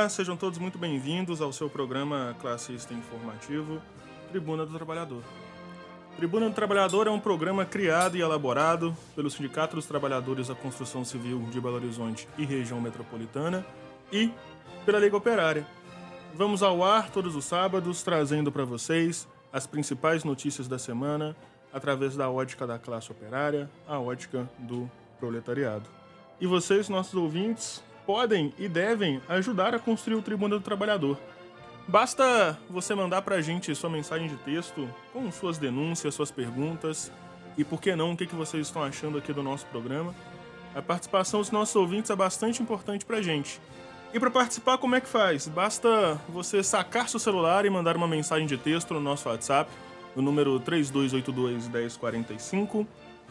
Olá, sejam todos muito bem-vindos ao seu programa classista informativo Tribuna do Trabalhador. Tribuna do Trabalhador é um programa criado e elaborado pelo Sindicato dos Trabalhadores da Construção Civil de Belo Horizonte e Região Metropolitana e pela Liga Operária. Vamos ao ar todos os sábados, trazendo para vocês as principais notícias da semana através da ótica da classe operária, a ótica do proletariado. E vocês, nossos ouvintes, podem e devem ajudar a construir o Tribuna do Trabalhador. Basta você mandar pra gente sua mensagem de texto com suas denúncias, suas perguntas e, por que não, o que vocês estão achando aqui do nosso programa. A participação dos nossos ouvintes é bastante importante pra gente. E para participar, como é que faz? Basta você sacar seu celular e mandar uma mensagem de texto no nosso WhatsApp, no número 3282-1045,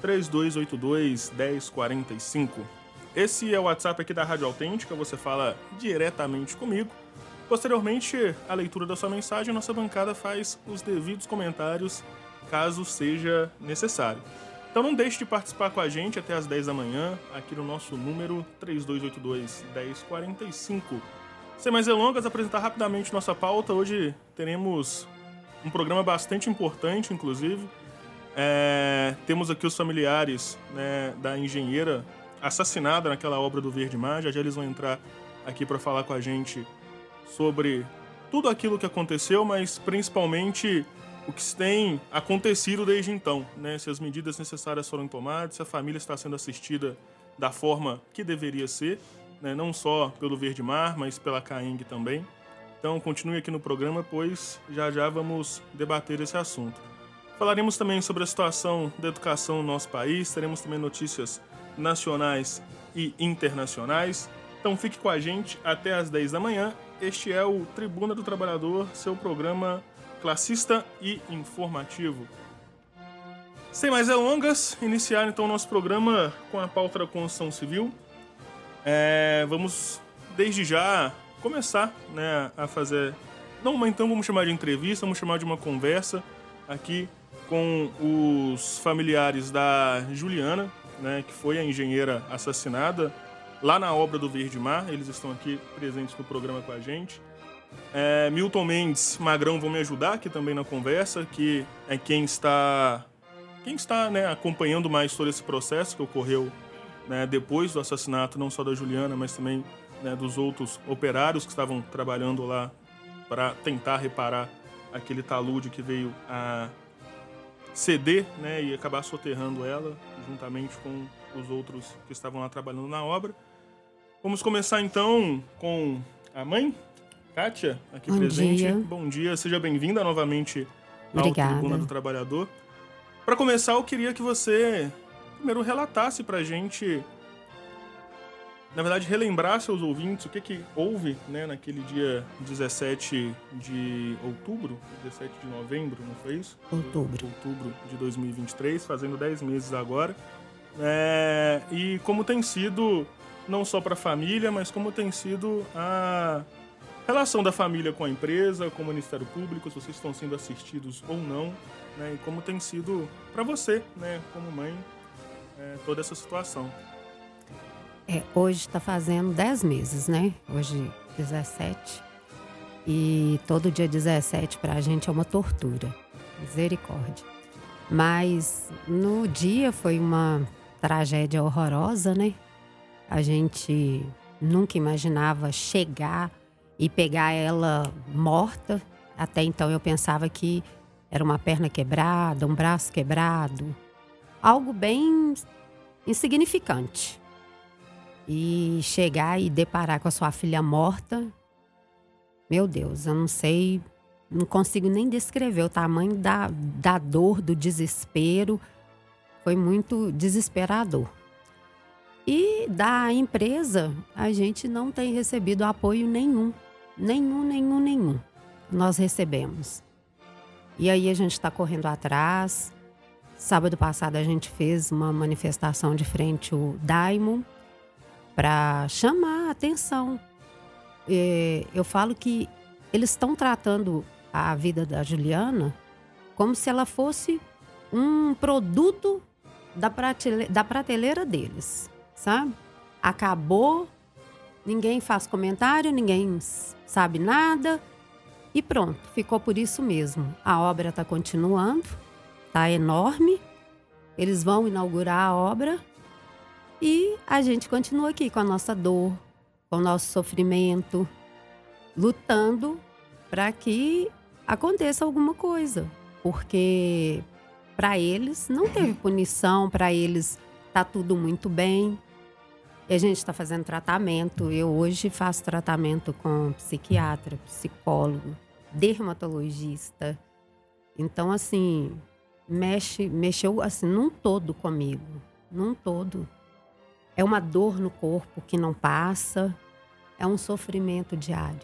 3282-1045. Esse é o WhatsApp aqui da Rádio Autêntica, você fala diretamente comigo. Posteriormente, a leitura da sua mensagem, nossa bancada faz os devidos comentários, caso seja necessário. Então não deixe de participar com a gente até às 10 da manhã, aqui no nosso número 3282-1045. Sem mais delongas, apresentar rapidamente nossa pauta. Hoje teremos um programa bastante importante, inclusive. Temos aqui os familiares, né, da engenheira assassinada naquela obra do Verde Mar. Já eles vão entrar aqui para falar com a gente sobre tudo aquilo que aconteceu, mas principalmente o que tem acontecido desde então, né? Se as medidas necessárias foram tomadas, se a família está sendo assistida da forma que deveria ser, né? Não só pelo Verde Mar, mas pela CAENG também. Então continue aqui no programa, pois já vamos debater esse assunto. Falaremos também sobre a situação da educação no nosso país, teremos também notícias nacionais e internacionais. Então fique com a gente até às 10 da manhã. Este é o Tribuna do Trabalhador, seu programa classista e informativo. Sem mais delongas, iniciar então o nosso programa com a pauta da Constituição Civil. Vamos desde já começar, né, a fazer... Então vamos chamar de entrevista, vamos chamar de uma conversa aqui com os familiares da Juliana, né, que foi a engenheira assassinada lá na obra do Verde Mar. Eles estão aqui presentes no programa com a gente. Milton Mendes, Magrão vão me ajudar aqui também na conversa, que é quem está né, acompanhando mais todo esse processo que ocorreu, né, depois do assassinato, não só da Juliana, mas também, né, dos outros operários que estavam trabalhando lá para tentar reparar aquele talude que veio a ceder, né, e acabar soterrando ela, juntamente com os outros que estavam lá trabalhando na obra. Vamos começar então com a mãe, Kátia, aqui Bom presente. Dia. Bom dia, seja bem-vinda novamente ao Obrigada. Tribuna do Trabalhador. Para começar, eu queria que você primeiro relatasse pra gente, na verdade, relembrar seus ouvintes o que houve, né, naquele dia 17 de outubro, 17 de novembro, não foi isso? Outubro. Outubro de 2023, fazendo 10 meses agora. E como tem sido, não só para a família, mas como tem sido a relação da família com a empresa, com o Ministério Público, se vocês estão sendo assistidos ou não, né? E como tem sido para você, né, como mãe, toda essa situação. Hoje está fazendo 10 meses, né? Hoje 17. E todo dia 17 para a gente é uma tortura. Misericórdia. Mas no dia foi uma tragédia horrorosa, né? A gente nunca imaginava chegar e pegar ela morta. Até então eu pensava que era uma perna quebrada, um braço quebrado. Algo bem insignificante. E chegar e deparar com a sua filha morta, meu Deus, eu não sei, não consigo nem descrever o tamanho da dor, do desespero. Foi muito desesperador. E da empresa, a gente não tem recebido apoio nenhum. Nenhum. Nós recebemos. E aí a gente está correndo atrás. Sábado passado a gente fez uma manifestação de frente ao Daimon para chamar a atenção. Eu falo que eles estão tratando a vida da Juliana como se ela fosse um produto da prateleira deles, sabe? Acabou, ninguém faz comentário, ninguém sabe nada. E pronto, ficou por isso mesmo. A obra está continuando, está enorme. Eles vão inaugurar a obra e a gente continua aqui com a nossa dor, com o nosso sofrimento, lutando para que aconteça alguma coisa. Porque para eles não teve punição, para eles está tudo muito bem. E a gente está fazendo tratamento. Eu hoje faço tratamento com psiquiatra, psicólogo, dermatologista. Então, assim, mexeu assim, num todo comigo. Num todo. É uma dor no corpo que não passa. É um sofrimento diário.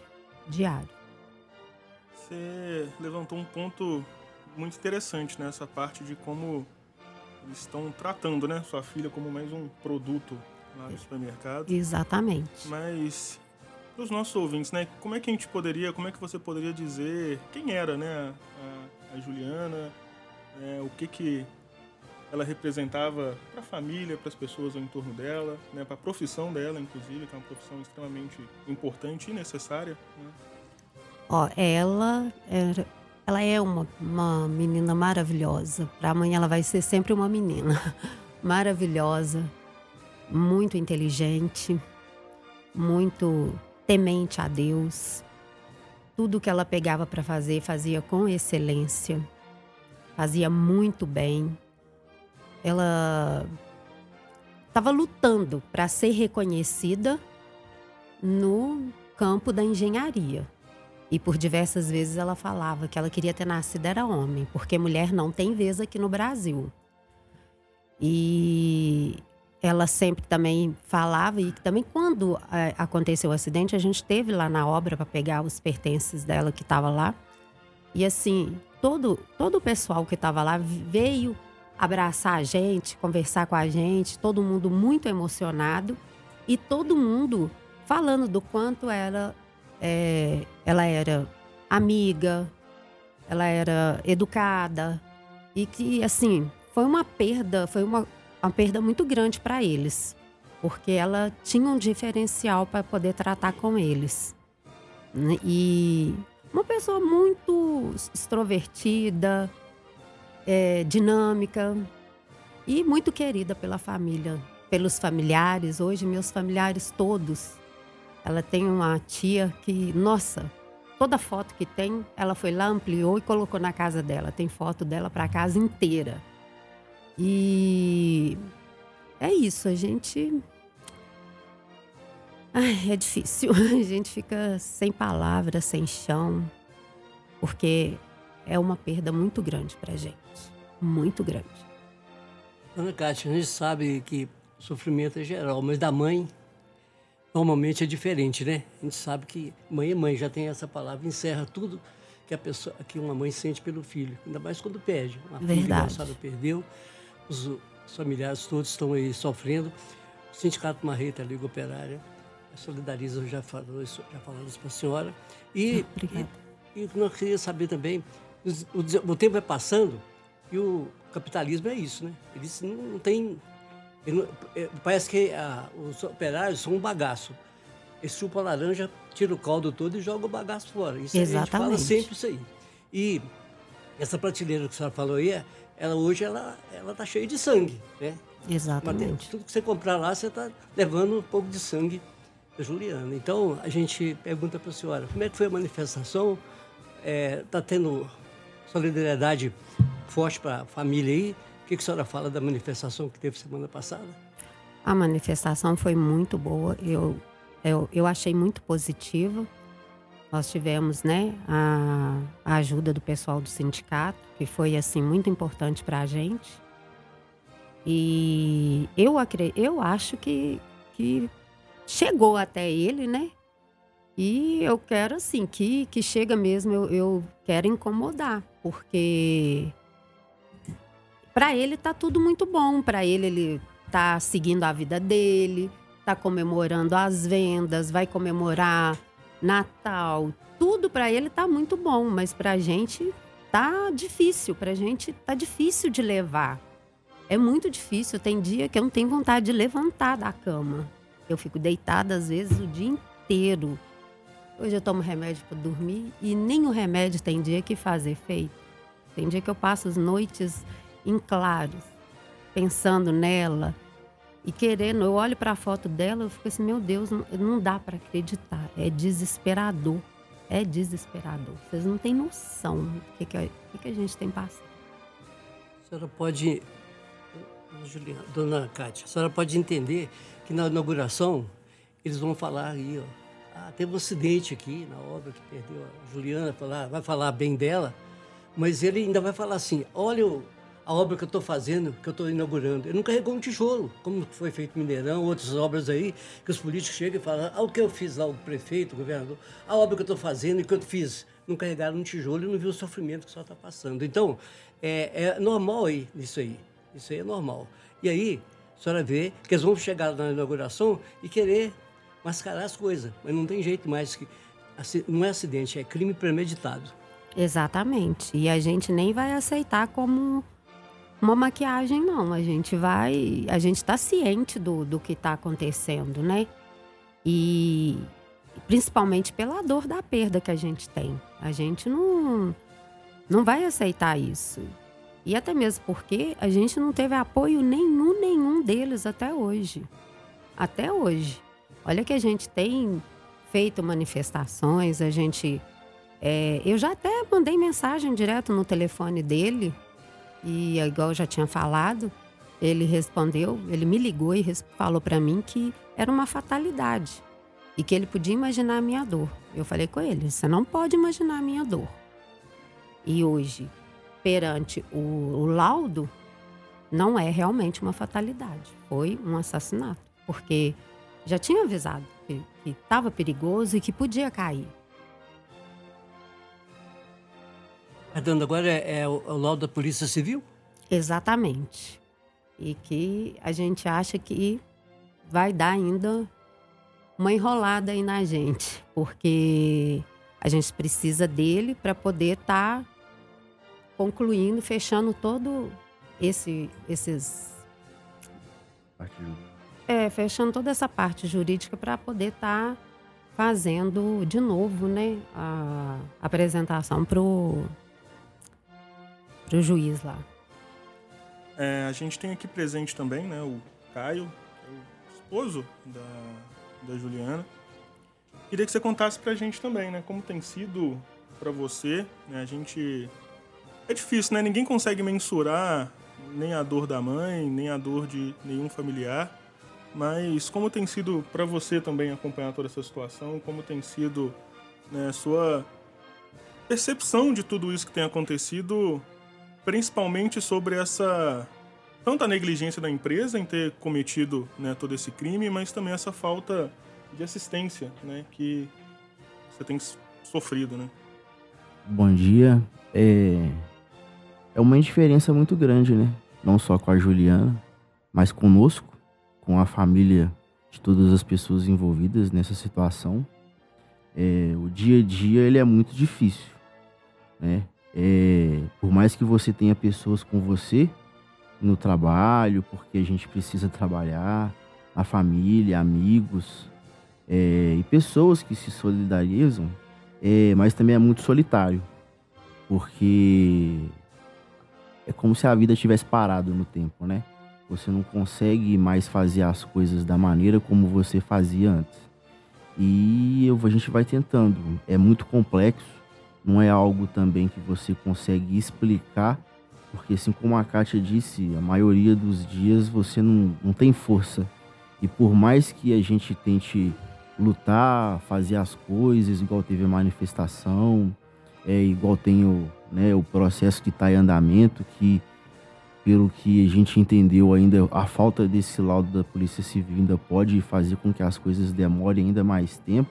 Você levantou um ponto muito interessante, né? Essa parte de como eles estão tratando, né? Sua filha como mais um produto lá no supermercado. Exatamente. Mas, para os nossos ouvintes, né? Como é que você poderia dizer quem era, né? A Juliana, né, o que ela representava para a família, para as pessoas ao entorno dela, né? Para a profissão dela, inclusive, que é uma profissão extremamente importante e necessária, né? Ó, ela é uma menina maravilhosa. Para a mãe ela vai ser sempre uma menina maravilhosa, muito inteligente, muito temente a Deus. Tudo que ela pegava para fazer, fazia com excelência, fazia muito bem. Ela estava lutando para ser reconhecida no campo da engenharia. E por diversas vezes ela falava que ela queria ter nascido era homem, porque mulher não tem vez aqui no Brasil. E ela sempre também falava, e também quando aconteceu o acidente, a gente esteve lá na obra para pegar os pertences dela que estava lá. E assim, todo o pessoal que estava lá veio abraçar a gente, conversar com a gente, todo mundo muito emocionado e todo mundo falando do quanto ela era amiga, ela era educada e que, assim, foi uma perda muito grande para eles, porque ela tinha um diferencial para poder tratar com eles, né? E uma pessoa muito extrovertida, dinâmica e muito querida pela família, pelos familiares. Hoje, meus familiares todos. Ela tem uma tia que, nossa, toda foto que tem, ela foi lá, ampliou e colocou na casa dela. Tem foto dela para a casa inteira. E é isso, a gente... Ai, é difícil. A gente fica sem palavras, sem chão, porque é uma perda muito grande pra gente. Muito grande. Dona Cátia, a gente sabe que o sofrimento é geral, mas da mãe... Normalmente é diferente, né? A gente sabe que mãe é mãe, já tem essa palavra, encerra tudo que uma mãe sente pelo filho, ainda mais quando perde. Uma filha que a senhora perdeu, os familiares todos estão aí sofrendo. O Sindicato Marreta, a Liga Operária, a Solidariza já falou isso para a senhora. E nós queríamos saber também, o tempo vai passando e o capitalismo é isso, né? Eles não tem... Parece que os operários são um bagaço. Eles chupam a laranja, tira o caldo todo e joga o bagaço fora. Isso a gente fala sempre isso aí. E essa prateleira que a senhora falou aí, hoje ela tá cheia de sangue, né? Exatamente. Tudo que você comprar lá, você está levando um pouco de sangue da Juliana. Então, a gente pergunta para a senhora, como é que foi a manifestação? Está tendo solidariedade forte para a família aí? O que a senhora fala da manifestação que teve semana passada? A manifestação foi muito boa, eu achei muito positiva. Nós tivemos, né, a ajuda do pessoal do sindicato, que foi assim muito importante para a gente. E eu acho que chegou até ele, né? E eu quero assim, que chega mesmo, eu quero incomodar, porque... Para ele tá tudo muito bom, para ele tá seguindo a vida dele, tá comemorando as vendas, vai comemorar Natal, tudo para ele tá muito bom, mas pra gente tá difícil, pra gente tá difícil de levar. É muito difícil, tem dia que eu não tenho vontade de levantar da cama. Eu fico deitada, às vezes, o dia inteiro. Hoje eu tomo remédio para dormir e nem o remédio tem dia que faz efeito. Tem dia que eu passo as noites em claros, pensando nela e querendo. Eu olho para a foto dela e fico assim, meu Deus, não dá para acreditar. É desesperador. É desesperador. Vocês não têm noção do que a gente tem passado. A senhora pode, Juliana, dona Cátia, a senhora pode entender que na inauguração eles vão falar aí, ó, teve um acidente aqui na obra que perdeu a Juliana, vai falar bem dela, mas ele ainda vai falar assim, olha a obra que eu estou fazendo, que eu estou inaugurando. Ele não carregou um tijolo, como foi feito Mineirão, outras obras aí, que os políticos chegam e falam, o que eu fiz lá, o prefeito, o governador, a obra que eu estou fazendo e que eu fiz, não carregaram um tijolo e não viu o sofrimento que só está passando. Então, é normal aí, isso aí é normal. E aí, a senhora vê que eles vão chegar na inauguração e querer mascarar as coisas, mas não tem jeito mais, que não é acidente, é crime premeditado. Exatamente, e a gente nem vai aceitar como uma maquiagem, não. A gente está ciente do que está acontecendo, né? E principalmente pela dor da perda que a gente tem. A gente não vai aceitar isso. E até mesmo porque a gente não teve apoio nenhum deles até hoje. Até hoje. Olha que a gente tem feito manifestações, eu já até mandei mensagem direto no telefone dele. E igual eu já tinha falado, ele respondeu, ele me ligou e falou para mim que era uma fatalidade e que ele podia imaginar a minha dor. Eu falei com ele, você não pode imaginar a minha dor. E hoje, perante o laudo, não é realmente uma fatalidade, foi um assassinato. Porque já tinha avisado que estava perigoso e que podia cair. Dando agora é o laudo da Polícia Civil? Exatamente. E que a gente acha que vai dar ainda uma enrolada aí na gente, porque a gente precisa dele para poder estar concluindo, fechando todo fechando toda essa parte jurídica para poder estar fazendo de novo, né, a apresentação pro juiz lá. A gente tem aqui presente também, né, o Caio, que é o esposo da Juliana. Queria que você contasse pra gente também, né, como tem sido pra você, né, é difícil, né, ninguém consegue mensurar nem a dor da mãe, nem a dor de nenhum familiar, mas como tem sido pra você também acompanhar toda essa situação, como tem sido, né, a sua percepção de tudo isso que tem acontecido, principalmente sobre tanto a negligência da empresa em ter cometido, né, todo esse crime, mas também essa falta de assistência, né, que você tem sofrido, né? Bom dia. É uma indiferença muito grande, né? Não só com a Juliana, mas conosco, com a família de todas as pessoas envolvidas nessa situação. O dia a dia ele é muito difícil, né? Por mais que você tenha pessoas com você no trabalho, porque a gente precisa trabalhar, a família, amigos, e pessoas que se solidarizam, mas também é muito solitário, porque é como se a vida tivesse parado no tempo, né? Você não consegue mais fazer as coisas da maneira como você fazia antes. E a gente vai tentando, é muito complexo. Não é algo também que você consegue explicar, porque assim como a Kátia disse, a maioria dos dias você não tem força. E por mais que a gente tente lutar, fazer as coisas, igual teve a manifestação, igual tem o processo que está em andamento, que pelo que a gente entendeu ainda, a falta desse laudo da Polícia Civil ainda pode fazer com que as coisas demorem ainda mais tempo.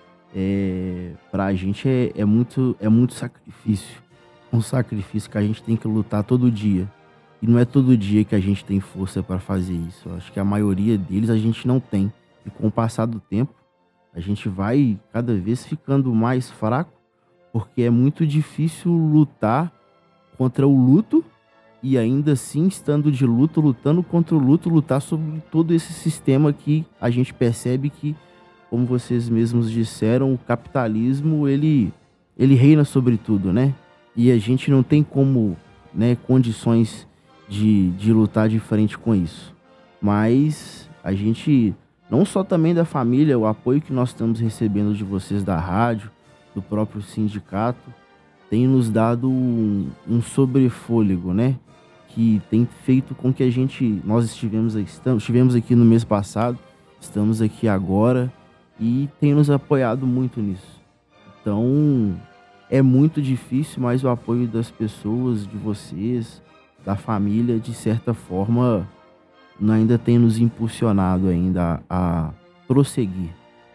Pra gente é muito sacrifício. Um sacrifício que a gente tem que lutar todo dia. E não é todo dia que a gente tem força para fazer isso. Eu acho que a maioria deles a gente não tem. E com o passar do tempo, a gente vai cada vez ficando mais fraco, porque é muito difícil lutar contra o luto e ainda assim, estando de luto, lutando contra o luto, lutar sobre todo esse sistema que a gente percebe que, como vocês mesmos disseram, o capitalismo, ele reina sobre tudo, né? E a gente não tem como, né, condições de lutar de frente com isso. Mas a gente, não só também da família, o apoio que nós estamos recebendo de vocês da rádio, do próprio sindicato, tem nos dado um sobrefôlego, né? Que tem feito com que nós estivemos aqui no mês passado, estamos aqui agora e tem nos apoiado muito nisso. Então, é muito difícil, mas o apoio das pessoas, de vocês, da família, de certa forma, ainda tem nos impulsionado ainda a prosseguir.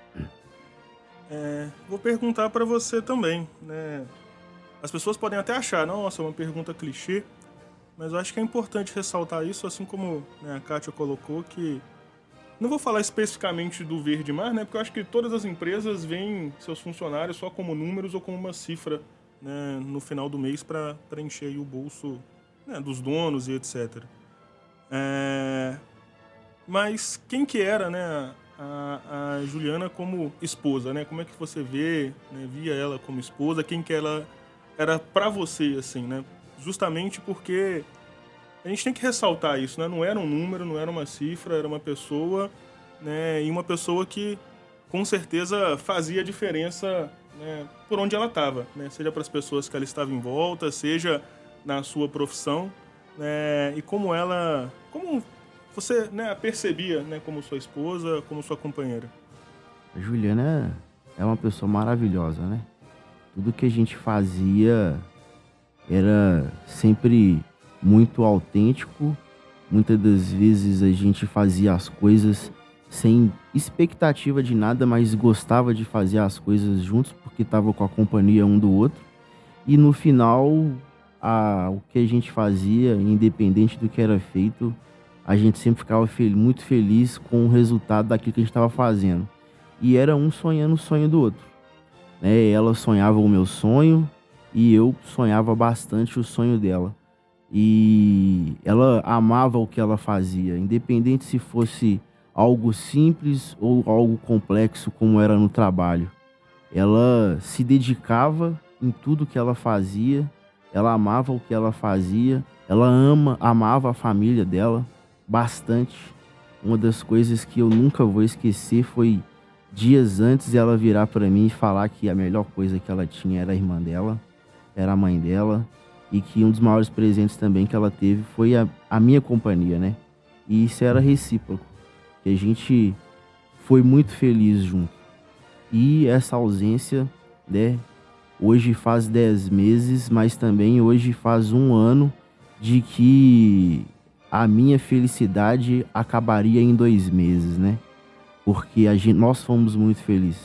Vou perguntar para você também, né? As pessoas podem até achar, nossa, é uma pergunta clichê, mas eu acho que é importante ressaltar isso, assim como, né, a Kátia colocou, que não vou falar especificamente do Verde Mar, né, porque eu acho que todas as empresas veem seus funcionários só como números ou como uma cifra, né, no final do mês para preencher aí o bolso, né, dos donos e etc. Mas quem que era, né, a Juliana como esposa, né? Como é que você via ela como esposa? Quem que ela era para você, assim, né? Justamente porque a gente tem que ressaltar isso, né? Não era um número, não era uma cifra, era uma pessoa, né? E uma pessoa que, com certeza, fazia diferença, né, por onde ela estava, né? Seja para as pessoas que ela estava em volta, seja na sua profissão, né? E como você, né, a percebia, né, como sua esposa, como sua companheira. A Juliana é uma pessoa maravilhosa, né? Tudo que a gente fazia era sempre muito autêntico. Muitas das vezes a gente fazia as coisas sem expectativa de nada, mas gostava de fazer as coisas juntos porque estava com a companhia um do outro. E no final, o que a gente fazia, independente do que era feito, a gente sempre ficava muito feliz com o resultado daquilo que a gente estava fazendo. E era um sonhando o sonho do outro, né? Ela sonhava o meu sonho e eu sonhava bastante o sonho dela. E ela amava o que ela fazia, independente se fosse algo simples ou algo complexo como era no trabalho. Ela se dedicava em tudo que ela fazia, ela amava o que ela fazia, ela amava a família dela bastante. Uma das coisas que eu nunca vou esquecer foi dias antes ela virar para mim e falar que a melhor coisa que ela tinha era a irmã dela, era a mãe dela, e que um dos maiores presentes também que ela teve foi a minha companhia, né? E isso era recíproco, que a gente foi muito feliz junto. E essa ausência, né? Hoje faz 10 meses, mas também hoje faz 1 ano de que a minha felicidade acabaria em 2 meses, né? Porque nós fomos muito felizes.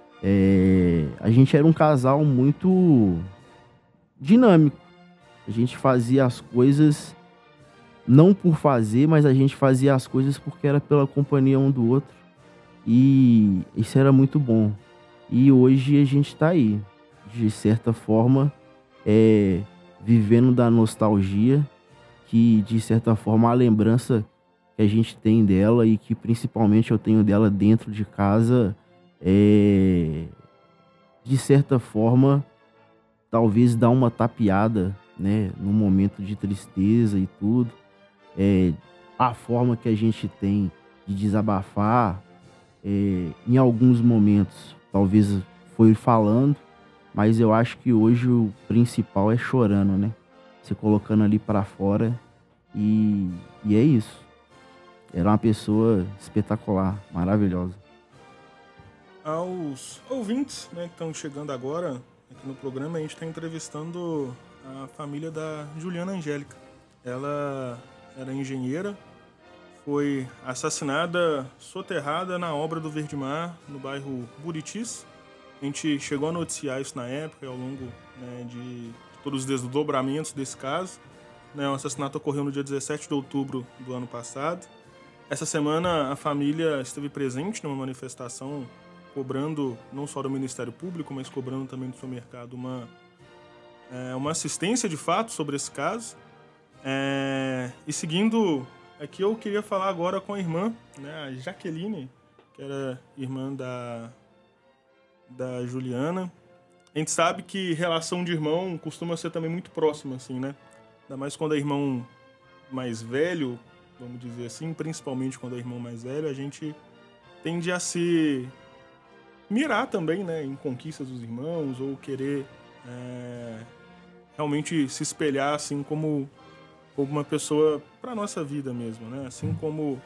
A gente era um casal muito dinâmico. A gente fazia as coisas não por fazer, mas a gente fazia as coisas porque era pela companhia um do outro. E isso era muito bom. E hoje a gente tá aí, de certa forma, vivendo da nostalgia, que de certa forma a lembrança que a gente tem dela e que principalmente eu tenho dela dentro de casa, de certa forma, talvez dá uma tapeada, né, num momento de tristeza e tudo. A forma que a gente tem de desabafar, em alguns momentos, talvez foi falando, mas eu acho que hoje o principal é chorando, né? Você colocando ali para fora e é isso. Era uma pessoa espetacular, maravilhosa. Aos ouvintes, né, que estão chegando agora aqui no programa, a gente está entrevistando a família da Juliana Angélica. Ela era engenheira, foi assassinada, soterrada na obra do Verde Mar, no bairro Buritis. A gente chegou a noticiar isso na época, ao longo, né, de todos os desdobramentos desse caso. Né, o assassinato ocorreu no dia 17 de outubro do ano passado. Essa semana a família esteve presente numa manifestação cobrando, não só do Ministério Público, mas cobrando também do seu mercado uma assistência de fato sobre esse caso. E seguindo aqui, eu queria falar agora com a irmã, né, a Jaqueline, que era irmã da Juliana. A gente sabe que relação de irmão costuma ser também muito próxima, assim, né? Ainda mais quando é irmão mais velho, vamos dizer assim, principalmente quando é irmão mais velho, a gente tende a se mirar também, né, em conquistas dos irmãos, ou querer realmente se espelhar, assim, como uma pessoa para nossa vida mesmo, né? Assim como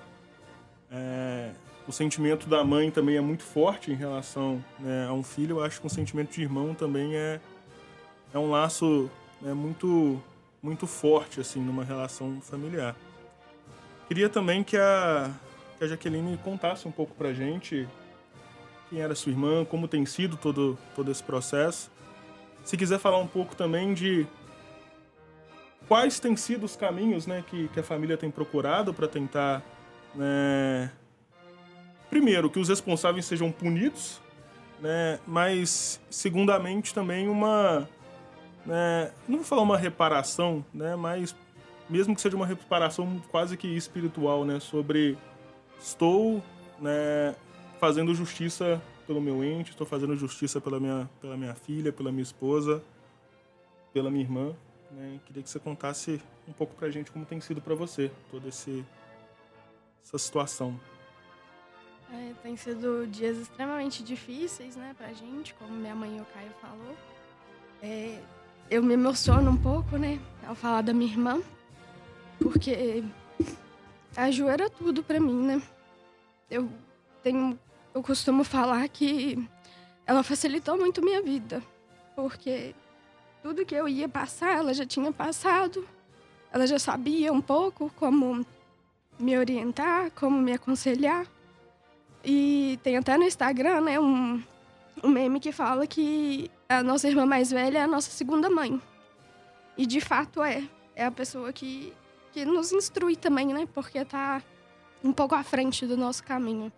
o sentimento da mãe também é muito forte em relação, né, a um filho, eu acho que o sentimento de irmão também é um laço, né, muito, muito forte, assim, numa relação familiar. Queria também que a Jaqueline contasse um pouco pra gente quem era sua irmã, como tem sido todo esse processo. Se quiser falar um pouco também de quais têm sido os caminhos, né, que a família tem procurado para tentar, né, primeiro, que os responsáveis sejam punidos, né, mas, segundamente, também uma, né, não vou falar uma reparação, né, mas mesmo que seja uma reparação quase que espiritual, né, sobre estou, né, fazendo justiça pelo meu ente, estou fazendo justiça pela minha filha, pela minha esposa, pela minha irmã, né. Queria que você contasse um pouco pra gente como tem sido pra você toda essa situação. Tem sido dias extremamente difíceis, né, pra gente, como minha mãe e o Caio falou. Eu me emociono um pouco, né, ao falar da minha irmã, porque a Ju era tudo pra mim, né. Eu costumo falar que ela facilitou muito minha vida, porque tudo que eu ia passar, ela já tinha passado, ela já sabia um pouco como me orientar, como me aconselhar. E tem até no Instagram, né, um meme que fala que a nossa irmã mais velha é a nossa segunda mãe. E de fato é a pessoa que nos instrui também, né, porque tá um pouco à frente do nosso caminho.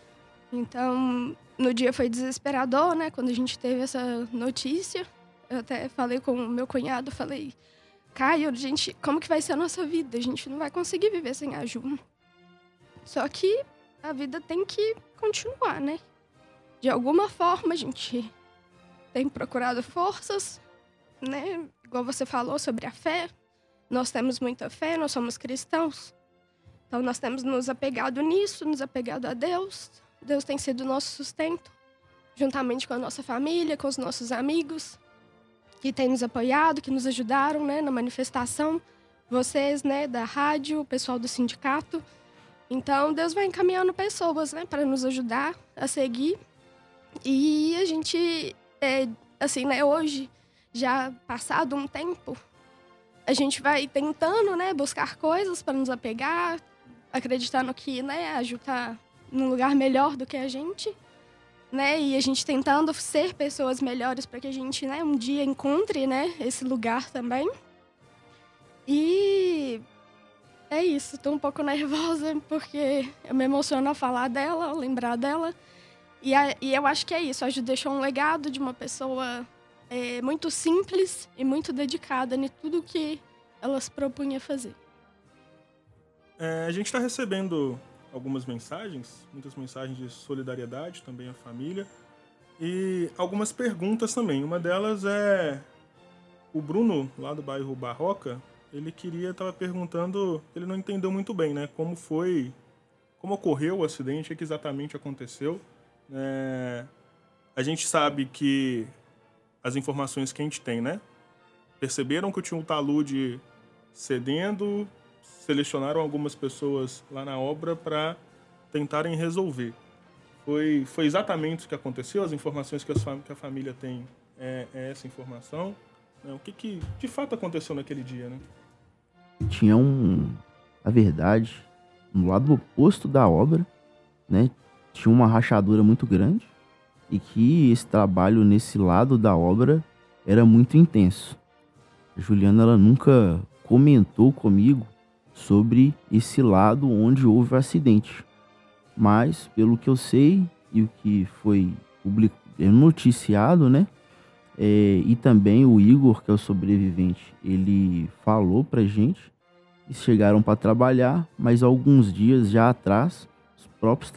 Então, no dia foi desesperador, né, quando a gente teve essa notícia. Eu até falei com o meu cunhado, falei, Caio, gente, como que vai ser a nossa vida? A gente não vai conseguir viver sem a Ju. Só que a vida tem que continuar, né? De alguma forma, a gente tem procurado forças, né? Igual você falou sobre a fé. Nós temos muita fé, nós somos cristãos. Então, nós temos nos apegado nisso, nos apegado a Deus. Deus tem sido o nosso sustento, juntamente com a nossa família, com os nossos amigos, que têm nos apoiado, que nos ajudaram, né, na manifestação. Vocês, né, da rádio, o pessoal do sindicato. Então, Deus vai encaminhando pessoas, né, para nos ajudar a seguir. E a gente, assim, né, hoje, já passado um tempo, a gente vai tentando, né, buscar coisas para nos apegar, acreditando que, né, a Ju tá num lugar melhor do que a gente, né, e a gente tentando ser pessoas melhores para que a gente, né, um dia encontre, né, esse lugar também. E é isso, tô um pouco nervosa porque eu me emociono ao falar dela, ao lembrar dela. E eu acho que é isso, a Ju deixou um legado de uma pessoa muito simples e muito dedicada em tudo que ela se propunha fazer. A gente está recebendo algumas mensagens, muitas mensagens de solidariedade também à família e algumas perguntas também. Uma delas é o Bruno, lá do bairro Barroca, ele estava perguntando, ele não entendeu muito bem, né, como ocorreu o acidente, o que exatamente aconteceu. A gente sabe que as informações que a gente tem, né, perceberam que tinha um talude cedendo, selecionaram algumas pessoas lá na obra para tentarem resolver. Foi exatamente o que aconteceu, as informações que a família tem é essa informação. O que de fato aconteceu naquele dia, né? Tinha na verdade, no lado oposto da obra, né, tinha uma rachadura muito grande e que esse trabalho nesse lado da obra era muito intenso. A Juliana, ela nunca comentou comigo sobre esse lado onde houve o acidente. Mas, pelo que eu sei e o que foi noticiado, né? E também o Igor, que é o sobrevivente, ele falou pra gente e chegaram para trabalhar, mas alguns dias já atrás, os próprios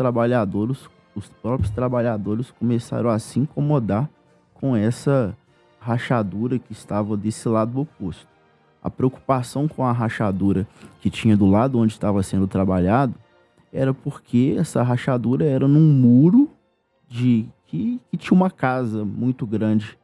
trabalhadores começaram a se incomodar com essa rachadura que estava desse lado oposto. A preocupação com a rachadura que tinha do lado onde estava sendo trabalhado era porque essa rachadura era num muro que tinha uma casa muito grande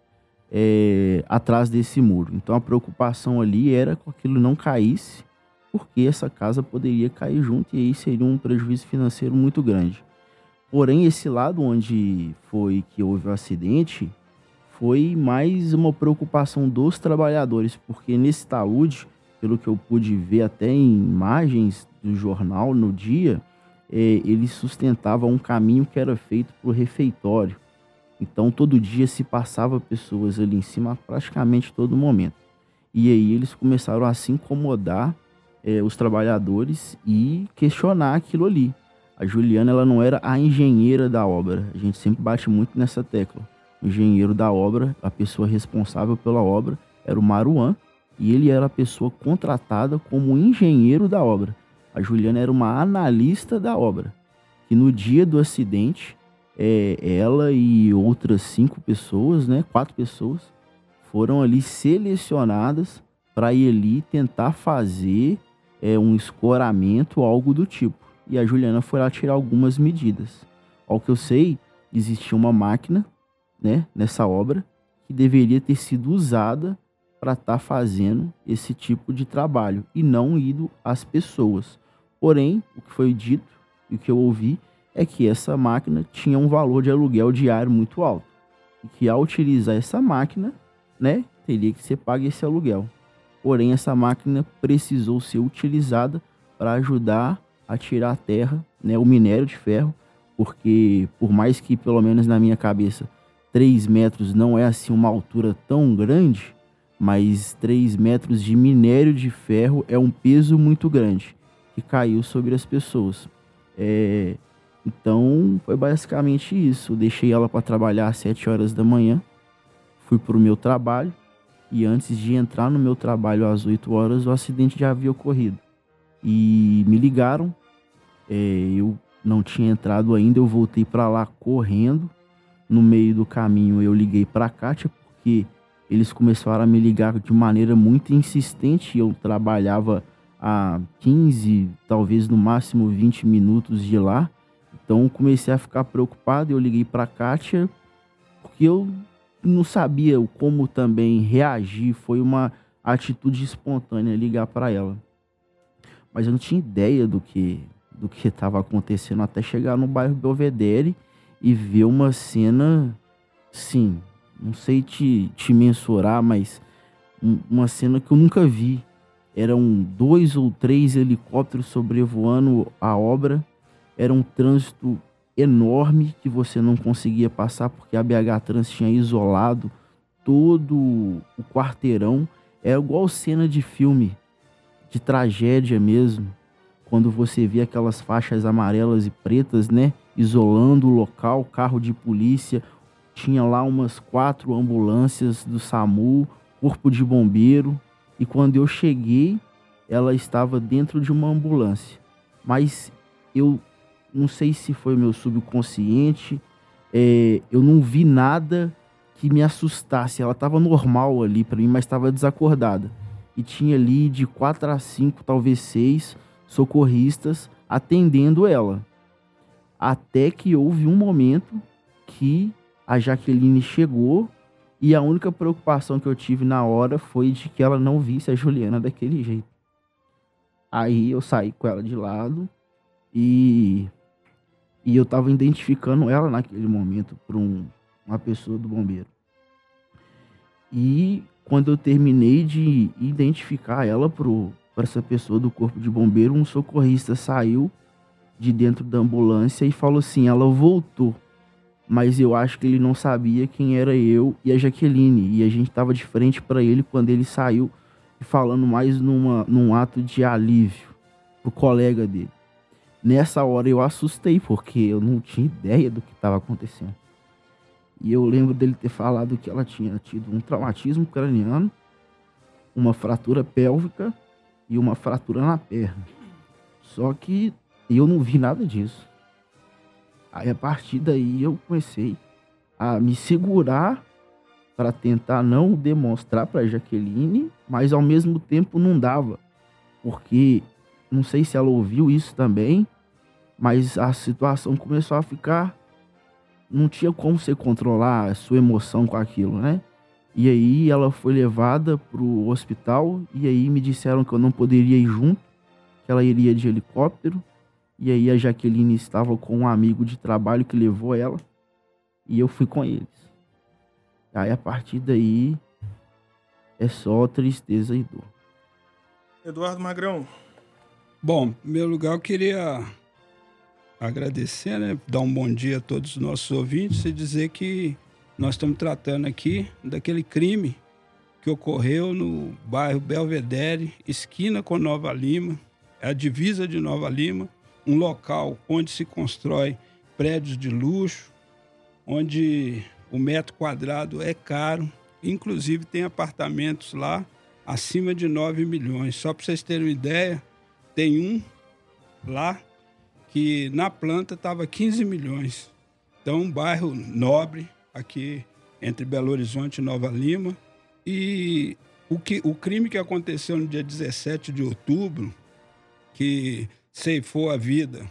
atrás desse muro. Então a preocupação ali era que aquilo não caísse, porque essa casa poderia cair junto e aí seria um prejuízo financeiro muito grande. Porém, esse lado onde foi que houve o acidente foi mais uma preocupação dos trabalhadores, porque nesse talude, pelo que eu pude ver até em imagens do jornal no dia, ele sustentava um caminho que era feito para o refeitório. Então, todo dia se passava pessoas ali em cima, praticamente todo momento. E aí eles começaram a se incomodar, os trabalhadores, e questionar aquilo ali. A Juliana, ela não era a engenheira da obra. A gente sempre bate muito nessa tecla. O engenheiro da obra, a pessoa responsável pela obra, era o Maruan, e ele era a pessoa contratada como engenheiro da obra. A Juliana era uma analista da obra. E no dia do acidente, ela e outras 5 pessoas, 4 pessoas, foram ali selecionadas para ir ali tentar fazer um escoramento, algo do tipo. E a Juliana foi lá tirar algumas medidas. Ao que eu sei, existia uma máquina, nessa obra, que deveria ter sido usada para estar fazendo esse tipo de trabalho e não ido às pessoas. Porém, o que foi dito e o que eu ouvi é que essa máquina tinha um valor de aluguel diário muito alto. E que ao utilizar essa máquina, teria que ser pago esse aluguel. Porém, essa máquina precisou ser utilizada para ajudar a tirar a terra, o minério de ferro, porque por mais que, pelo menos na minha cabeça, 3 metros não é assim uma altura tão grande, mas 3 metros de minério de ferro é um peso muito grande que caiu sobre as pessoas. Então, foi basicamente isso. Eu deixei ela para trabalhar às 7 horas da manhã, fui para o meu trabalho, e antes de entrar no meu trabalho às 8 horas, o acidente já havia ocorrido. E me ligaram, eu não tinha entrado ainda, eu voltei para lá correndo. No meio do caminho eu liguei para a Kátia, porque eles começaram a me ligar de maneira muito insistente. Eu trabalhava a 15, talvez no máximo 20 minutos de lá. Então eu comecei a ficar preocupado, eu liguei para a Kátia, porque eu não sabia como também reagir. Foi uma atitude espontânea ligar para ela. Mas eu não tinha ideia do que estava acontecendo até chegar no bairro Belvedere e ver uma cena, sim, não sei te mensurar, mas uma cena que eu nunca vi. Eram 2 ou 3 helicópteros sobrevoando a obra. Era um trânsito enorme que você não conseguia passar porque a BH Trans tinha isolado todo o quarteirão. É igual cena de filme, de tragédia mesmo, quando você vê aquelas faixas amarelas e pretas, isolando o local, carro de polícia. Tinha lá umas 4 ambulâncias do SAMU, corpo de bombeiro. E quando eu cheguei, ela estava dentro de uma ambulância. Mas eu não sei se foi meu subconsciente, eu não vi nada que me assustasse. Ela estava normal ali para mim, mas estava desacordada. E tinha ali de 4 a 5, talvez 6 socorristas atendendo ela. Até que houve um momento que a Jaqueline chegou e a única preocupação que eu tive na hora foi de que ela não visse a Juliana daquele jeito. Aí eu saí com ela de lado e eu tava identificando ela naquele momento para uma pessoa do bombeiro. E quando eu terminei de identificar ela para essa pessoa do corpo de bombeiro, um socorrista saiu de dentro da ambulância e falou assim: ela voltou, mas eu acho que ele não sabia quem era eu e a Jaqueline, e a gente tava de frente para ele quando ele saiu, falando mais num ato de alívio pro colega dele. Nessa hora eu assustei, porque eu não tinha ideia do que estava acontecendo. E eu lembro dele ter falado que ela tinha tido um traumatismo craniano, uma fratura pélvica e uma fratura na perna. Só que eu não vi nada disso. Aí, a partir daí, eu comecei a me segurar para tentar não demonstrar para Jaqueline, mas ao mesmo tempo não dava. Porque, não sei se ela ouviu isso também, mas a situação começou a ficar... Não tinha como você controlar a sua emoção com aquilo, né? E aí ela foi levada pro hospital e aí me disseram que eu não poderia ir junto, que ela iria de helicóptero. E aí a Jaqueline estava com um amigo de trabalho que levou ela e eu fui com eles. Aí a partir daí é só tristeza e dor. Eduardo Magrão. Bom, em primeiro lugar eu queria agradecer, né? Dar um bom dia a todos os nossos ouvintes e dizer que nós estamos tratando aqui daquele crime que ocorreu no bairro Belvedere, esquina com Nova Lima, a divisa de Nova Lima, um local onde se constrói prédios de luxo, onde o metro quadrado é caro, inclusive tem apartamentos lá acima de 9 milhões. Só para vocês terem uma ideia, tem um lá que na planta estava 15 milhões. Então, um bairro nobre aqui entre Belo Horizonte e Nova Lima. E o crime que aconteceu no dia 17 de outubro, que ceifou a vida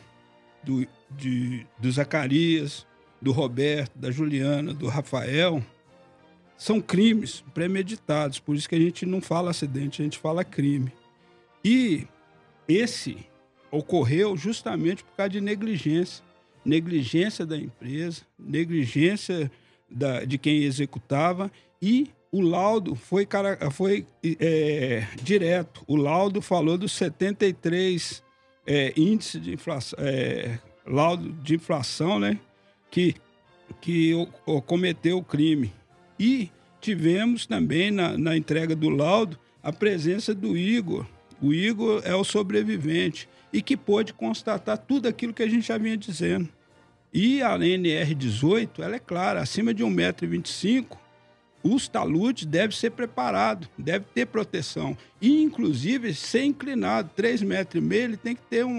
do Zacarias, do Roberto, da Juliana, do Rafael, são crimes premeditados. Por isso que a gente não fala acidente, a gente fala crime. E esse ocorreu justamente por causa de negligência. Negligência da empresa, negligência de quem executava, e o laudo foi direto. O laudo falou dos 73 índices de inflação, laudo de inflação, né, que cometeu o crime. E tivemos também na entrega do laudo a presença do Igor. O Igor é o sobrevivente e que pôde constatar tudo aquilo que a gente já vinha dizendo. E a NR18, ela é clara, acima de 1,25 m, os taludes devem ser preparados, deve ter proteção. E, inclusive, ser inclinado, 3,5 m, ele tem que ter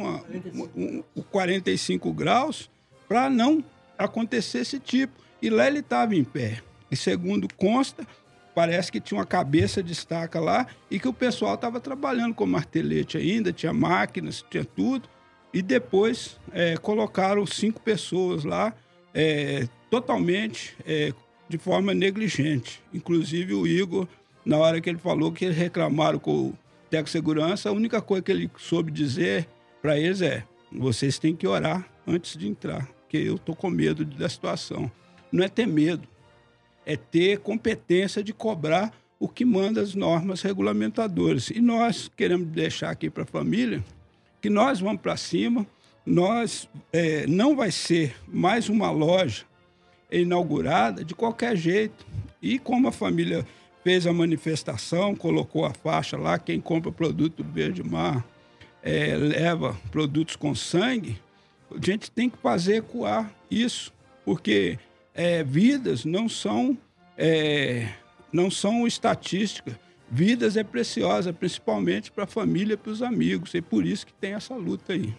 45 graus para não acontecer esse tipo. E lá ele estava em pé. E, segundo consta, parece que tinha uma cabeça de estaca lá e que o pessoal estava trabalhando com martelete ainda, tinha máquinas, tinha tudo. E depois colocaram 5 pessoas lá totalmente de forma negligente. Inclusive o Igor, na hora que ele falou que eles reclamaram com o técnico de segurança, a única coisa que ele soube dizer para eles vocês têm que orar antes de entrar, porque eu estou com medo da situação. Não é ter medo, é ter competência de cobrar o que manda as normas regulamentadoras. E nós queremos deixar aqui para a família que nós vamos para cima, não vai ser mais uma loja inaugurada de qualquer jeito. E como a família fez a manifestação, colocou a faixa lá, quem compra produto do Verde Mar leva produtos com sangue, a gente tem que fazer ecoar isso, porque vidas não são estatísticas. Vidas é preciosa, principalmente para a família e para os amigos. E por isso que tem essa luta aí.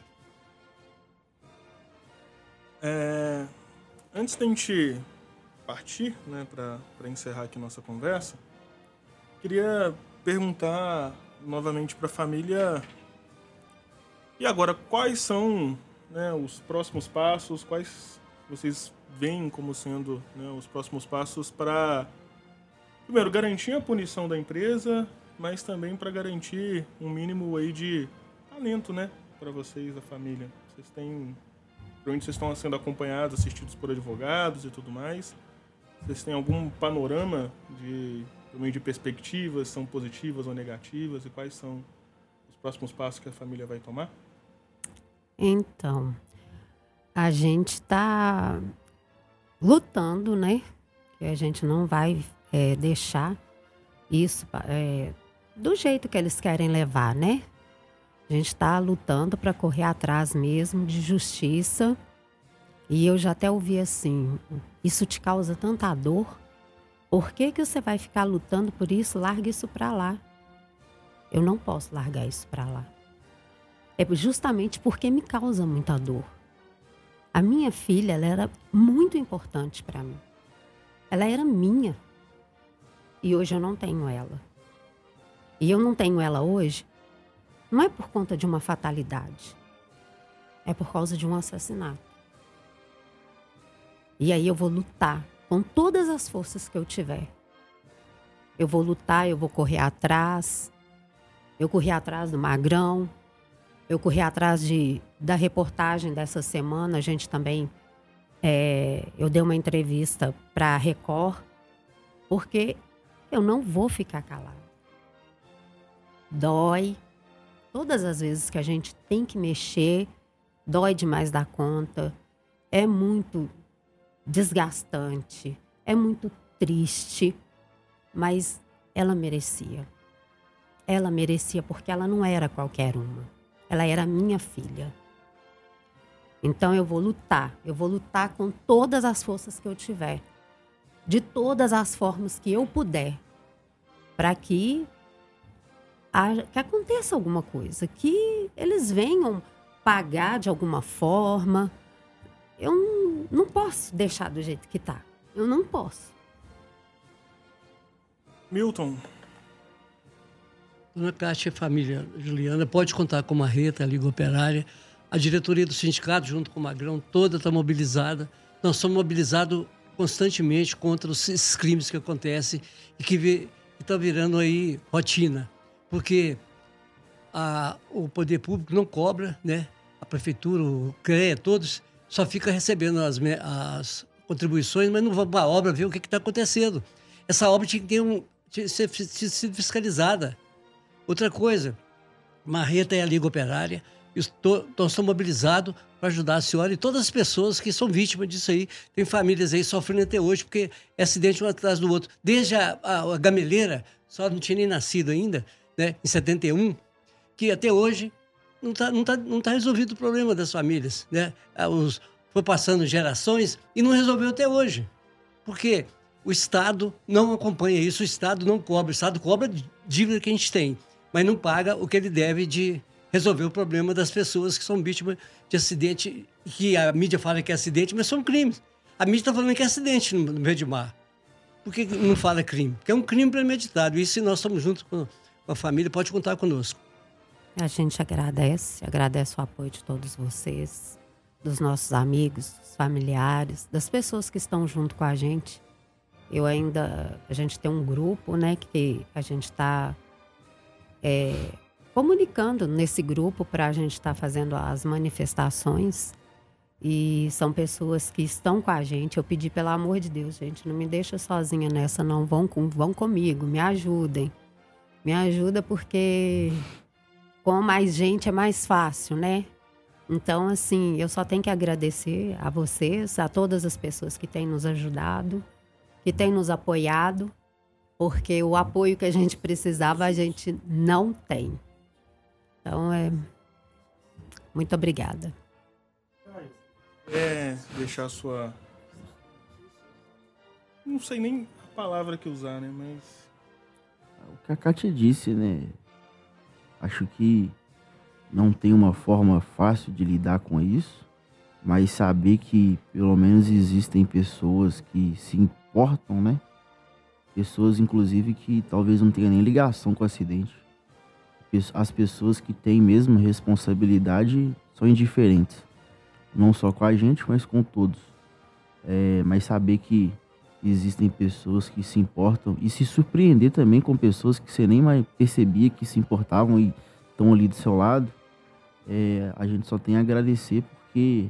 Antes da gente partir, né, para encerrar aqui nossa conversa, queria perguntar novamente para a família, e agora, quais são, né, os próximos passos, quais vocês veem como sendo, né, os próximos passos para... Primeiro, garantir a punição da empresa, mas também para garantir um mínimo aí de talento, né, para vocês, a família. Provavelmente vocês estão sendo acompanhados, assistidos por advogados e tudo mais. Vocês têm algum panorama de perspectivas, são positivas ou negativas, e quais são os próximos passos que a família vai tomar? Então, a gente está lutando, né, que a gente não vai deixar isso do jeito que eles querem levar, né? A gente está lutando para correr atrás mesmo de justiça. E eu já até ouvi assim, isso te causa tanta dor? Por que você vai ficar lutando por isso? Larga isso para lá. Eu não posso largar isso para lá. É justamente porque me causa muita dor. A minha filha, ela era muito importante para mim. Ela era minha. E hoje eu não tenho ela. E eu não tenho ela hoje, não é por conta de uma fatalidade. É por causa de um assassinato. E aí eu vou lutar com todas as forças que eu tiver. Eu vou lutar, eu vou correr atrás. Eu corri atrás do Magrão. Eu corri atrás da reportagem dessa semana. A gente também... eu dei uma entrevista para a Record. Porque eu não vou ficar calada. Dói. Todas as vezes que a gente tem que mexer, dói demais da conta. É muito desgastante. É muito triste. Mas ela merecia. Ela merecia porque ela não era qualquer uma. Ela era minha filha. Então eu vou lutar. Eu vou lutar com todas as forças que eu tiver. De todas as formas que eu puder. Para que aconteça alguma coisa. Que eles venham pagar de alguma forma. Eu não posso deixar do jeito que tá. Eu não posso. Milton. Dona Cátia e família Juliana, pode contar com a Marreta, a Liga Operária, a diretoria do sindicato, junto com o Magrão, toda está mobilizada. Nós somos mobilizados constantemente contra esses crimes que acontecem e que estão virando aí rotina. Porque o poder público não cobra, né? A prefeitura, o CREA, todos, só fica recebendo as contribuições, mas não vão para a obra ver o que está acontecendo. Essa obra tinha que ser fiscalizada. Outra coisa, Marreta é a Liga Operária, nós estamos mobilizados para ajudar a senhora e todas as pessoas que são vítimas disso aí. Tem famílias aí sofrendo até hoje, porque é acidente um atrás do outro. Desde a gameleira, só não tinha nem nascido ainda, né, em 71, que até hoje não tá resolvido o problema das famílias, né? Foi passando gerações e não resolveu até hoje. Por quê? O Estado não acompanha isso, o Estado não cobra. O Estado cobra dívida que a gente tem, mas não paga o que ele deve de resolver o problema das pessoas que são vítimas de acidente, que a mídia fala que é acidente, mas são crimes. A mídia está falando que é acidente no meio de mar. Por que não fala crime? Porque é um crime premeditado. E se nós estamos juntos com a família, pode contar conosco. A gente agradece o apoio de todos vocês, dos nossos amigos, dos familiares, das pessoas que estão junto com a gente. A gente tem um grupo, né, que a gente está comunicando nesse grupo para a gente estar fazendo as manifestações. E são pessoas que estão com a gente. Eu pedi, pelo amor de Deus, gente, não me deixa sozinha nessa, não. Vão comigo, me ajudem. Me ajuda porque com mais gente é mais fácil, né? Então, assim, eu só tenho que agradecer a vocês, a todas as pessoas que têm nos ajudado, que têm nos apoiado, porque o apoio que a gente precisava, a gente não tem. Então, muito obrigada. Deixar a sua... Não sei nem a palavra que usar, né? Mas... O que a Cátia disse, né? Acho que não tem uma forma fácil de lidar com isso, mas saber que pelo menos existem pessoas que se importam, né? Pessoas, inclusive, que talvez não tenham nem ligação com o acidente. As pessoas que têm mesmo responsabilidade são indiferentes. Não só com a gente, mas com todos. Mas saber que existem pessoas que se importam e se surpreender também com pessoas que você nem mais percebia que se importavam e estão ali do seu lado, a gente só tem a agradecer, porque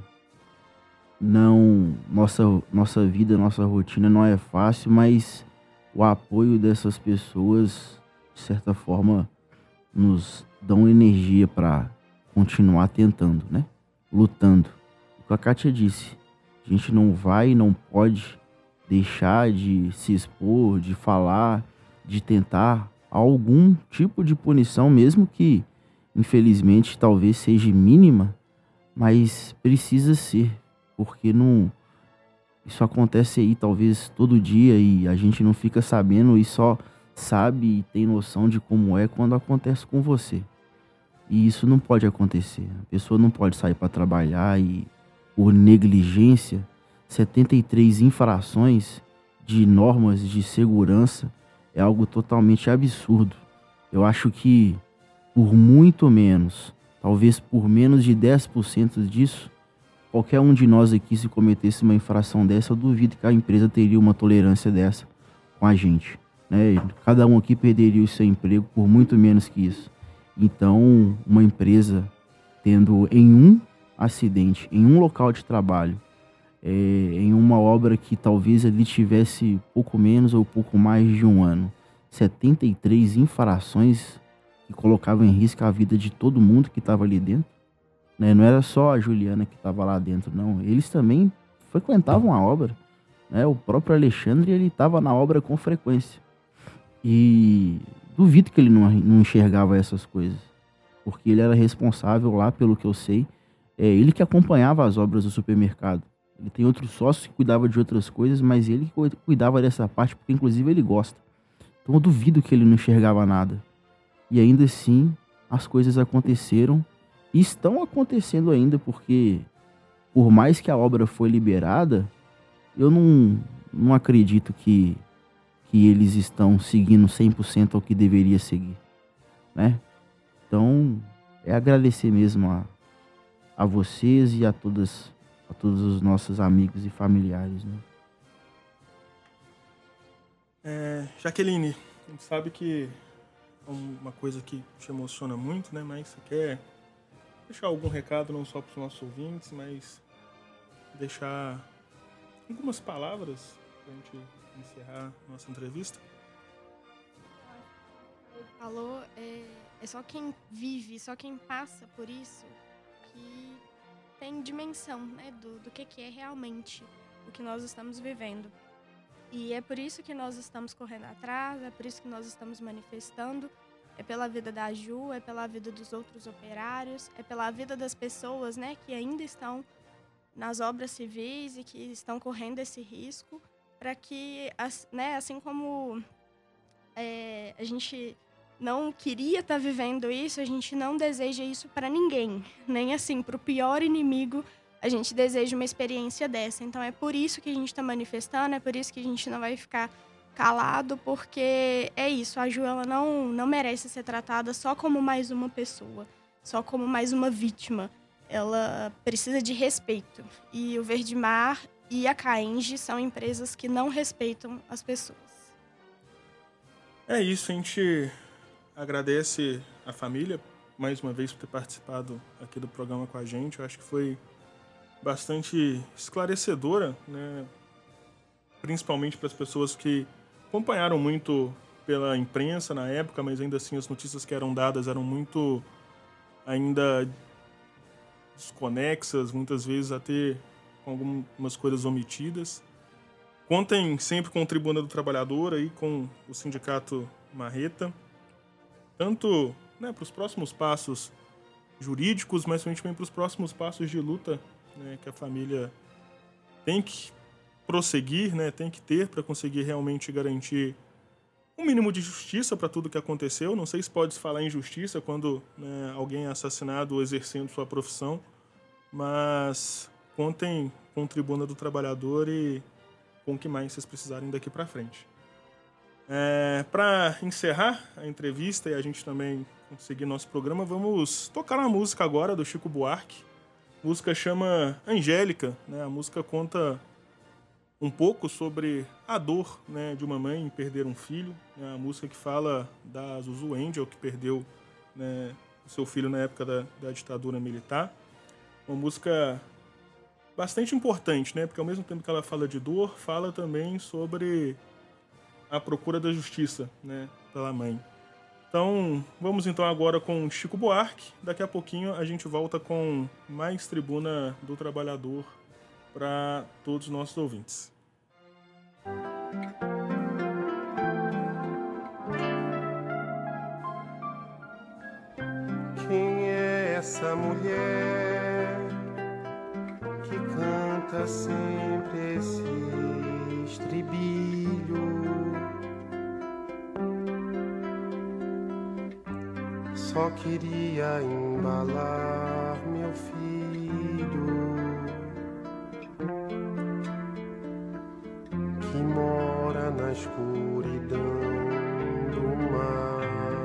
nossa vida, nossa rotina não é fácil, mas o apoio dessas pessoas, de certa forma, nos dão energia para continuar tentando, né? Lutando. O que a Cátia disse, a gente não pode deixar de se expor, de falar, de tentar algum tipo de punição, mesmo que, infelizmente, talvez seja mínima, mas precisa ser, porque isso acontece aí talvez todo dia e a gente não fica sabendo e só sabe e tem noção de como é quando acontece com você. E isso não pode acontecer. A pessoa não pode sair para trabalhar e, por negligência, 73 infrações de normas de segurança é algo totalmente absurdo. Eu acho que por muito menos, talvez por menos de 10% disso, qualquer um de nós aqui, se cometesse uma infração dessa, eu duvido que a empresa teria uma tolerância dessa com a gente, né? Cada um aqui perderia o seu emprego por muito menos que isso. Então, uma empresa tendo em um acidente, em um local de trabalho, em uma obra que talvez ali tivesse pouco menos ou pouco mais de um ano, 73 infrações que colocavam em risco a vida de todo mundo que estava ali dentro, né? Não era só a Juliana que estava lá dentro, não. Eles também frequentavam a obra, né? O próprio Alexandre, ele estava na obra com frequência. E duvido que ele não enxergava essas coisas, porque ele era responsável lá, pelo que eu sei, ele que acompanhava as obras do supermercado. Ele tem outros sócios que cuidavam de outras coisas, mas ele cuidava dessa parte porque, inclusive, ele gosta. Então eu duvido que ele não enxergava nada. E ainda assim, as coisas aconteceram e estão acontecendo ainda, porque por mais que a obra foi liberada, eu não acredito que eles estão seguindo 100% ao que deveria seguir, né? Então, é agradecer mesmo a vocês e a todos os nossos amigos e familiares, né? Jaqueline, a gente sabe que é uma coisa que te emociona muito, né? Mas você quer deixar algum recado não só para os nossos ouvintes, mas deixar algumas palavras para a gente encerrar nossa entrevista? Ele falou, é só quem vive, só quem passa por isso que tem dimensão, né, do que é realmente o que nós estamos vivendo. E é por isso que nós estamos correndo atrás, é por isso que nós estamos manifestando. É pela vida da Ju, é pela vida dos outros operários, é pela vida das pessoas, né, que ainda estão nas obras civis e que estão correndo esse risco, para que, né, assim como a gente não queria estar vivendo isso, a gente não deseja isso para ninguém, nem assim, para o pior inimigo, a gente deseja uma experiência dessa. Então é por isso que a gente está manifestando, é por isso que a gente não vai ficar calado, porque é isso, a Ju, ela não merece ser tratada só como mais uma pessoa, só como mais uma vítima. Ela precisa de respeito. E o Verdemar e a Caenge são empresas que não respeitam as pessoas. É isso, a gente agradece a família, mais uma vez, por ter participado aqui do programa com a gente. Eu acho que foi bastante esclarecedora, né? Principalmente para as pessoas que acompanharam muito pela imprensa na época, mas ainda assim as notícias que eram dadas eram muito ainda desconexas, muitas vezes até com algumas coisas omitidas. Contem sempre com o Tribuna do Trabalhador e com o Sindicato Marreta, tanto, né, para os próximos passos jurídicos, mas também para os próximos passos de luta, né, que a família tem que prosseguir, né, tem que ter para conseguir realmente garantir um mínimo de justiça para tudo que aconteceu. Não sei se pode falar em justiça quando, né, alguém é assassinado ou exercendo sua profissão, mas contem com o Tribuna do Trabalhador e com o que mais vocês precisarem daqui para frente. Para encerrar a entrevista e a gente também conseguir nosso programa, vamos tocar uma música agora do Chico Buarque. A música chama Angélica, né? A música conta um pouco sobre a dor, né, de uma mãe em perder um filho, né? A música que fala da Zuzu Angel, que perdeu, né, o seu filho na época da ditadura militar. Uma música bastante importante, né? Porque ao mesmo tempo que ela fala de dor, fala também sobre a procura da justiça, né, pela mãe. Então, vamos então agora com Chico Buarque. Daqui a pouquinho a gente volta com mais Tribuna do Trabalhador para todos os nossos ouvintes. Quem é essa mulher que canta sempre esse estribilho? Só queria embalar meu filho, que mora na escuridão do mar.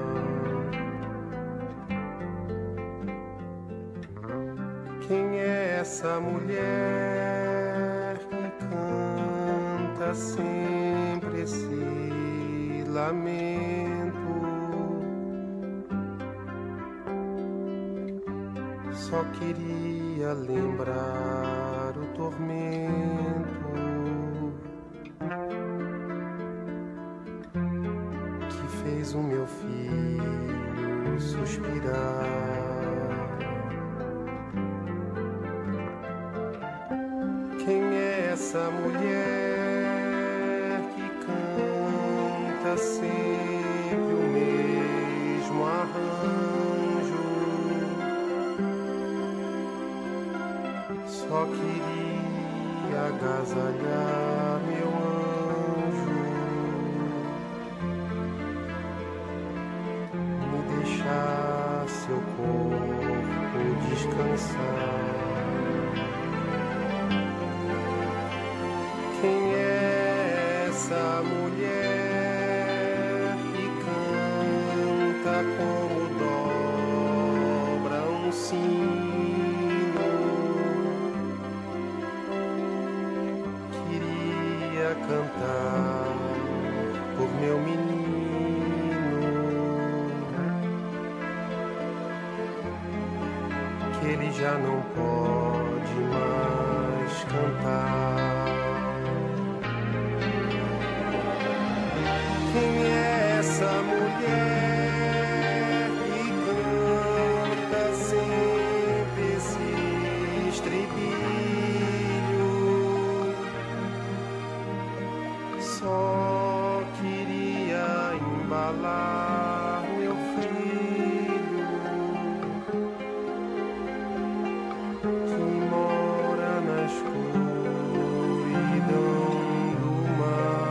Quem é essa mulher que canta sempre esse lamento? Só queria lembrar o tormento que fez o meu filho suspirar. Quem é essa mulher que canta sempre o mesmo arranjo? Só queria agasalhar meu anjo, me deixar seu corpo descansar. Quem é essa mulher que canta como dobra um sino? Queria cantar por meu menino, que ele já não pode mais cantar. Quem é essa mulher que canta sempre esse estribilho? Só queria embalar meu filho, que mora na escuridão do mar.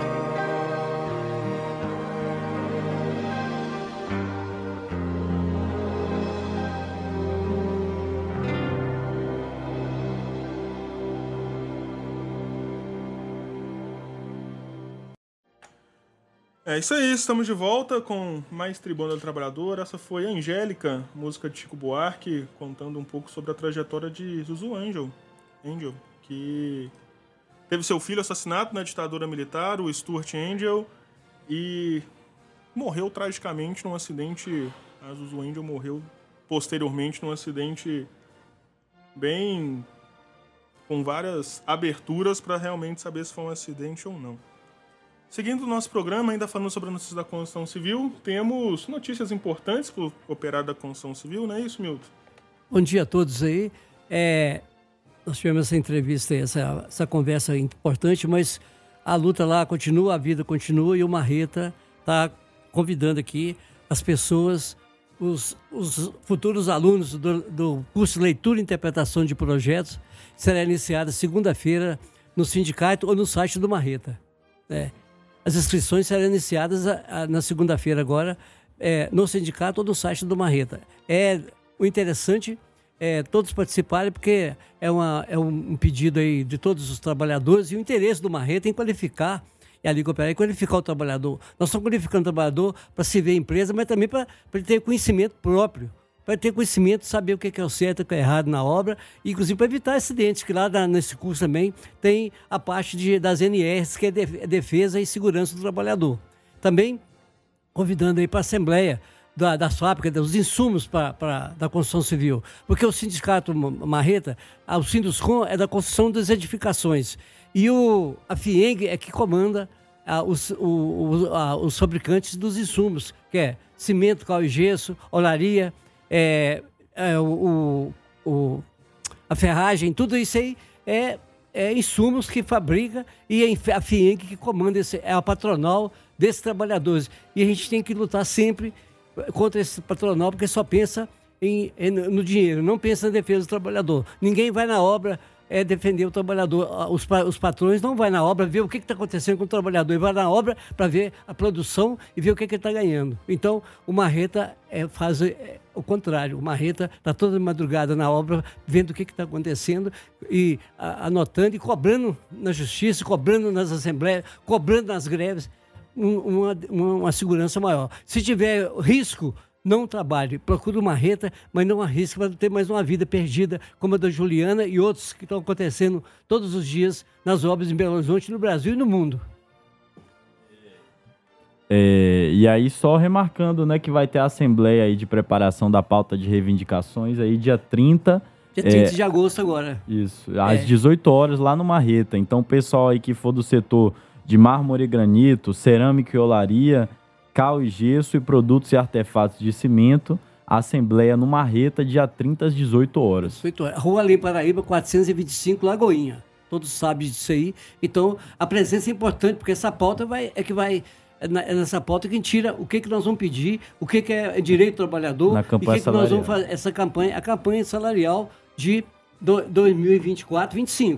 É isso aí, estamos de volta com mais Tribuna do Trabalhador. Essa foi Angélica, música de Chico Buarque, contando um pouco sobre a trajetória de Zuzu Angel, que teve seu filho assassinado na ditadura militar, o Stuart Angel, e morreu tragicamente num acidente. A Zuzu Angel morreu posteriormente num acidente bem com várias aberturas para realmente saber se foi um acidente ou não. Seguindo o nosso programa, ainda falando sobre a notícia da construção civil, temos notícias importantes para o operário da construção civil, não é isso, Milton? Bom dia a todos aí. Nós tivemos essa entrevista, essa conversa importante, mas a luta lá continua, a vida continua, e o Marreta está convidando aqui as pessoas, os futuros alunos do curso de Leitura e Interpretação de Projetos, que será iniciado segunda-feira no sindicato ou no site do Marreta. As inscrições serão iniciadas na segunda-feira agora, no sindicato ou no site do Marreta. O interessante é todos participarem, porque é um pedido aí de todos os trabalhadores, e o interesse do Marreta em qualificar a Liga Operária, qualificar o trabalhador. Nós estamos qualificando o trabalhador para servir a empresa, mas também para ele ter conhecimento próprio, para ter conhecimento, saber o que é o certo e o que é errado na obra, e inclusive para evitar acidentes, que lá nesse curso também tem a parte das NRs, que é defesa e segurança do trabalhador. Também convidando aí para a Assembleia das fábricas, dos insumos da construção civil, porque o sindicato Marreta, o Sinduscom, é da construção das edificações, e a FIENG é que comanda os fabricantes dos insumos, que é cimento, cal e gesso, olaria, a ferragem, tudo isso aí é insumos que fabrica, e a FIENG que comanda, é a patronal desses trabalhadores. E a gente tem que lutar sempre contra esse patronal, porque só pensa no dinheiro, não pensa na defesa do trabalhador. Ninguém vai na obra é defender o trabalhador. Os patrões não vão na obra ver o que está acontecendo com o trabalhador, ele vai na obra para ver a produção e ver o que ele está ganhando. Então, o marreta faz o contrário. O marreta está toda madrugada na obra, vendo o que está acontecendo e anotando e cobrando na justiça, cobrando nas assembleias, cobrando nas greves uma segurança maior. Se tiver risco, não trabalhe, procure uma marreta, mas não arrisque para ter mais uma vida perdida, como a da Juliana e outros que estão acontecendo todos os dias nas obras em Belo Horizonte, no Brasil e no mundo. E aí, só remarcando, né, que vai ter a assembleia aí de preparação da pauta de reivindicações aí dia 30. Dia 30 de agosto agora. Isso, às 18 horas lá no Marreta. Então, o pessoal aí que for do setor de mármore e granito, cerâmica e olaria, cal e gesso e produtos e artefatos de cimento, a assembleia no Marreta, dia 30 às 18 horas. 18 horas. Rua Lei Paraíba, 425, Lagoinha. Todos sabem disso aí. Então, a presença é importante, porque essa pauta é nessa pauta que a gente tira o que nós vamos pedir, o que é direito do trabalhador, na campanha e o que nós vamos fazer, essa campanha, a campanha salarial de 2024-25.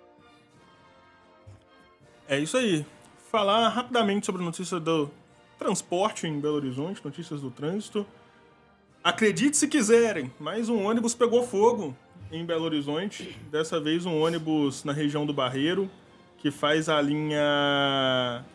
É isso aí. Falar rapidamente sobre a notícia do transporte em Belo Horizonte, notícias do trânsito. Acredite se quiserem, mais um ônibus pegou fogo em Belo Horizonte. Dessa vez um ônibus na região do Barreiro, que faz a linha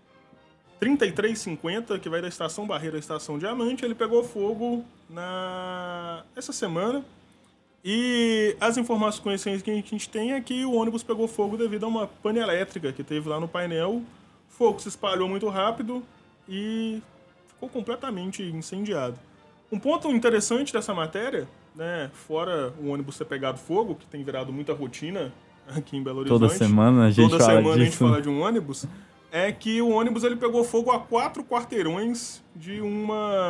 3350, que vai da Estação Barreiro à Estação Diamante. Ele pegou fogo essa semana. E as informações que a gente tem é que o ônibus pegou fogo devido a uma pane elétrica que teve lá no painel. O fogo se espalhou muito rápido e ficou completamente incendiado. Um ponto interessante dessa matéria, né, fora o ônibus ter pegado fogo, que tem virado muita rotina aqui em Belo Horizonte. Toda semana a gente fala de um ônibus, é que o ônibus ele pegou fogo a 4 quarteirões de um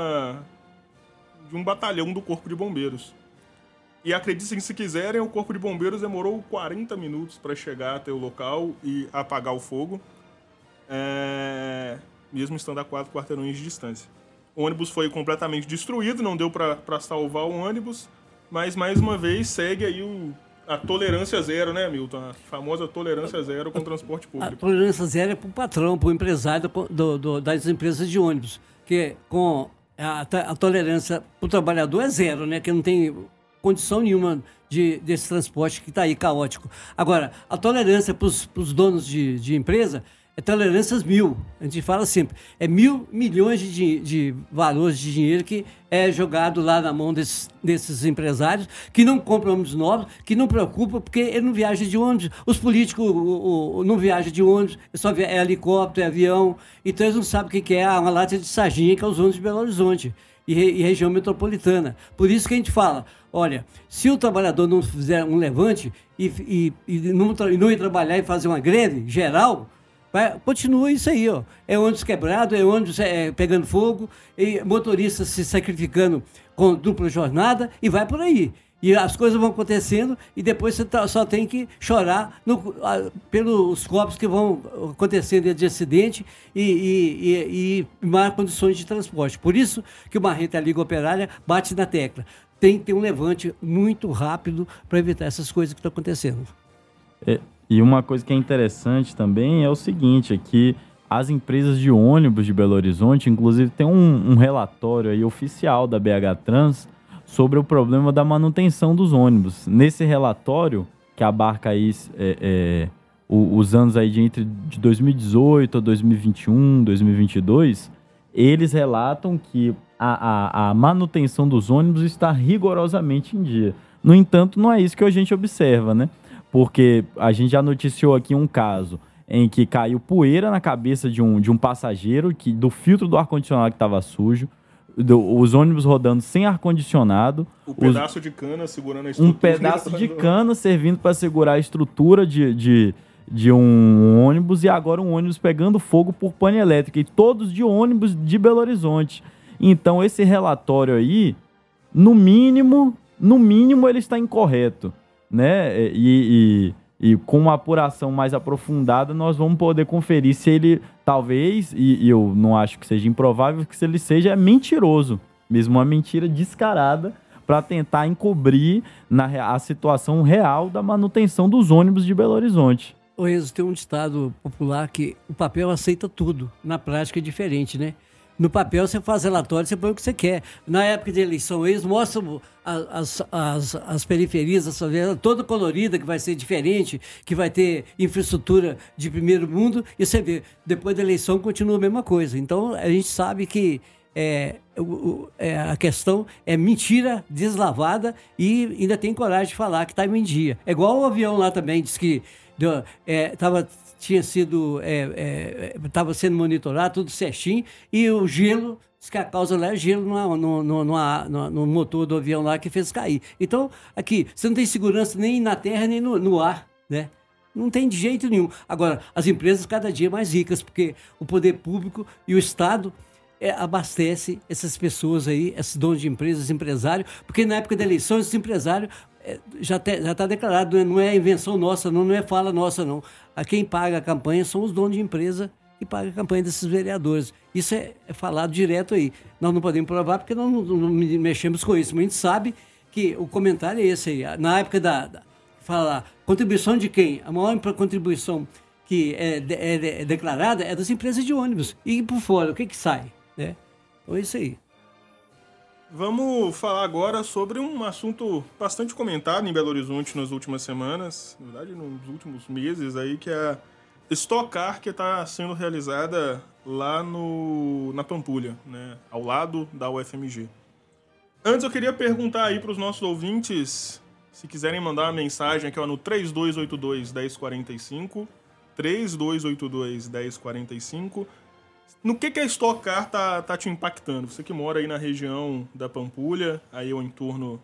batalhão do Corpo de Bombeiros. E acreditem se quiserem, o Corpo de Bombeiros demorou 40 minutos para chegar até o local e apagar o fogo. Mesmo estando a 4 quarteirões de distância. O ônibus foi completamente destruído, não deu para salvar o ônibus, mas mais uma vez segue aí a tolerância zero, né, Milton? A famosa tolerância zero com o transporte público. A tolerância zero é para o patrão, para o empresário das empresas de ônibus, que com a tolerância para o trabalhador é zero, né, que não tem condição nenhuma desse transporte que está aí caótico. Agora, a tolerância para os donos de empresa é tolerâncias 1000. A gente fala sempre, é 1.000 milhões de valores de dinheiro que é jogado lá na mão desses empresários, que não compram ônibus novos, que não preocupam, porque ele não viaja de ônibus. Os políticos não viajam de ônibus, é helicóptero, é avião. Então eles não sabem o que é uma lata de sardinha, que é os ônibus de Belo Horizonte e região metropolitana. Por isso que a gente fala, olha, se o trabalhador não fizer um levante e não ir trabalhar e fazer uma greve geral, continua isso aí, ó. É ônibus quebrado, é ônibus pegando fogo, e motorista se sacrificando com dupla jornada e vai por aí. E as coisas vão acontecendo e depois você só tem que chorar pelos corpos que vão acontecendo de acidente e má condições de transporte. Por isso que o Marreta, a Liga Operária, bate na tecla. Tem que ter um levante muito rápido para evitar essas coisas que estão acontecendo. E uma coisa que é interessante também é o seguinte, é que as empresas de ônibus de Belo Horizonte, inclusive tem um relatório aí oficial da BH Trans sobre o problema da manutenção dos ônibus. Nesse relatório, que abarca aí, os anos aí de 2018 a 2021, 2022, eles relatam que a manutenção dos ônibus está rigorosamente em dia. No entanto, não é isso que a gente observa, né? Porque a gente já noticiou aqui um caso em que caiu poeira na cabeça de um passageiro do filtro do ar-condicionado que estava sujo, os ônibus rodando sem ar-condicionado. O pedaço de cana segurando a estrutura. Um pedaço de cana servindo para segurar a estrutura de um ônibus, e agora um ônibus pegando fogo por pane elétrica, e todos de ônibus de Belo Horizonte. Então esse relatório aí, no mínimo ele está incorreto, né? E com uma apuração mais aprofundada nós vamos poder conferir se ele talvez, e eu não acho que seja improvável, que se ele seja mentiroso, mesmo uma mentira descarada para tentar encobrir a situação real da manutenção dos ônibus de Belo Horizonte. O Enzo, tem um ditado popular que o papel aceita tudo, na prática é diferente, né? No papel você faz relatório, você põe o que você quer. Na época de eleição, eles mostram as periferias, a favela toda colorida, que vai ser diferente, que vai ter infraestrutura de primeiro mundo, e você vê, depois da eleição continua a mesma coisa. Então, a gente sabe que a questão é mentira deslavada e ainda tem coragem de falar que está em dia. É igual o avião lá também, diz que estava sendo monitorado, tudo certinho, e o gelo, diz que a causa lá é gelo no motor do avião lá que fez cair. Então, aqui, você não tem segurança nem na terra, nem no ar, né? Não tem de jeito nenhum. Agora, as empresas cada dia mais ricas, porque o poder público e o Estado abastece essas pessoas aí, esses donos de empresas, empresários, porque na época da eleição, esses empresários já está declarado, não é invenção nossa, não é fala nossa, não. Quem paga a campanha são os donos de empresa que pagam a campanha desses vereadores. Isso é falado direto aí. Nós não podemos provar porque nós não mexemos com isso, mas a gente sabe que o comentário é esse aí. Na época fala contribuição de quem? A maior contribuição que é declarada é das empresas de ônibus. E por fora, o que sai? Né? Então é isso aí. Vamos falar agora sobre um assunto bastante comentado em Belo Horizonte nas últimas semanas, na verdade nos últimos meses aí, que é a Stock Car, que está sendo realizada lá na Pampulha, né, ao lado da UFMG. Antes eu queria perguntar aí para os nossos ouvintes, se quiserem mandar uma mensagem aqui ó, no 3282-1045, 3282-1045, no que a Stock Car tá te impactando? Você que mora aí na região da Pampulha, aí ao entorno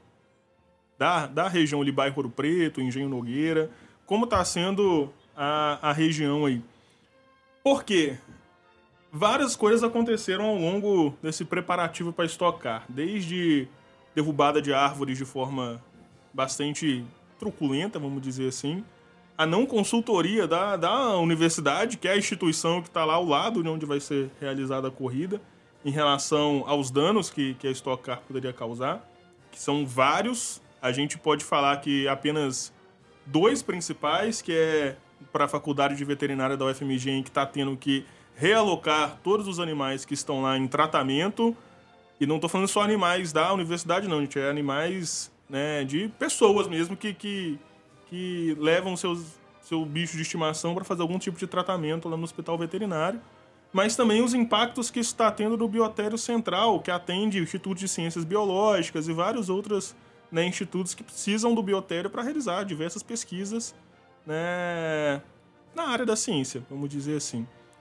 da região ali, bairro Ouro Preto, Engenho Nogueira, como tá sendo a região aí? Por quê? Várias coisas aconteceram ao longo desse preparativo para Stock Car, desde derrubada de árvores de forma bastante truculenta, vamos dizer assim, a não consultoria da universidade, que é a instituição que está lá ao lado de onde vai ser realizada a corrida, em relação aos danos que a Stock Car poderia causar, que são vários. A gente pode falar que apenas 2 principais, que é para a Faculdade de Veterinária da UFMG, que está tendo que realocar todos os animais que estão lá em tratamento. E não estou falando só animais da universidade, não, gente. É animais, né, de pessoas mesmo que levam seu bicho de estimação para fazer algum tipo de tratamento lá no hospital veterinário, mas também os impactos que isso está tendo no Biotério Central, que atende o Instituto de Ciências Biológicas e vários outros, né, institutos que precisam do biotério para realizar diversas pesquisas, né, na área da ciência, vamos dizer assim.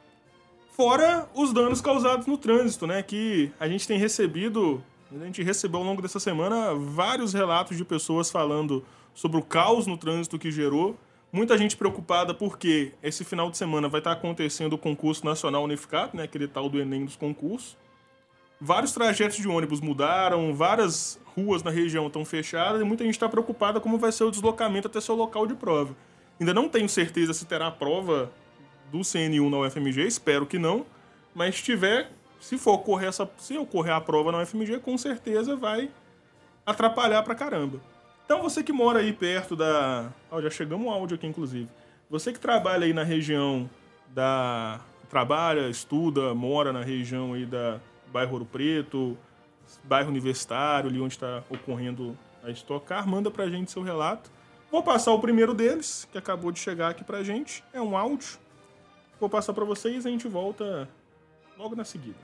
Fora os danos causados no trânsito, né, que a gente recebeu ao longo dessa semana vários relatos de pessoas falando sobre o caos no trânsito que gerou. Muita gente preocupada porque esse final de semana vai estar acontecendo o concurso nacional unificado, né, aquele tal do Enem dos concursos. Vários trajetos de ônibus mudaram, várias ruas na região estão fechadas e muita gente está preocupada como vai ser o deslocamento até seu local de prova. Ainda não tenho certeza se terá a prova do CNU na UFMG, espero que não, mas se ocorrer a prova na UFMG, com certeza vai atrapalhar pra caramba. Então você que mora aí perto já chegamos um áudio aqui, inclusive. Você que trabalha aí na região trabalha, estuda, mora na região aí da bairro Ouro Preto, bairro Universitário, ali onde está ocorrendo a Stock Car, manda pra gente seu relato. Vou passar o primeiro deles, que acabou de chegar aqui pra gente. É um áudio. Vou passar pra vocês e a gente volta logo em seguida.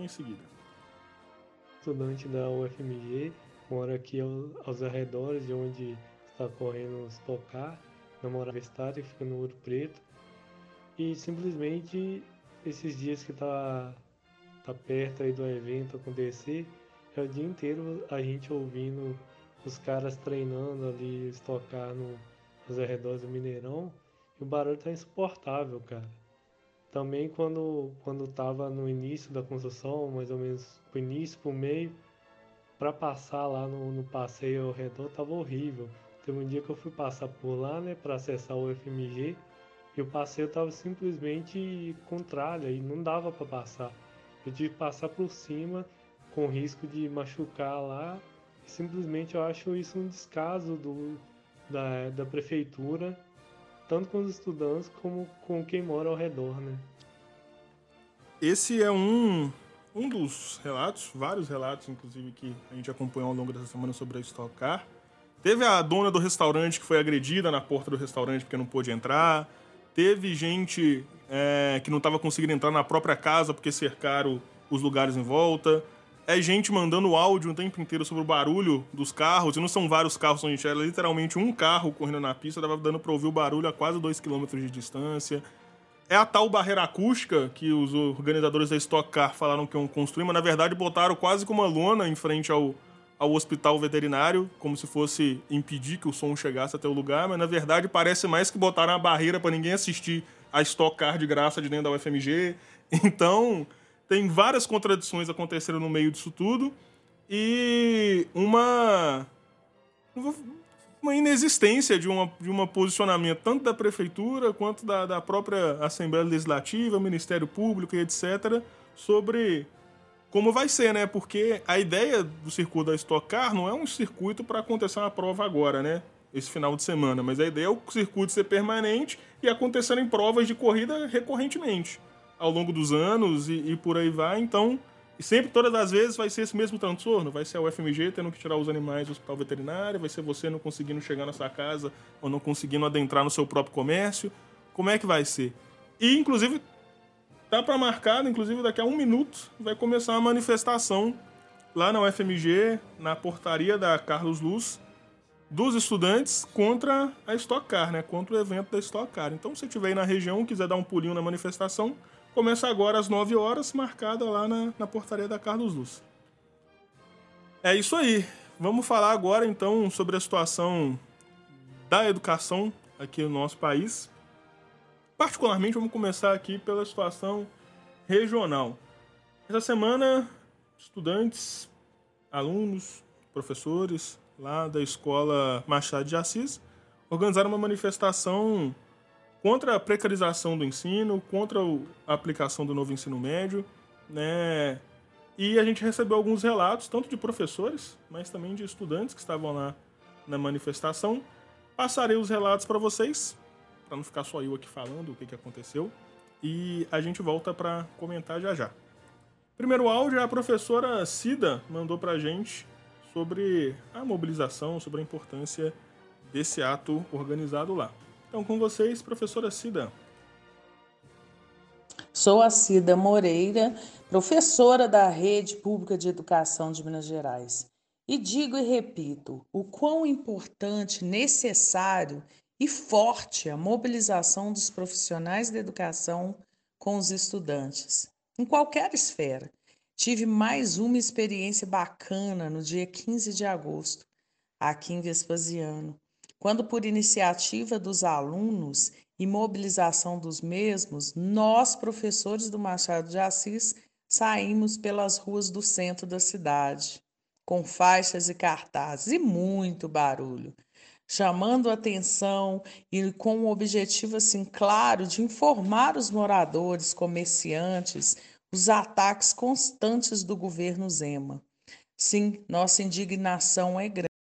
Estudante da UFMG, moro aqui aos arredores de onde está ocorrendo o Stock Car, na Universitária, que fica no Ouro Preto. E simplesmente esses dias que tá perto aí do evento acontecer, é o dia inteiro a gente ouvindo os caras treinando ali Stock Car nos arredores do Mineirão, e o barulho tá insuportável, cara. Também quando tava no início da construção, mais ou menos pro início, pro meio, para passar lá no passeio ao redor tava horrível. Teve um dia que eu fui passar por lá, né, para acessar o UFMG, e o passeio tava simplesmente com tralha e não dava para passar. Eu tive que passar por cima com risco de machucar lá Simplesmente eu acho isso um descaso da prefeitura, tanto com os estudantes como com quem mora ao redor, né? Esse é um dos relatos, vários relatos, inclusive, que a gente acompanhou ao longo dessa semana sobre a Stock Car. Teve a dona do restaurante que foi agredida na porta do restaurante porque não pôde entrar. Teve gente que não estava conseguindo entrar na própria casa porque cercaram os lugares em volta. É gente mandando áudio o tempo inteiro sobre o barulho dos carros. E não são vários carros, gente. Era literalmente um carro correndo na pista. Dava dando para ouvir o barulho a quase 2 km de distância. É a tal barreira acústica que os organizadores da Stock Car falaram que iam construir, mas na verdade botaram quase com uma lona em frente ao hospital veterinário, como se fosse impedir que o som chegasse até o lugar, mas na verdade parece mais que botaram uma barreira para ninguém assistir a Stock Car de graça de dentro da UFMG. Então, tem várias contradições acontecendo no meio disso tudo e uma inexistência de um posicionamento tanto da prefeitura quanto da própria Assembleia Legislativa, Ministério Público e etc., sobre como vai ser, né? Porque a ideia do circuito da Stock Car não é um circuito para acontecer uma prova agora, né? Esse final de semana. Mas a ideia é o circuito ser permanente e acontecerem provas de corrida recorrentemente ao longo dos anos e por aí vai. Então, e sempre, todas as vezes, vai ser esse mesmo transtorno. Vai ser a UFMG tendo que tirar os animais do hospital veterinário, vai ser você não conseguindo chegar na sua casa ou não conseguindo adentrar no seu próprio comércio. Como é que vai ser? E, inclusive, tá para marcado, inclusive daqui a 1 minuto, vai começar uma manifestação lá na UFMG, na portaria da Carlos Luz, dos estudantes contra a Stock Car, né? Contra o evento da Stock Car. Então, se você estiver aí na região, quiser dar um pulinho na manifestação, começa agora às 9 horas, marcada lá na portaria da Carlos Luz. É isso aí. Vamos falar agora, então, sobre a situação da educação aqui no nosso país. Particularmente, vamos começar aqui pela situação regional. Essa semana, estudantes, alunos, professores lá da Escola Machado de Assis organizaram uma manifestação contra a precarização do ensino, contra a aplicação do novo ensino médio, né? E a gente recebeu alguns relatos, tanto de professores, mas também de estudantes que estavam lá na manifestação. Passarei os relatos para vocês, para não ficar só eu aqui falando o que aconteceu, e a gente volta para comentar já já. Primeiro áudio, a professora Cida mandou para a gente sobre a mobilização, sobre a importância desse ato organizado lá. Então, com vocês, professora Cida. Sou a Cida Moreira, professora da Rede Pública de Educação de Minas Gerais. E digo e repito, o quão importante, necessário e forte a mobilização dos profissionais da educação com os estudantes, em qualquer esfera. Tive mais uma experiência bacana no dia 15 de agosto, aqui em Vespasiano, quando, por iniciativa dos alunos e mobilização dos mesmos, nós, professores do Machado de Assis, saímos pelas ruas do centro da cidade, com faixas e cartazes e muito barulho, chamando a atenção e com o objetivo, assim, claro, de informar os moradores, comerciantes, os ataques constantes do governo Zema. Sim, nossa indignação é grande.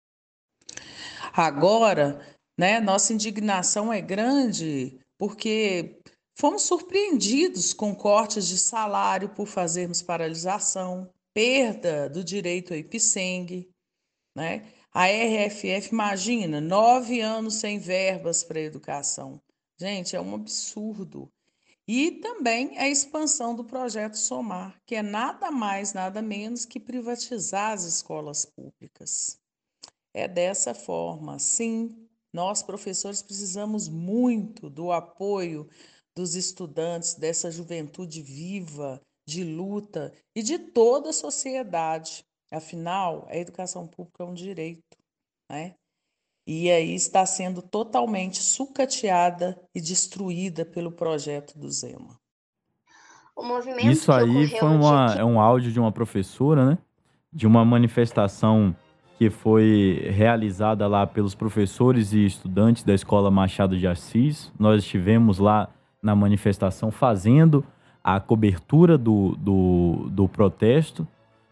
Agora, né, nossa indignação é grande porque fomos surpreendidos com cortes de salário por fazermos paralisação, perda do direito ao IPSENG, né? A RFF, imagina, 9 anos sem verbas para a educação. Gente, é um absurdo. E também a expansão do projeto Somar, que é nada mais, nada menos que privatizar as escolas públicas. É dessa forma, sim, nós professores precisamos muito do apoio dos estudantes, dessa juventude viva, de luta e de toda a sociedade. Afinal, a educação pública é um direito, né? E aí está sendo totalmente sucateada e destruída pelo projeto do Zema. O movimento Isso aí foi um áudio de uma professora, né? De uma manifestação que foi realizada lá pelos professores e estudantes da Escola Machado de Assis. Nós estivemos lá na manifestação fazendo a cobertura do protesto,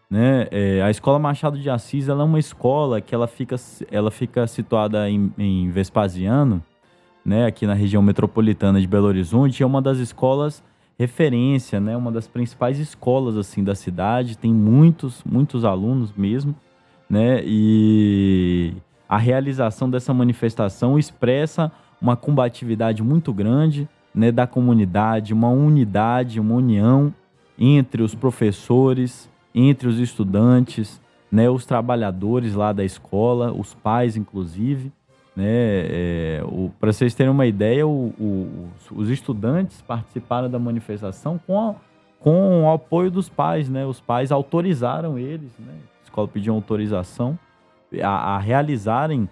né? A Escola Machado de Assis, ela é uma escola que ela fica situada em Vespasiano, né? Aqui na região metropolitana de Belo Horizonte. É uma das escolas referência, né? Uma das principais escolas assim da cidade. Tem muitos alunos mesmo, né? E a realização dessa manifestação expressa uma combatividade muito grande, né, da comunidade, uma unidade, uma união entre os professores, entre os estudantes, né, os trabalhadores lá da escola, os pais, inclusive, né? Para vocês terem uma ideia, os estudantes participaram da manifestação com o apoio dos pais, né? Os pais autorizaram eles, né? A escola pediu autorização a realizarem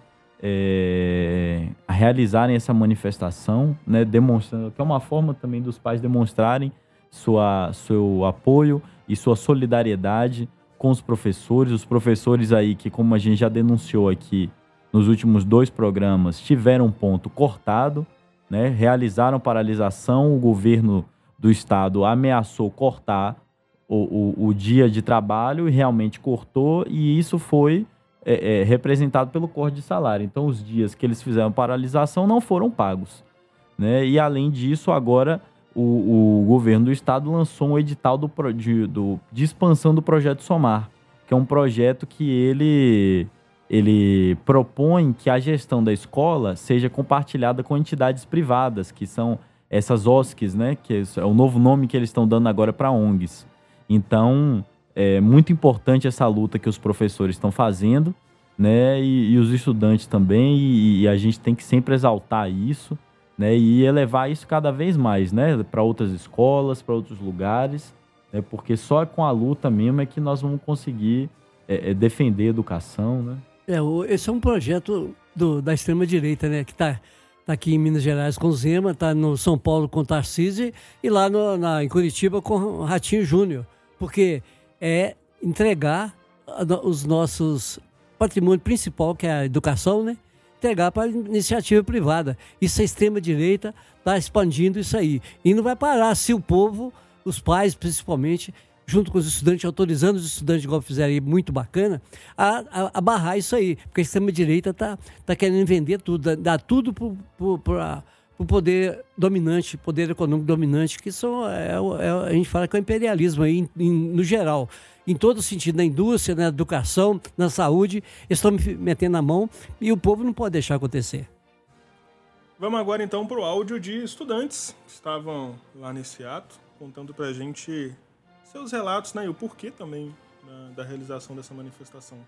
essa manifestação, né, demonstrando que é uma forma também dos pais demonstrarem seu apoio e sua solidariedade com os professores aí que, como a gente já denunciou aqui nos últimos 2 programas, tiveram um ponto cortado, né, realizaram paralisação, o governo do estado ameaçou cortar o dia de trabalho e realmente cortou, e isso foi representado pelo corte de salário. Então, os dias que eles fizeram paralisação não foram pagos, né? E, além disso, agora o governo do estado lançou um edital de expansão do Projeto Somar, que é um projeto que ele propõe que a gestão da escola seja compartilhada com entidades privadas, que são essas OSCs, né? Que é o novo nome que eles estão dando agora para ONGs. Então, é muito importante essa luta que os professores estão fazendo, né? E os estudantes também, e a gente tem que sempre exaltar isso, né? E elevar isso cada vez mais, né? Para outras escolas, para outros lugares, né? Porque só com a luta mesmo é que nós vamos conseguir defender a educação, né? Esse é um projeto da extrema-direita, né? Que está aqui em Minas Gerais com o Zema, está no São Paulo com o Tarcísio e lá em Curitiba com o Ratinho Júnior. Porque é entregar os nossos patrimônio principal, que é a educação, né? Entregar para a iniciativa privada. Isso a extrema-direita está expandindo isso aí. E não vai parar se o povo, os pais principalmente, junto com os estudantes, autorizando os estudantes, igual fizeram aí, muito bacana, a barrar isso aí. Porque a extrema-direita tá querendo vender tudo, dar tudo para o poder dominante, poder econômico dominante, que a gente fala que é o imperialismo aí, no geral. Em todo sentido, na indústria, na educação, na saúde, eles estão metendo a mão e o povo não pode deixar acontecer. Vamos agora então para o áudio de estudantes que estavam lá nesse ato, contando para a gente seus relatos, né, e o porquê também da realização dessa manifestação.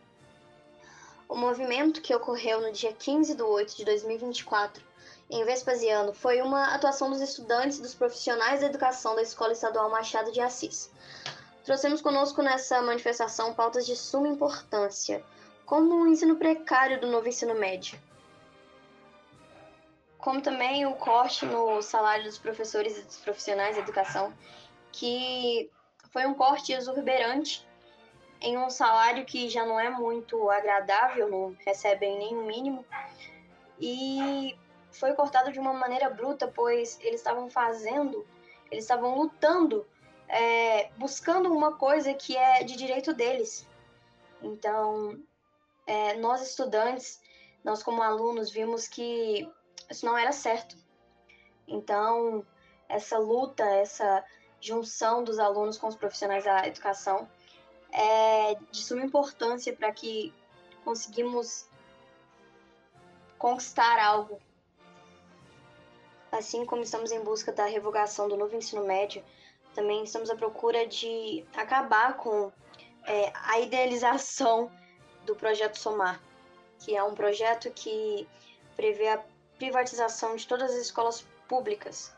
O movimento que ocorreu no dia 15/8/2024, em Vespasiano, foi uma atuação dos estudantes e dos profissionais da educação da Escola Estadual Machado de Assis. Trouxemos conosco nessa manifestação pautas de suma importância, como o ensino precário do novo ensino médio, como também o corte no salário dos professores e dos profissionais da educação, que foi um corte exuberante em um salário que já não é muito agradável, não recebem nem o mínimo, e foi cortado de uma maneira bruta, pois eles estavam lutando, buscando uma coisa que é de direito deles. Então, nós estudantes, nós como alunos, vimos que isso não era certo. Então, essa luta, essa junção dos alunos com os profissionais da educação é de suma importância para que conseguimos conquistar algo. Assim como estamos em busca da revogação do novo ensino médio, também estamos à procura de acabar com a idealização do Projeto Somar, que é um projeto que prevê a privatização de todas as escolas públicas.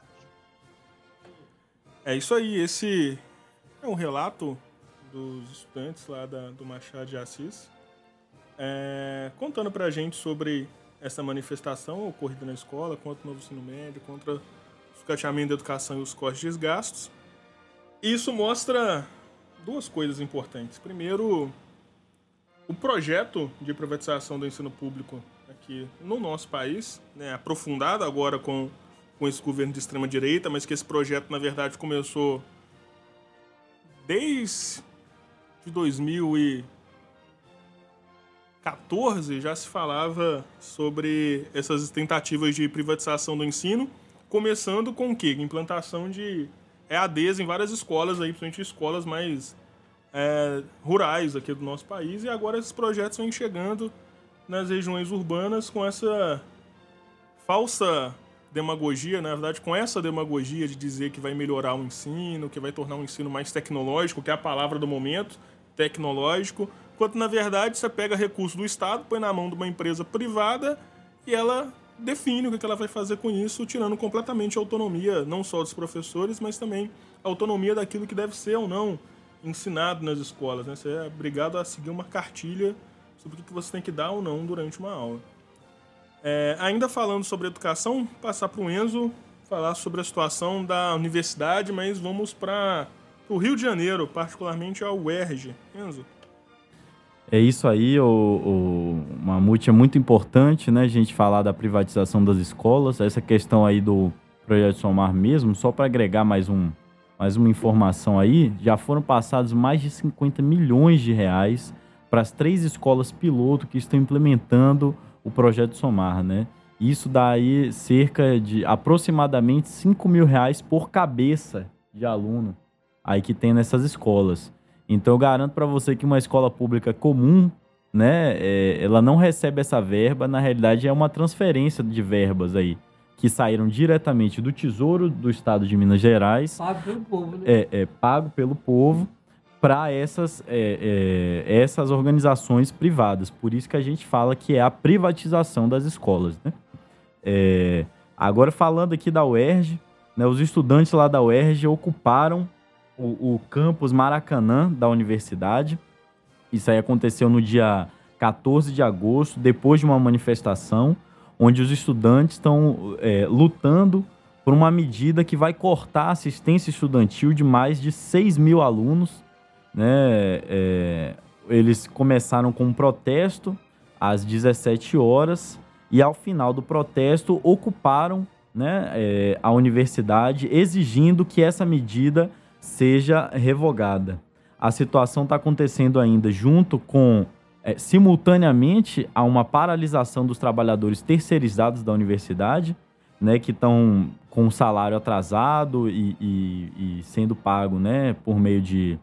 É isso aí, esse é um relato dos estudantes lá do Machado de Assis, contando pra gente sobre essa manifestação ocorrida na escola contra o novo ensino médio, contra o sucateamento da educação e os cortes de gastos. E isso mostra duas coisas importantes. Primeiro, o projeto de privatização do ensino público aqui no nosso país, né, aprofundado agora com esse governo de extrema-direita, mas que esse projeto, na verdade, começou desde de 2014 já se falava sobre essas tentativas de privatização do ensino, começando com o quê? Implantação de EADs em várias escolas, aí, principalmente escolas mais rurais aqui do nosso país, e agora esses projetos vêm chegando nas regiões urbanas com essa falsa demagogia, na verdade, com essa demagogia de dizer que vai melhorar o ensino, que vai tornar o ensino mais tecnológico, que é a palavra do momento, tecnológico, enquanto, na verdade, você pega recurso do Estado, põe na mão de uma empresa privada e ela define o que ela vai fazer com isso, tirando completamente a autonomia, não só dos professores, mas também a autonomia daquilo que deve ser ou não ensinado nas escolas, né? Você é obrigado a seguir uma cartilha sobre o que você tem que dar ou não durante uma aula. Ainda falando sobre educação, passar para o Enzo falar sobre a situação da universidade, mas vamos para o Rio de Janeiro, particularmente a UERJ. Enzo? É isso aí, Mamute, é muito importante, né, a gente falar da privatização das escolas, essa questão aí do Projeto Somar mesmo, só para agregar mais uma informação aí, já foram passados mais de 50 milhões de reais para as 3 escolas piloto que estão implementando o Projeto Somar, né? Isso daí cerca de aproximadamente 5 mil reais por cabeça de aluno aí que tem nessas escolas. Então eu garanto para você que uma escola pública comum, né, ela não recebe essa verba, na realidade é uma transferência de verbas aí, que saíram diretamente do Tesouro do Estado de Minas Gerais. Pago pelo povo, né? Pago pelo povo para essas organizações privadas. Por isso que a gente fala que é a privatização das escolas, né? Agora, falando aqui da UERJ, né, os estudantes lá da UERJ ocuparam o campus Maracanã da universidade. Isso aí aconteceu no dia 14 de agosto, depois de uma manifestação, onde os estudantes estão lutando por uma medida que vai cortar a assistência estudantil de mais de 6 mil alunos, né? Eles começaram com um protesto às 17 horas e, ao final do protesto, ocuparam, né, a universidade, exigindo que essa medida seja revogada. A situação está acontecendo ainda junto com, simultaneamente, a uma paralisação dos trabalhadores terceirizados da universidade, né, que estão com o salário atrasado e sendo pago, né, por meio de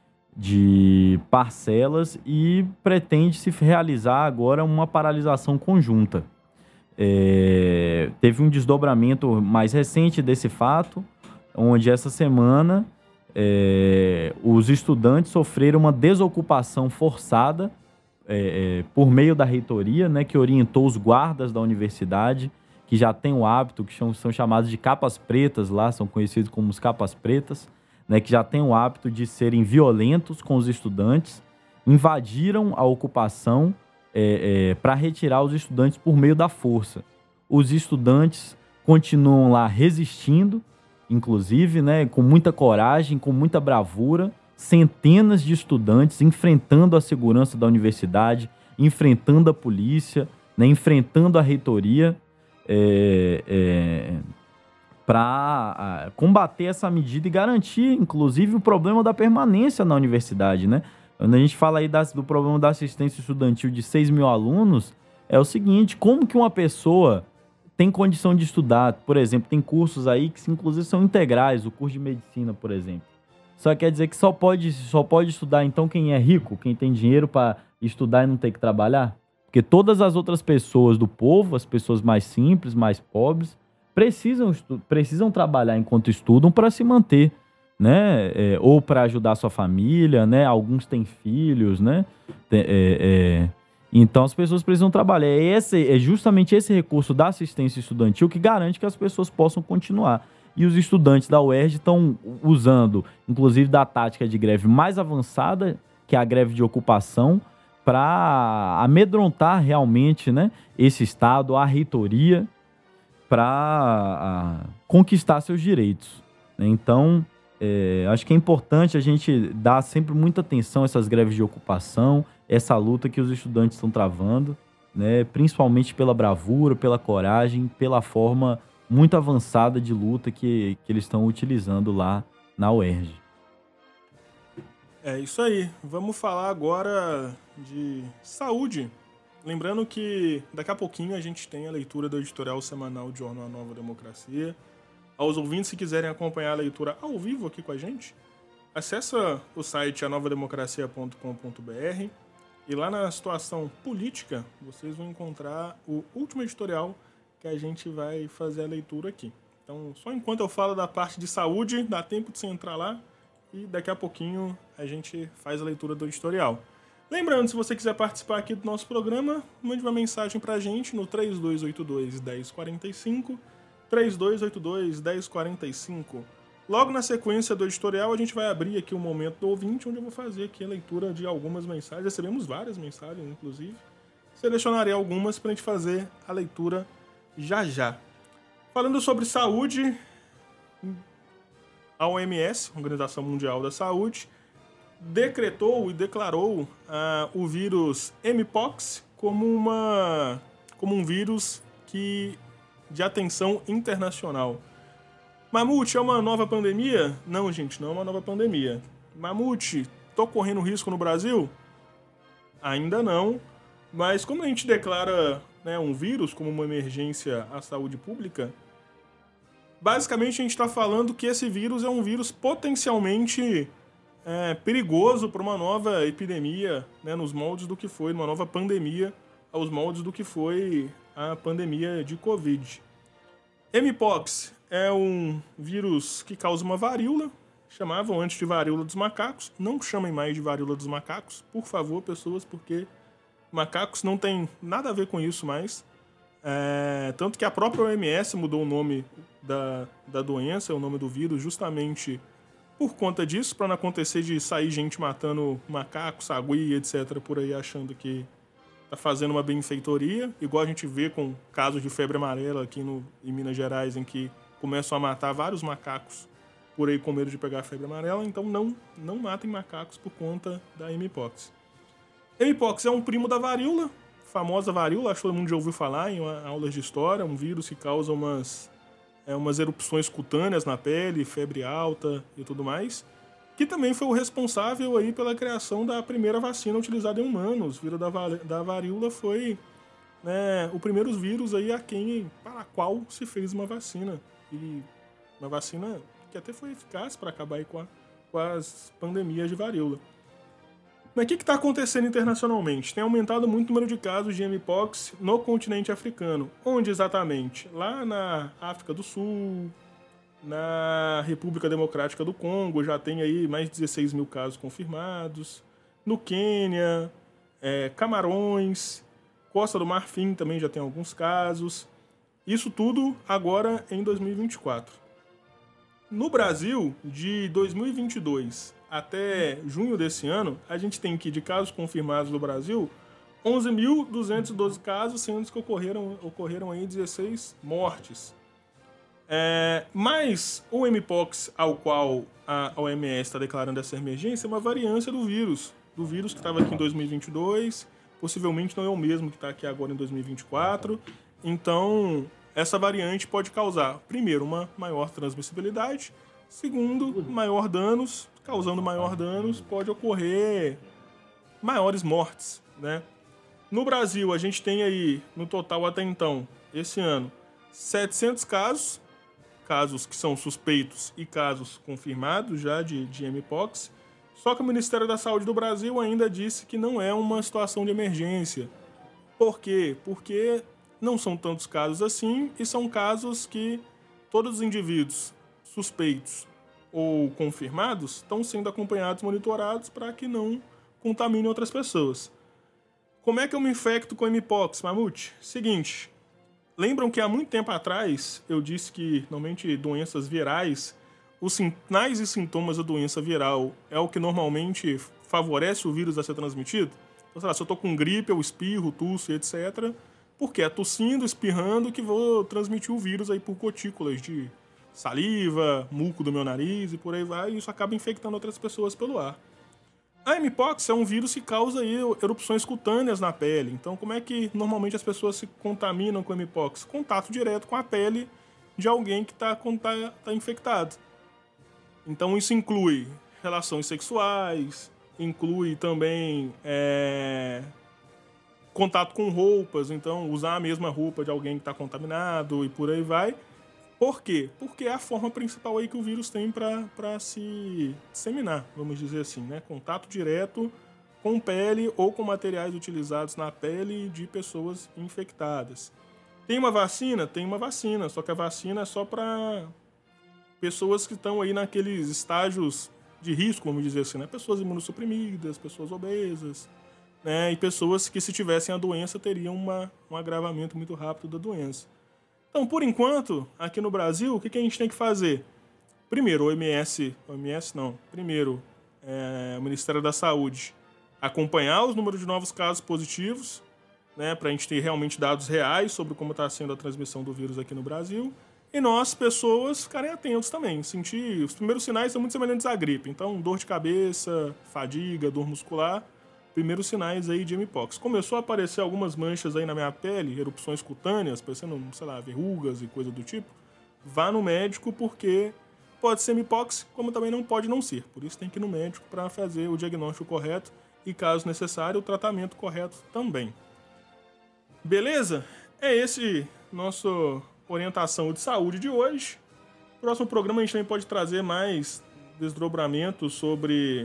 parcelas, e pretende-se realizar agora uma paralisação conjunta. Teve um desdobramento mais recente desse fato, onde essa semana os estudantes sofreram uma desocupação forçada por meio da reitoria, né, que orientou os guardas da universidade, que já tem o hábito, que são chamados de capas pretas lá, são conhecidos como os capas pretas, né, que já tem o hábito de serem violentos com os estudantes, invadiram a ocupação para retirar os estudantes por meio da força. Os estudantes continuam lá resistindo, inclusive, né, com muita coragem, com muita bravura, centenas de estudantes enfrentando a segurança da universidade, enfrentando a polícia, né, enfrentando a reitoria, para combater essa medida e garantir, inclusive, o problema da permanência na universidade, né? Quando a gente fala aí do problema da assistência estudantil de 6 mil alunos, é o seguinte: como que uma pessoa tem condição de estudar? Por exemplo, tem cursos aí que, inclusive, são integrais, o curso de medicina, por exemplo. Só quer dizer que só pode estudar, então, quem é rico, quem tem dinheiro para estudar e não ter que trabalhar? Porque todas as outras pessoas do povo, as pessoas mais simples, mais pobres, precisam trabalhar enquanto estudam para se manter, né? Ou para ajudar a sua família, né? Alguns têm filhos, né? Então as pessoas precisam trabalhar. É justamente esse recurso da assistência estudantil que garante que as pessoas possam continuar. E os estudantes da UERJ estão usando, inclusive, da tática de greve mais avançada, que é a greve de ocupação, para amedrontar realmente, né, esse Estado, a reitoria, para conquistar seus direitos. Então, acho que é importante a gente dar sempre muita atenção a essas greves de ocupação, essa luta que os estudantes estão travando, né, principalmente pela bravura, pela coragem, pela forma muito avançada de luta que eles estão utilizando lá na UERJ. É isso aí. Vamos falar agora de saúde. Lembrando que daqui a pouquinho a gente tem a leitura do editorial semanal de Jornal A Nova Democracia. Aos ouvintes, se quiserem acompanhar a leitura ao vivo aqui com a gente, acessa o site anovademocracia.com.br e lá na situação política vocês vão encontrar o último editorial que a gente vai fazer a leitura aqui. Então, só enquanto eu falo da parte de saúde, dá tempo de você entrar lá e daqui a pouquinho a gente faz a leitura do editorial. Lembrando, se você quiser participar aqui do nosso programa, mande uma mensagem pra gente no 3282-1045, 3282-1045. Logo na sequência do editorial, a gente vai abrir aqui o momento do ouvinte, onde eu vou fazer aqui a leitura de algumas mensagens. Recebemos várias mensagens, inclusive. Selecionarei algumas pra gente fazer a leitura já já. Falando sobre saúde, a OMS, Organização Mundial da Saúde, decretou e declarou o vírus Mpox como um vírus de atenção internacional. Mamute, é uma nova pandemia? Não, gente, não é uma nova pandemia. Mamute, tô correndo risco no Brasil? Ainda não, mas como a gente declara, né, um vírus como uma emergência à saúde pública, basicamente a gente está falando que esse vírus é um vírus potencialmente perigoso para uma nova epidemia, né, nos moldes do que foi, uma nova pandemia, aos moldes do que foi a pandemia de Covid. Mpox é um vírus que causa uma varíola, chamavam antes de varíola dos macacos, não chamem mais de varíola dos macacos, por favor, pessoas, porque macacos não tem nada a ver com isso mais. Tanto que a própria OMS mudou o nome da doença, o nome do vírus, justamente por conta disso, para não acontecer de sair gente matando macaco, sagui, etc., por aí achando que tá fazendo uma benfeitoria, igual a gente vê com casos de febre amarela aqui em Minas Gerais, em que começam a matar vários macacos por aí com medo de pegar a febre amarela. Então não matem macacos por conta da Mpox. Mpox é um primo da varíola, famosa varíola, acho que todo mundo já ouviu falar em aulas de história, um vírus que causa umas erupções cutâneas na pele, febre alta e tudo mais, que também foi o responsável aí pela criação da primeira vacina utilizada em humanos. O vírus da varíola foi, né, o primeiro vírus aí para a qual se fez uma vacina. E uma vacina que até foi eficaz para acabar aí com as pandemias de varíola. Mas o que está acontecendo internacionalmente? Tem aumentado muito o número de casos de Mpox no continente africano. Onde exatamente? Lá na África do Sul, na República Democrática do Congo, já tem aí mais de 16 mil casos confirmados. No Quênia, Camarões, Costa do Marfim também já tem alguns casos. Isso tudo agora em 2024. No Brasil, de 2022 até junho desse ano, a gente tem aqui de casos confirmados no Brasil 11.212 casos, sendo que ocorreram aí 16 mortes. Mas o Mpox, ao qual a OMS está declarando essa emergência, é uma variância do vírus que estava aqui em 2022, possivelmente não é o mesmo que está aqui agora em 2024. Então, essa variante pode causar, primeiro, uma maior transmissibilidade, segundo, maior danos. Causando maior danos, pode ocorrer maiores mortes, né? No Brasil, a gente tem aí, no total até então, esse ano, 700 casos que são suspeitos e casos confirmados já de Mpox. Só que o Ministério da Saúde do Brasil ainda disse que não é uma situação de emergência. Por quê? Porque não são tantos casos assim e são casos que todos os indivíduos suspeitos ou confirmados estão sendo acompanhados, monitorados para que não contaminem outras pessoas. Como é que eu me infecto com Mpox, Mamute? Seguinte, lembram que há muito tempo atrás eu disse que, normalmente, doenças virais, os sinais e sintomas da doença viral é o que normalmente favorece o vírus a ser transmitido? Então, sei lá, se eu estou com gripe, eu espirro, tusso, etc., porque é tossindo, espirrando que vou transmitir o vírus aí por gotículas de saliva, muco do meu nariz e por aí vai, e isso acaba infectando outras pessoas pelo ar. A Mpox é um vírus que causa aí erupções cutâneas na pele. Então, como é que normalmente as pessoas se contaminam com Mpox? Contato direto com a pele de alguém que está infectado. Então, isso inclui relações sexuais, inclui também contato com roupas, então usar a mesma roupa de alguém que está contaminado e por aí vai. Por quê? Porque é a forma principal aí que o vírus tem para se disseminar, vamos dizer assim, né? Contato direto com pele ou com materiais utilizados na pele de pessoas infectadas. Tem uma vacina? Tem uma vacina, só que a vacina é só para pessoas que estão aí naqueles estágios de risco, vamos dizer assim, né? Pessoas imunossuprimidas, pessoas obesas, né? E pessoas que, se tivessem a doença, teriam um agravamento muito rápido da doença. Então, por enquanto, aqui no Brasil, o que a gente tem que fazer? Primeiro, o Ministério da Saúde acompanhar os números de novos casos positivos, né, para a gente ter realmente dados reais sobre como está sendo a transmissão do vírus aqui no Brasil. E nós, pessoas, ficarem atentos também. Sentir os primeiros sinais são muito semelhantes à gripe. Então, dor de cabeça, fadiga, dor muscular, primeiros sinais aí de mpox. Começou a aparecer algumas manchas aí na minha pele, erupções cutâneas, parecendo, sei lá, verrugas e coisa do tipo. Vá no médico, porque pode ser mpox, como também não pode não ser. Por isso tem que ir no médico para fazer o diagnóstico correto e, caso necessário, o tratamento correto também. Beleza? É esse nosso orientação de saúde de hoje. Próximo programa a gente também pode trazer mais desdobramentos sobre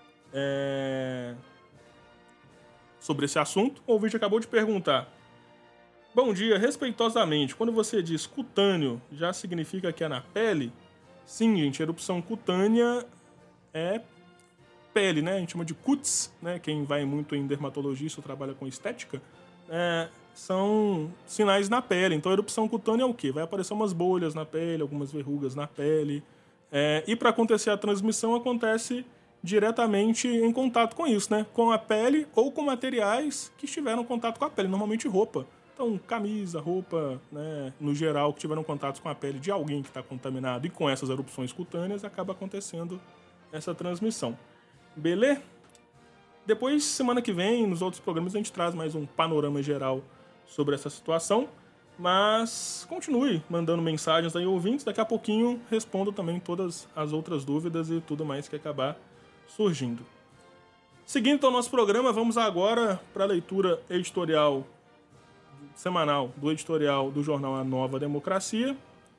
esse assunto. O ouvinte acabou de perguntar: bom dia, respeitosamente, quando você diz cutâneo, já significa que é na pele? Sim, gente, erupção cutânea é pele, né? A gente chama de cutis, né? Quem vai muito em dermatologista ou trabalha com estética, são sinais na pele. Então, a erupção cutânea é o quê? Vai aparecer umas bolhas na pele, algumas verrugas na pele. E para acontecer a transmissão, acontece diretamente em contato com isso, né? Com a pele ou com materiais que estiveram em contato com a pele, normalmente roupa. Então, camisa, roupa, né, no geral, que tiveram contato com a pele de alguém que está contaminado e com essas erupções cutâneas, acaba acontecendo essa transmissão. Beleza? Depois, semana que vem, nos outros programas, a gente traz mais um panorama geral sobre essa situação. Mas continue mandando mensagens aí, ouvintes. Daqui a pouquinho respondo também todas as outras dúvidas e tudo mais que acabar surgindo. Seguindo então o nosso programa, vamos agora para a leitura editorial semanal do editorial do jornal A Nova Democracia.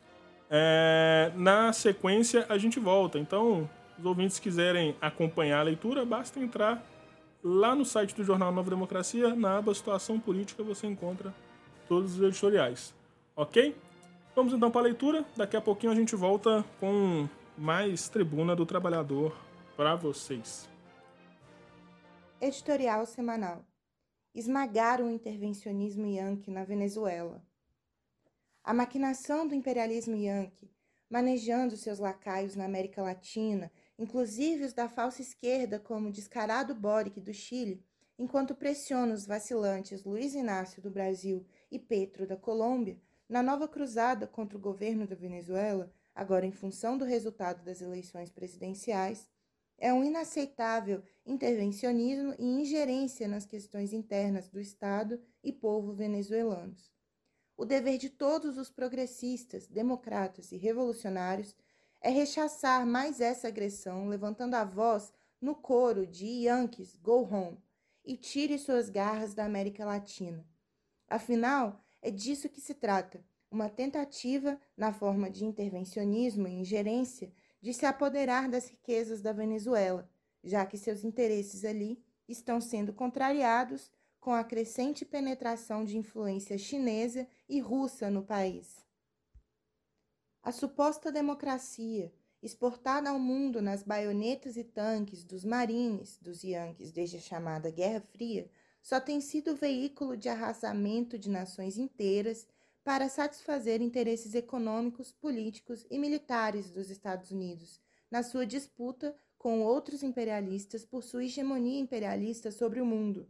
Na sequência, a gente volta. Então, os ouvintes quiserem acompanhar a leitura, basta entrar lá no site do jornal Nova Democracia, na aba Situação Política, você encontra todos os editoriais. Ok? Vamos então para a leitura. Daqui a pouquinho a gente volta com mais Tribuna do Trabalhador para vocês. Editorial semanal. Esmagaram o intervencionismo yankee na Venezuela. A maquinação do imperialismo yankee, manejando seus lacaios na América Latina, inclusive os da falsa esquerda como o descarado Boric do Chile, enquanto pressiona os vacilantes Luiz Inácio do Brasil e Petro da Colômbia, na nova cruzada contra o governo da Venezuela, agora em função do resultado das eleições presidenciais, é um inaceitável intervencionismo e ingerência nas questões internas do Estado e povo venezuelanos. O dever de todos os progressistas, democratas e revolucionários é rechaçar mais essa agressão, levantando a voz no coro de Yankees, go home, e tire suas garras da América Latina. Afinal, é disso que se trata, uma tentativa, na forma de intervencionismo e ingerência, de se apoderar das riquezas da Venezuela, já que seus interesses ali estão sendo contrariados com a crescente penetração de influência chinesa e russa no país. A suposta democracia, exportada ao mundo nas baionetas e tanques dos marines dos Yankees desde a chamada Guerra Fria, só tem sido veículo de arrasamento de nações inteiras para satisfazer interesses econômicos, políticos e militares dos Estados Unidos, na sua disputa com outros imperialistas por sua hegemonia imperialista sobre o mundo.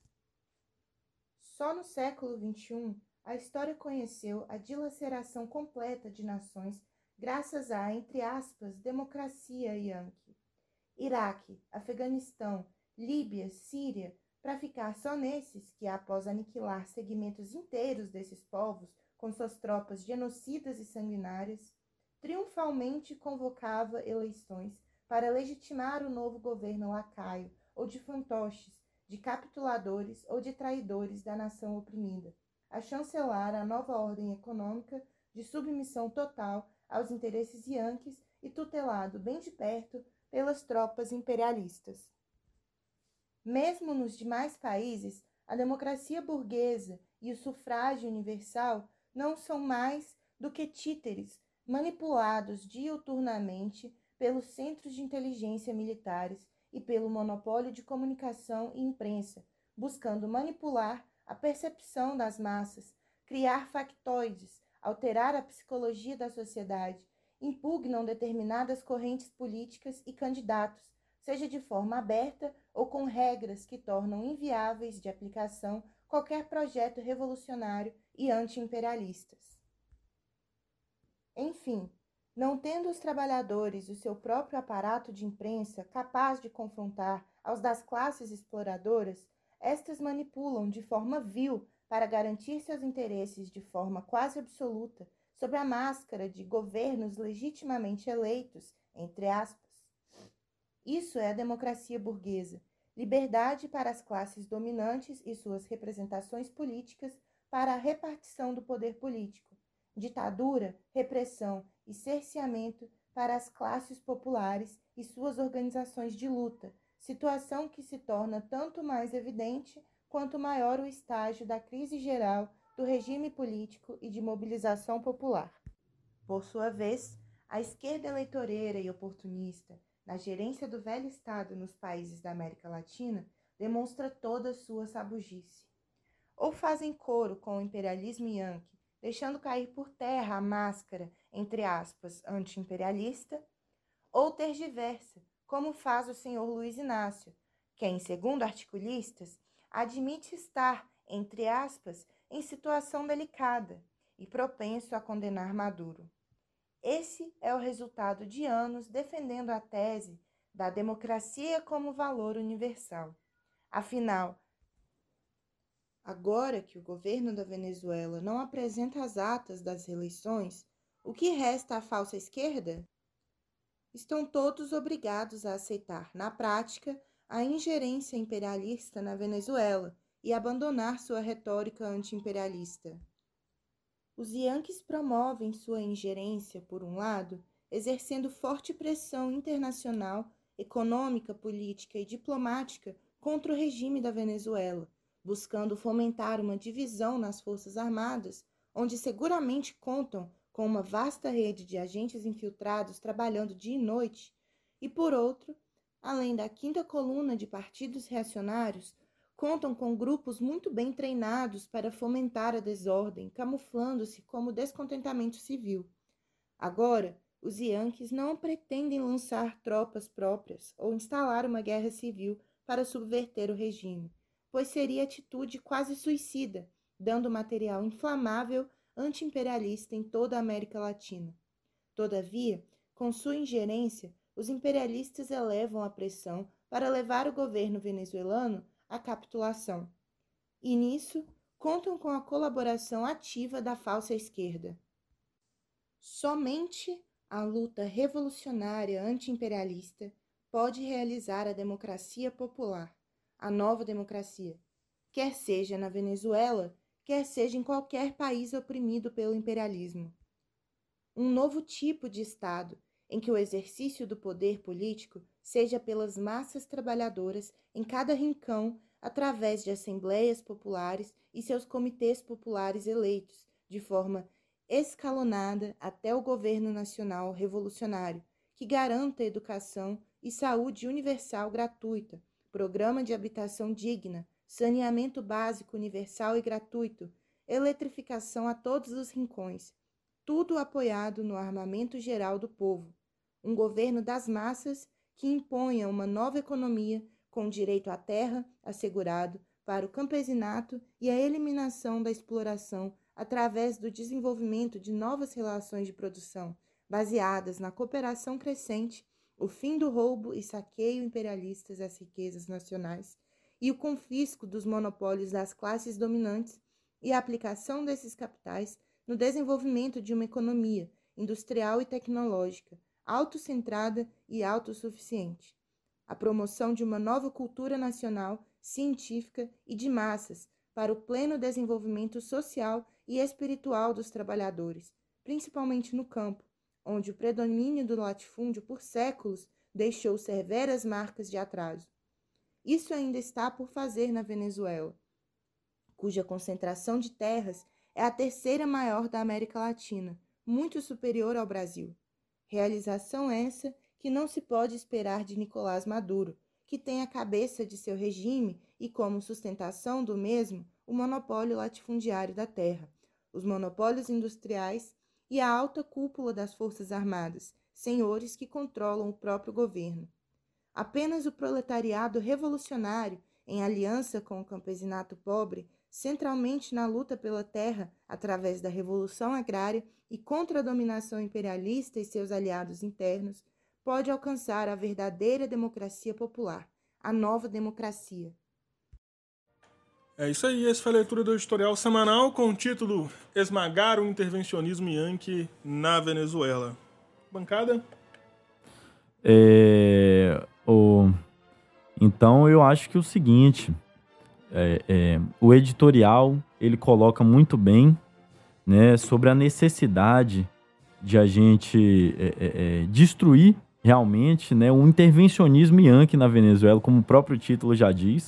Só no século XXI, a história conheceu a dilaceração completa de nações graças à, entre aspas, democracia yankee. Iraque, Afeganistão, Líbia, Síria, para ficar só nesses que, após aniquilar segmentos inteiros desses povos com suas tropas genocidas e sanguinárias, triunfalmente convocava eleições para legitimar o novo governo lacaio ou de fantoches, de capituladores ou de traidores da nação oprimida, a chancelar a nova ordem econômica de submissão total aos interesses yankees e tutelado bem de perto pelas tropas imperialistas. Mesmo nos demais países, a democracia burguesa e o sufrágio universal não são mais do que títeres manipulados diuturnamente pelos centros de inteligência militares e pelo monopólio de comunicação e imprensa, buscando manipular a percepção das massas, criar factoides, alterar a psicologia da sociedade, impugnam determinadas correntes políticas e candidatos, seja de forma aberta ou com regras que tornam inviáveis de aplicação qualquer projeto revolucionário e anti-imperialistas. Enfim, não tendo os trabalhadores o seu próprio aparato de imprensa capaz de confrontar aos das classes exploradoras, estas manipulam de forma vil para garantir seus interesses de forma quase absoluta sob a máscara de governos legitimamente eleitos, entre aspas. Isso é a democracia burguesa, liberdade para as classes dominantes e suas representações políticas para a repartição do poder político, ditadura, repressão e cerceamento para as classes populares e suas organizações de luta, situação que se torna tanto mais evidente quanto maior o estágio da crise geral do regime político e de mobilização popular. Por sua vez, a esquerda eleitoreira e oportunista, na gerência do velho Estado nos países da América Latina, demonstra toda sua sabugice. Ou fazem coro com o imperialismo yankee, deixando cair por terra a máscara, entre aspas, anti-imperialista, ou tergiversa, como faz o senhor Luiz Inácio, quem, segundo articulistas, admite estar, entre aspas, em situação delicada e propenso a condenar Maduro. Esse é o resultado de anos defendendo a tese da democracia como valor universal. Afinal, agora que o governo da Venezuela não apresenta as atas das eleições, o que resta à falsa esquerda? Estão todos obrigados a aceitar, na prática, a ingerência imperialista na Venezuela e abandonar sua retórica anti-imperialista. Os Yankees promovem sua ingerência, por um lado, exercendo forte pressão internacional, econômica, política e diplomática contra o regime da Venezuela, buscando fomentar uma divisão nas Forças Armadas, onde seguramente contam com uma vasta rede de agentes infiltrados trabalhando dia e noite, e, por outro, além da quinta coluna de partidos reacionários, contam com grupos muito bem treinados para fomentar a desordem, camuflando-se como descontentamento civil. Agora, os Yankees não pretendem lançar tropas próprias ou instalar uma guerra civil para subverter o regime, pois seria atitude quase suicida, dando material inflamável anti-imperialista em toda a América Latina. Todavia, com sua ingerência, os imperialistas elevam a pressão para levar o governo venezuelano à capitulação. E nisso, contam com a colaboração ativa da falsa esquerda. Somente a luta revolucionária anti-imperialista pode realizar a democracia popular, a nova democracia, quer seja na Venezuela, quer seja em qualquer país oprimido pelo imperialismo. Um novo tipo de Estado, em que o exercício do poder político seja pelas massas trabalhadoras em cada rincão através de assembleias populares e seus comitês populares eleitos, de forma escalonada até o governo nacional revolucionário, que garanta educação e saúde universal gratuita, programa de habitação digna, saneamento básico universal e gratuito, eletrificação a todos os rincões, tudo apoiado no armamento geral do povo. Um governo das massas que imponha uma nova economia com direito à terra assegurado para o campesinato e a eliminação da exploração através do desenvolvimento de novas relações de produção, baseadas na cooperação crescente, o fim do roubo e saqueio imperialistas às riquezas nacionais e o confisco dos monopólios das classes dominantes e a aplicação desses capitais no desenvolvimento de uma economia industrial e tecnológica, autocentrada e autossuficiente. A promoção de uma nova cultura nacional, científica e de massas para o pleno desenvolvimento social e espiritual dos trabalhadores, principalmente no campo, onde o predomínio do latifúndio por séculos deixou severas marcas de atraso. Isso ainda está por fazer na Venezuela, cuja concentração de terras é a terceira maior da América Latina, muito superior ao Brasil. Realização essa que não se pode esperar de Nicolás Maduro, que tem a cabeça de seu regime e como sustentação do mesmo o monopólio latifundiário da terra, os monopólios industriais e a alta cúpula das Forças Armadas, senhores que controlam o próprio governo. Apenas o proletariado revolucionário, em aliança com o campesinato pobre, centralmente na luta pela terra através da revolução agrária e contra a dominação imperialista e seus aliados internos, pode alcançar a verdadeira democracia popular, a nova democracia. É isso aí, essa foi a leitura do editorial semanal com o título Esmagar o Intervencionismo Yankee na Venezuela. Bancada? Então eu acho que é o seguinte, o editorial ele coloca muito bem, né, sobre a necessidade de a gente destruir realmente, né, o intervencionismo yankee na Venezuela, como o próprio título já diz.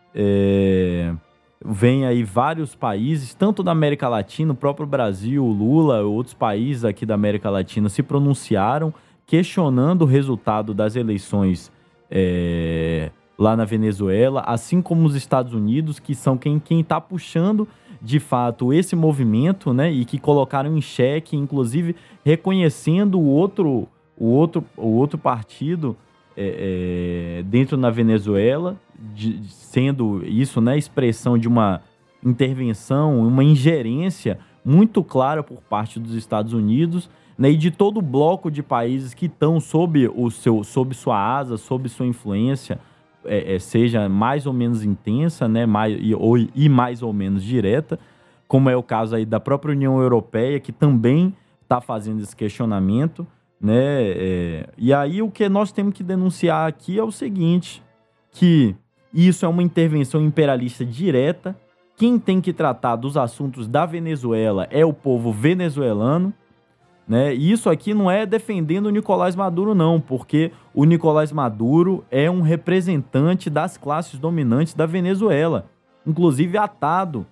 Vem aí vários países, tanto da América Latina, o próprio Brasil, o Lula, outros países aqui da América Latina se pronunciaram questionando o resultado das eleições lá na Venezuela, assim como os Estados Unidos, que são quem está puxando de fato esse movimento, né, e que colocaram em xeque, inclusive reconhecendo o outro partido dentro da Venezuela, sendo isso, né, expressão de uma intervenção, uma ingerência muito clara por parte dos Estados Unidos, né, e de todo o bloco de países que estão sob sua asa, sob sua influência, seja mais ou menos intensa, né, e mais ou menos direta, como é o caso aí da própria União Europeia, que também está fazendo esse questionamento, né? E aí o que nós temos que denunciar aqui é o seguinte, que isso é uma intervenção imperialista direta. Quem tem que tratar dos assuntos da Venezuela é o povo venezuelano, né? E isso aqui não é defendendo o Nicolás Maduro, não, porque o Nicolás Maduro é um representante das classes dominantes da Venezuela, inclusive atado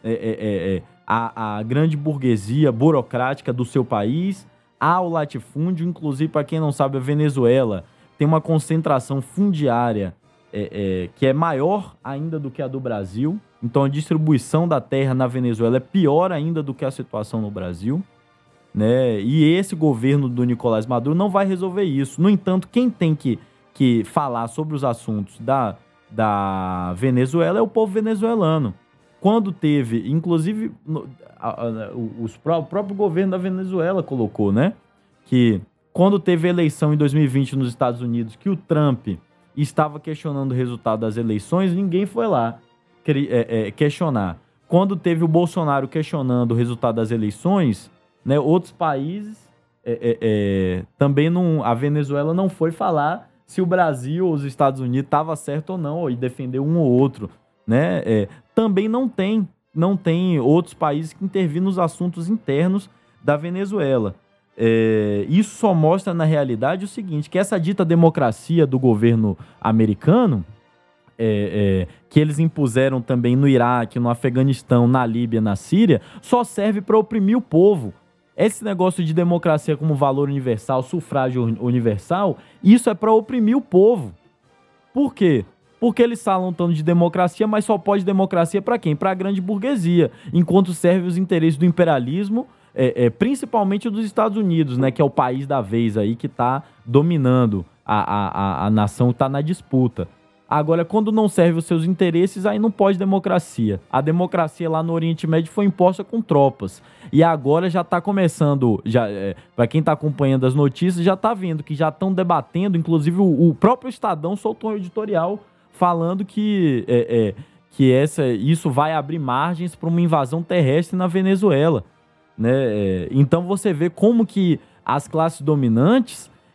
à grande burguesia burocrática do seu país, ao latifúndio. Inclusive, para quem não sabe, a Venezuela tem uma concentração fundiária que é maior ainda do que a do Brasil. Então, a distribuição da terra na Venezuela é pior ainda do que a situação no Brasil, né? E esse governo do Nicolás Maduro não vai resolver isso. No entanto, quem tem que falar sobre os assuntos da Venezuela é o povo venezuelano. Quando teve, inclusive, o próprio governo da Venezuela colocou, né, que quando teve eleição em 2020 nos Estados Unidos, que o Trump estava questionando o resultado das eleições, ninguém foi lá questionar. Quando teve o Bolsonaro questionando o resultado das eleições, né, outros países também não, a Venezuela não foi falar se o Brasil ou os Estados Unidos estava certo ou não, e defender um ou outro, né? Também não tem outros países que intervêm nos assuntos internos da Venezuela. Isso só mostra, na realidade, o seguinte, que essa dita democracia do governo americano, que eles impuseram também no Iraque, no Afeganistão, na Líbia, na Síria, só serve para oprimir o povo. Esse negócio de democracia como valor universal, sufrágio universal, isso é para oprimir o povo. Por quê? Porque eles falam tanto de democracia, mas só pode democracia para quem? Para a grande burguesia, enquanto serve os interesses do imperialismo, principalmente dos Estados Unidos, né, que é o país da vez aí que está dominando a nação, está na disputa. Agora, quando não serve os seus interesses, aí não pode democracia. A democracia lá no Oriente Médio foi imposta com tropas. E agora já está começando, para quem está acompanhando as notícias, já está vendo que já estão debatendo, inclusive o próprio Estadão soltou um editorial falando que isso vai abrir margens para uma invasão terrestre na Venezuela, né? Então você vê como que as classes dominantes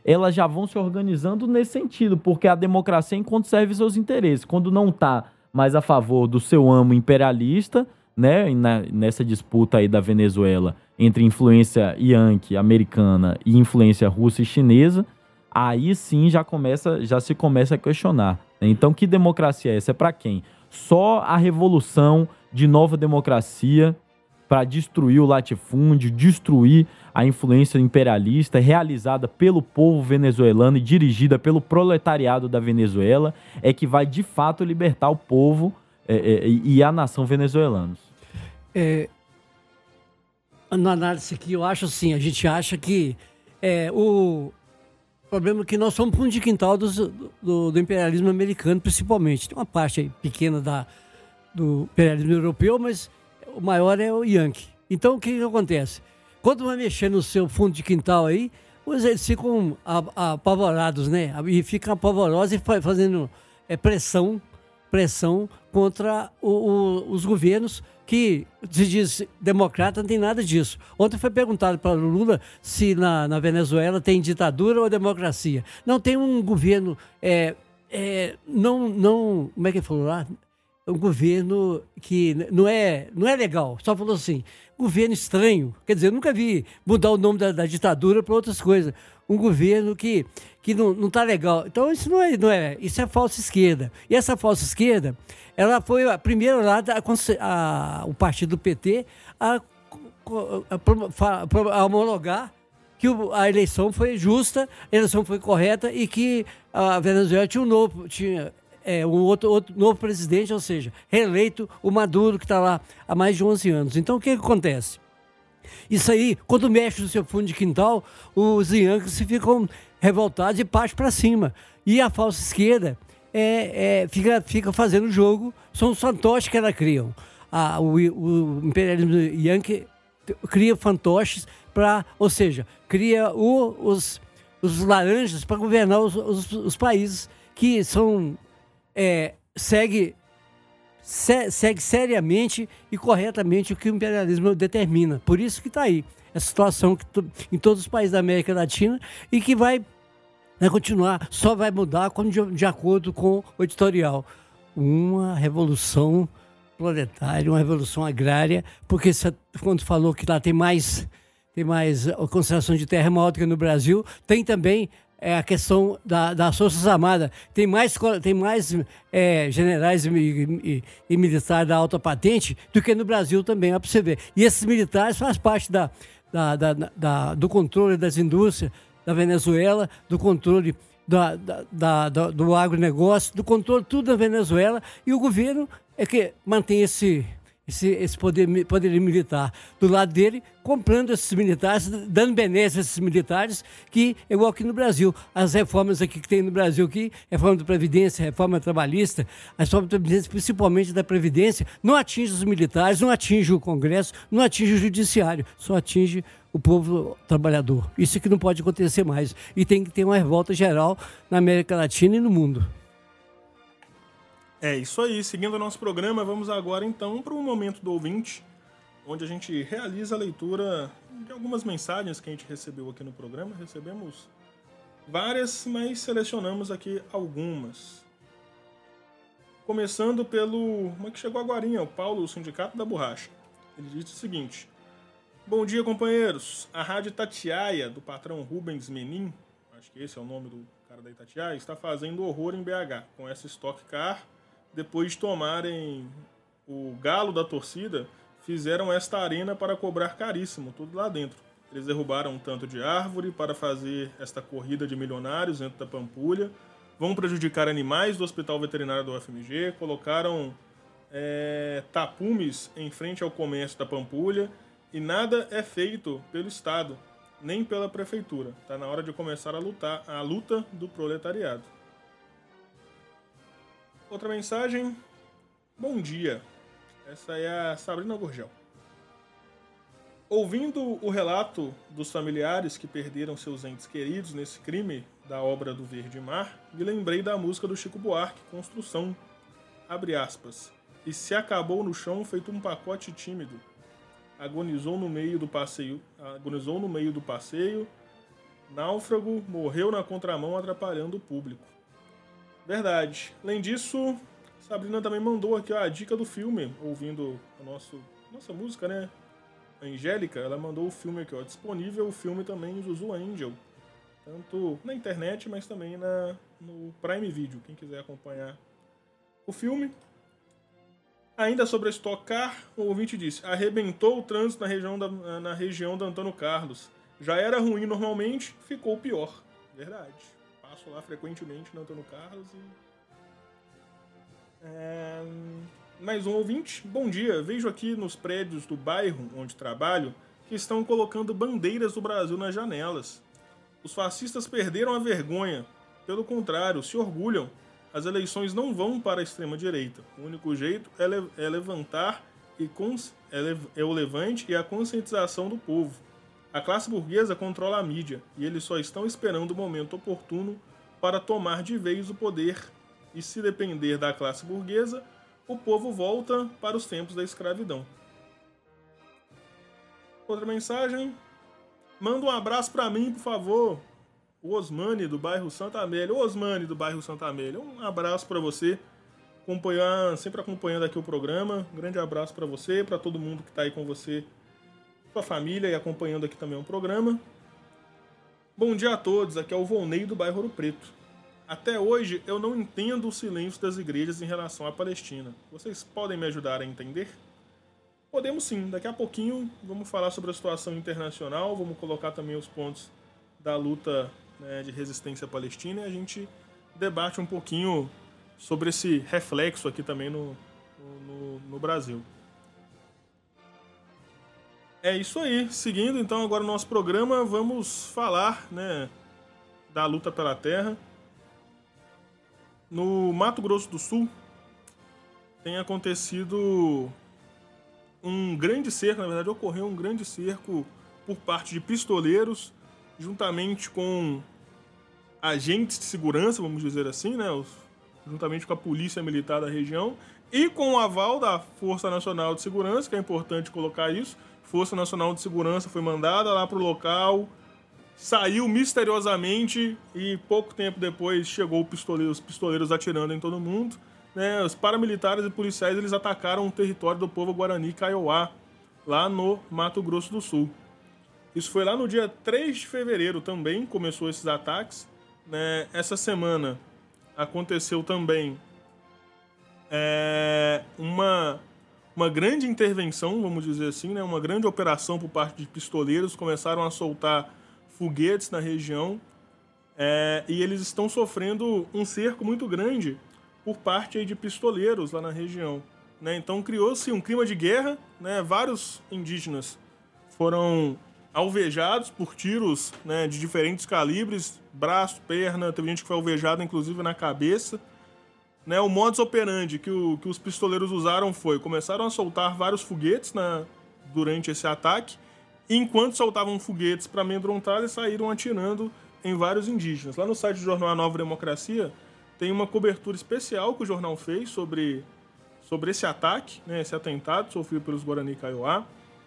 elas já vão se organizando nesse sentido, porque a democracia é enquanto serve seus interesses. Quando não está mais a favor do seu amo imperialista, né, nessa disputa aí da Venezuela entre influência yankee, americana e influência russa e chinesa, aí sim já se começa a questionar. Então, que democracia é essa? É para quem? Só a revolução de nova democracia para destruir o latifúndio, destruir a influência imperialista realizada pelo povo venezuelano e dirigida pelo proletariado da Venezuela é que vai, de fato, libertar o povo e a nação venezuelanos. Na análise aqui, eu acho assim, a gente acha que o problema é que nós somos fundo de quintal do imperialismo americano, principalmente. Tem uma parte aí pequena do imperialismo europeu, mas o maior é o Yankee. Então, o que acontece? Quando vai mexer no seu fundo de quintal aí, eles ficam apavorados, né? E ficam apavorosos e fazendo pressão contra os governos que se diz democrata, não tem nada disso. Ontem foi perguntado para o Lula se na Venezuela tem ditadura ou democracia. Não tem um governo, como é que ele falou lá? Um governo que não é legal. Só falou assim, governo estranho. Quer dizer, eu nunca vi mudar o nome da ditadura para outras coisas. Um governo que não está legal. Então, isso não é. Isso é falsa esquerda. E essa falsa esquerda, ela foi a primeira lá, o partido do PT, a homologar que a eleição foi justa, a eleição foi correta e que a Venezuela tinha um outro novo presidente, ou seja, reeleito o Maduro, que está lá há mais de 11 anos. Então, o que acontece? Isso aí, quando mexe no seu fundo de quintal, os Yankees ficam revoltados e partem para cima. E a falsa esquerda fica fazendo jogo, são os fantoches que ela criam. O imperialismo Yankee cria fantoches ou seja, cria os laranjas para governar os países que são... segue seriamente e corretamente o que o imperialismo determina. Por isso que está aí essa situação em todos os países da América Latina e que vai continuar, só vai mudar de acordo com o editorial. Uma revolução proletária, uma revolução agrária, porque quando falou que lá tem mais a concentração de terra maior do que no Brasil, tem também a questão das Forças Armadas. Tem mais generais e militares da alta patente do que no Brasil também, para você ver. E esses militares fazem parte do controle das indústrias da Venezuela, do controle do agronegócio, do controle de tudo da Venezuela, e o governo é que mantém esse poder militar do lado dele, comprando esses militares, dando benesses a esses militares, que é igual aqui no Brasil. As reformas aqui que tem no Brasil, reforma da Previdência, reforma trabalhista, a reforma da Previdência, principalmente da Previdência, não atinge os militares, não atinge o Congresso, não atinge o Judiciário, só atinge o povo trabalhador. Isso que não pode acontecer mais. E tem que ter uma revolta geral na América Latina e no mundo. É isso aí, seguindo o nosso programa, vamos agora então para o momento do ouvinte, onde a gente realiza a leitura de algumas mensagens que a gente recebeu aqui no programa. Recebemos várias, mas selecionamos aqui algumas. Começando pelo uma que chegou agorinha, o Paulo, do Sindicato da Borracha. Ele diz o seguinte: bom dia, companheiros. A Rádio Itatiaia, do patrão Rubens Menin, acho que esse é o nome do cara da Itatiaia, está fazendo horror em BH com essa Stock Car. Depois de tomarem o galo da torcida, fizeram esta arena para cobrar caríssimo, tudo lá dentro. Eles derrubaram um tanto de árvore para fazer esta corrida de milionários dentro da Pampulha, vão prejudicar animais do Hospital Veterinário do UFMG, colocaram tapumes em frente ao comércio da Pampulha e nada é feito pelo Estado, nem pela Prefeitura. Está na hora de começar a luta do proletariado. Outra mensagem. Bom dia. Essa é a Sabrina Gurgel. Ouvindo o relato dos familiares que perderam seus entes queridos nesse crime da obra do Verde Mar, me lembrei da música do Chico Buarque, Construção. Abre aspas. E se acabou no chão feito um pacote tímido. Agonizou no meio do passeio. Náufrago morreu na contramão atrapalhando o público. Verdade. Além disso, Sabrina também mandou aqui a dica do filme, ouvindo a nossa música, né? Angélica, ela mandou o filme aqui, ó. Disponível o filme também Zuzu Angel. Tanto na internet, mas também no Prime Video, quem quiser acompanhar o filme. Ainda sobre a Stock Car, o ouvinte disse: arrebentou o trânsito na região da Antônio Carlos. Já era ruim normalmente, ficou pior. Verdade. Passo lá frequentemente na Antônio Carlos e... Mais um ouvinte. Bom dia, vejo aqui nos prédios do bairro onde trabalho que estão colocando bandeiras do Brasil nas janelas. Os fascistas perderam a vergonha. Pelo contrário, se orgulham. As eleições não vão para a extrema-direita. O único jeito é levantar é o levante e a conscientização do povo. A classe burguesa controla a mídia e eles só estão esperando o momento oportuno para tomar de vez o poder. E se depender da classe burguesa, o povo volta para os tempos da escravidão. Outra mensagem. Manda um abraço para mim, por favor. O Osmani, do bairro Santa Amélia. O Osmani, do bairro Santa Amélia. Um abraço para você. Sempre acompanhando aqui o programa. Um grande abraço para você, para todo mundo que está aí com você, sua família, e acompanhando aqui também o programa. Bom dia a todos. Aqui é o Volney, do bairro Ouro Preto. Até hoje, eu não entendo o silêncio das igrejas em relação à Palestina. Vocês podem me ajudar a entender? Podemos sim. Daqui a pouquinho vamos falar sobre a situação internacional, vamos colocar também os pontos da luta, né, de resistência palestina, e a gente debate um pouquinho sobre esse reflexo aqui também no Brasil. É isso aí. Seguindo então agora o nosso programa, vamos falar, né, da luta pela terra. No Mato Grosso do Sul tem acontecido um grande cerco, na verdade ocorreu um grande cerco por parte de pistoleiros, juntamente com agentes de segurança, vamos dizer assim, né, juntamente com a polícia militar da região e com o aval da Força Nacional de Segurança, que é importante colocar isso. Força Nacional de Segurança foi mandada lá para o local, saiu misteriosamente e pouco tempo depois chegou os pistoleiros atirando em todo mundo. Né? Os paramilitares e policiais eles atacaram o território do povo Guarani Kaiowá, lá no Mato Grosso do Sul. Isso foi lá no dia 3 de fevereiro também, começou esses ataques. Né? Essa semana aconteceu também uma grande intervenção, vamos dizer assim, né? Uma grande operação por parte de pistoleiros. Começaram a soltar foguetes na região e eles estão sofrendo um cerco muito grande por parte aí de pistoleiros lá na região. Né? Então criou-se um clima de guerra, né? Vários indígenas foram alvejados por tiros, né, de diferentes calibres, braço, perna, teve gente que foi alvejada inclusive na cabeça. Né, o modus operandi que os pistoleiros usaram começaram a soltar vários foguetes durante esse ataque, e enquanto soltavam foguetes para amedrontar, eles saíram atirando em vários indígenas. Lá no site do jornal A Nova Democracia tem uma cobertura especial que o jornal fez sobre esse ataque, né, esse atentado sofrido pelos Guarani Kaiowá,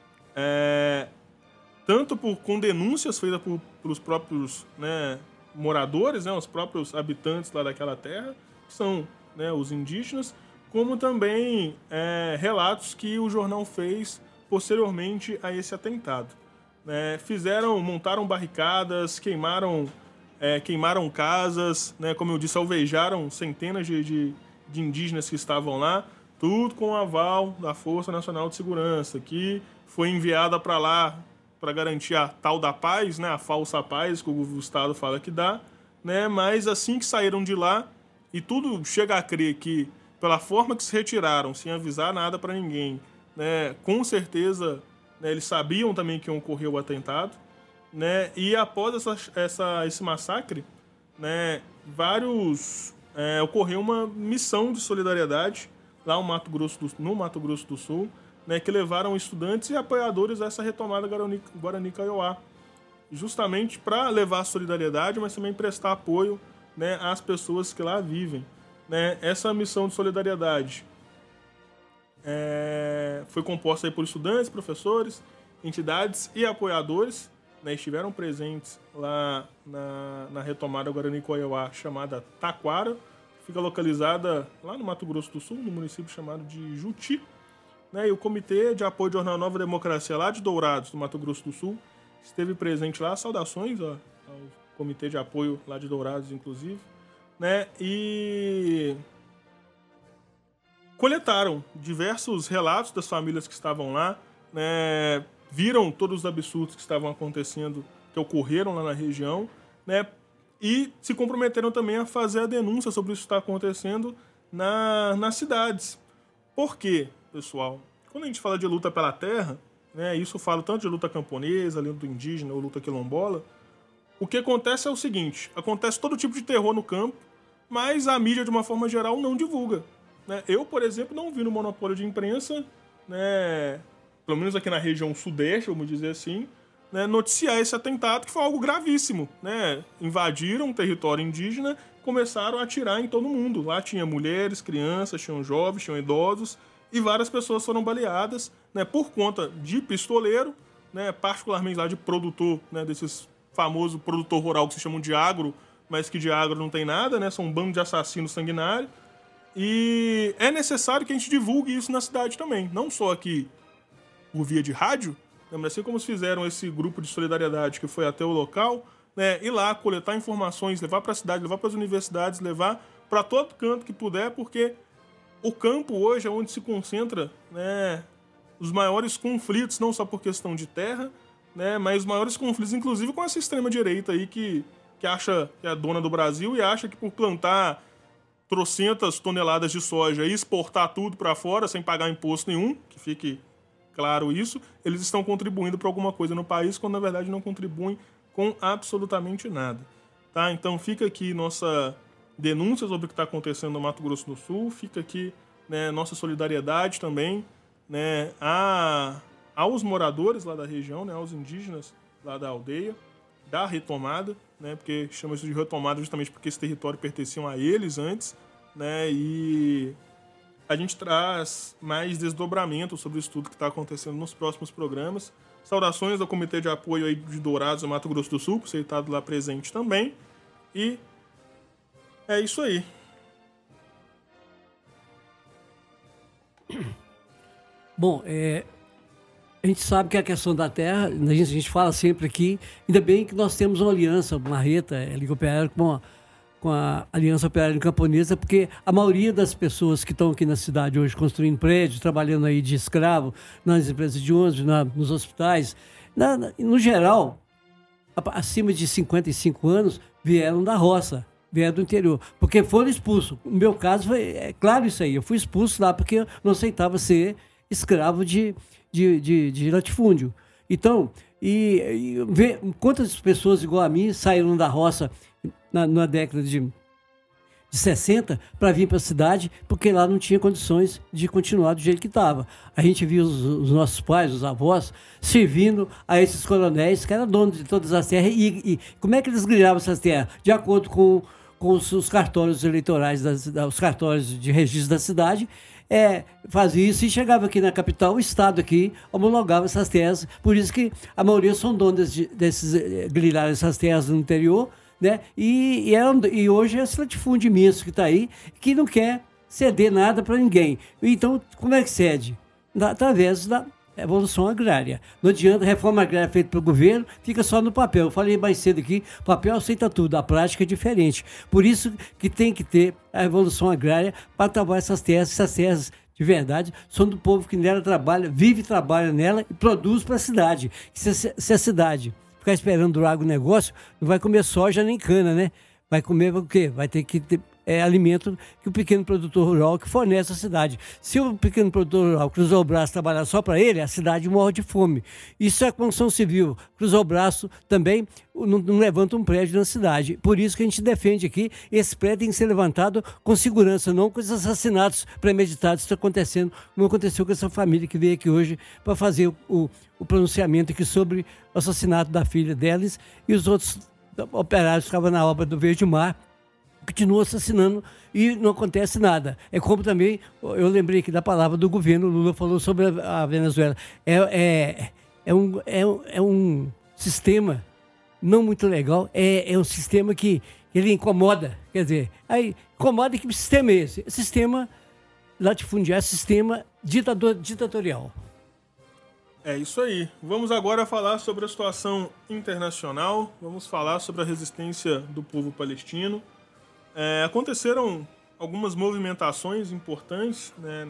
tanto com denúncias feitas pelos próprios, né, moradores, né, os próprios habitantes lá daquela terra, que são, né, os indígenas, como também relatos que o jornal fez posteriormente a esse atentado. Né? Montaram barricadas, queimaram casas, né? Como eu disse, alvejaram centenas de indígenas que estavam lá, tudo com o aval da Força Nacional de Segurança, que foi enviada para lá para garantir a tal da paz, né? A falsa paz que o Estado fala que dá, né? Mas assim que saíram de lá, e tudo chega a crer que, pela forma que se retiraram, sem avisar nada para ninguém, né, com certeza, né, eles sabiam também que ocorreu o atentado, né, e após esse massacre, né, ocorreu uma missão de solidariedade lá no Mato Grosso do Sul, né, que levaram estudantes e apoiadores a essa retomada Guarani Kaiowá, justamente para levar solidariedade, mas também prestar apoio, né, às pessoas que lá vivem. Né? Essa missão de solidariedade foi composta aí por estudantes, professores, entidades e apoiadores, né, estiveram presentes lá na retomada Guarani-Coiauá, chamada Taquara, que fica localizada lá no Mato Grosso do Sul, no município chamado de Juti, né, e o Comitê de Apoio de Jornal Nova Democracia, lá de Dourados, do Mato Grosso do Sul, esteve presente lá. Saudações ao Comitê de Apoio lá de Dourados, inclusive, né, e coletaram diversos relatos das famílias que estavam lá, né, viram todos os absurdos que estavam acontecendo, que ocorreram lá na região, né, e se comprometeram também a fazer a denúncia sobre isso que está acontecendo nas cidades. Por quê, pessoal? Quando a gente fala de luta pela terra, né, isso eu falo tanto de luta camponesa, luta indígena ou luta quilombola, o que acontece é o seguinte: acontece todo tipo de terror no campo, mas a mídia, de uma forma geral, não divulga, né? Eu, por exemplo, não vi no monopólio de imprensa, né, pelo menos aqui na região sudeste, vamos dizer assim, né, noticiar esse atentado, que foi algo gravíssimo, né? Invadiram um território indígena, começaram a atirar em todo mundo. Lá tinha mulheres, crianças, tinham jovens, tinham idosos, e várias pessoas foram baleadas, né, por conta de pistoleiro, né, particularmente lá de produtor, né, desses famoso produtor rural que se chamam de agro, mas que de agro não tem nada, né? São um bando de assassinos sanguinários. E é necessário que a gente divulgue isso na cidade também. Não só aqui por via de rádio, né, mas assim como fizeram esse grupo de solidariedade que foi até o local, né, ir lá, coletar informações, levar para a cidade, levar para as universidades, levar para todo canto que puder, porque o campo hoje é onde se concentra, né, os maiores conflitos, não só por questão de terra, né, mas os maiores conflitos, inclusive com essa extrema-direita aí que acha que é a dona do Brasil e acha que por plantar trocentas toneladas de soja e exportar tudo para fora sem pagar imposto nenhum, que fique claro isso, eles estão contribuindo para alguma coisa no país, quando na verdade não contribuem com absolutamente nada. Tá? Então fica aqui nossa denúncia sobre o que está acontecendo no Mato Grosso do Sul, fica aqui, né, nossa solidariedade também, né, aos moradores lá da região, né, aos indígenas lá da aldeia, da retomada, né, porque chama isso de retomada justamente porque esse território pertenciam a eles antes, né, e a gente traz mais desdobramento sobre isso tudo que está acontecendo nos próximos programas. Saudações ao Comitê de Apoio aí de Dourados, Mato Grosso do Sul, por ser estado lá presente também, e é isso aí. Bom, a gente sabe que a questão da terra, a gente fala sempre aqui, ainda bem que nós temos uma aliança, Marreta, Liga Operária, com a Aliança Operária Camponesa, porque a maioria das pessoas que estão aqui na cidade hoje construindo prédios, trabalhando aí de escravo, nas empresas de ônibus, nos hospitais, no geral, acima de 55 anos, vieram da roça, vieram do interior, porque foram expulsos. No meu caso, é claro isso aí, eu fui expulso lá porque eu não aceitava ser escravo de latifúndio. Então, ver quantas pessoas igual a mim saíram da roça na década de 60 para vir para a cidade, porque lá não tinha condições de continuar do jeito que estava. A gente viu os nossos pais, os avós, servindo a esses coronéis que eram donos de todas as terras. E como é que eles ganhavam essas terras? De acordo com os cartórios eleitorais, os cartórios de registro da cidade, fazia isso e chegava aqui na capital, o Estado aqui homologava essas terras. Por isso que a maioria são donos ganharam essas terras no interior, né? E hoje é esse latifúndio imenso que está aí, que não quer ceder nada para ninguém. Então, como é que cede? Através da evolução agrária. Não adianta, reforma agrária feita pelo governo, fica só no papel. Eu falei mais cedo aqui, o papel aceita tudo, a prática é diferente. Por isso que tem que ter a evolução agrária para trabalhar essas terras de verdade são do povo que nela trabalha, vive e trabalha nela e produz para a cidade. Se a cidade ficar esperando o agronegócio, não vai comer soja nem cana, né? Vai comer o quê? Vai ter que ter alimento que o pequeno produtor rural que fornece à cidade. Se o pequeno produtor rural cruzar o braço e trabalhar só para ele, a cidade morre de fome. Isso é a construção civil. Cruzar o braço também não levanta um prédio na cidade. Por isso que a gente defende aqui, esse prédio tem que ser levantado com segurança, não com esses assassinatos premeditados que estão acontecendo, como aconteceu com essa família que veio aqui hoje para fazer o pronunciamento aqui sobre o assassinato da filha deles, e os outros operários que estavam na obra do Verde Mar continuam assassinando e não acontece nada. É como também, eu lembrei aqui da palavra do governo, Lula falou sobre a Venezuela. sistema não muito legal, é um sistema que ele incomoda. Quer dizer, aí incomoda que sistema é esse? Sistema latifundiário, sistema ditatorial. É isso aí. Vamos agora falar sobre a situação internacional. Vamos falar sobre a resistência do povo palestino. Aconteceram algumas movimentações importantes, né,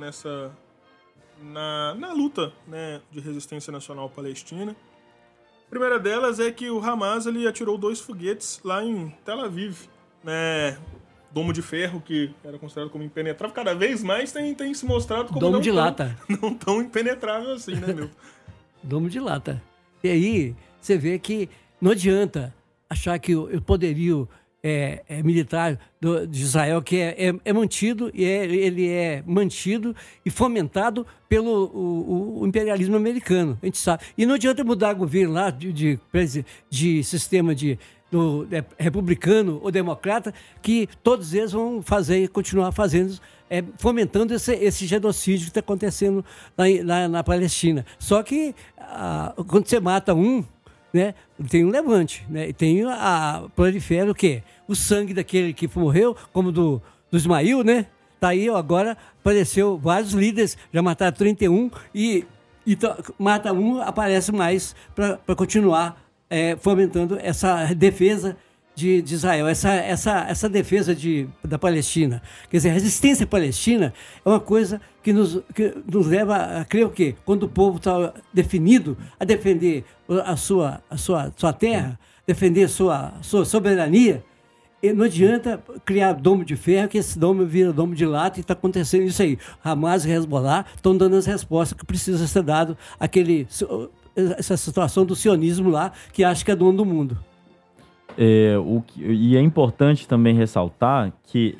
na luta, né, de resistência nacional palestina. A primeira delas é que o Hamas ele atirou 2 foguetes lá em Tel Aviv, né? Domo de ferro, que era considerado como impenetrável, cada vez mais tem se mostrado como domo de lata. Não tão impenetrável assim, né, meu? Domo de lata. E aí você vê que não adianta achar que o poderio militar de Israel que é mantido, e ele é mantido e fomentado pelo o imperialismo americano, a gente sabe. E não adianta mudar governo lá de sistema republicano ou democrata, que todos eles vão continuar fazendo, fomentando esse genocídio que está acontecendo lá na Palestina. Só que quando você mata um, né, tem um levante, né, e tem prolifera o quê? O sangue daquele que morreu, como do Ismail, né? Tá aí, agora apareceu vários líderes, já mataram 31 e mata um, aparece mais para continuar fomentando essa defesa de Israel, essa defesa da Palestina. Quer dizer, a resistência palestina é uma coisa que nos leva a crer o quê? Quando o povo está definido a defender a sua terra, defender sua soberania, e não adianta criar domo de ferro, que esse domo vira domo de lata, e está acontecendo isso aí. Hamas e Hezbollah estão dando as respostas que precisa ser dado essa situação do sionismo lá, que acha que é dono do mundo. E é importante também ressaltar que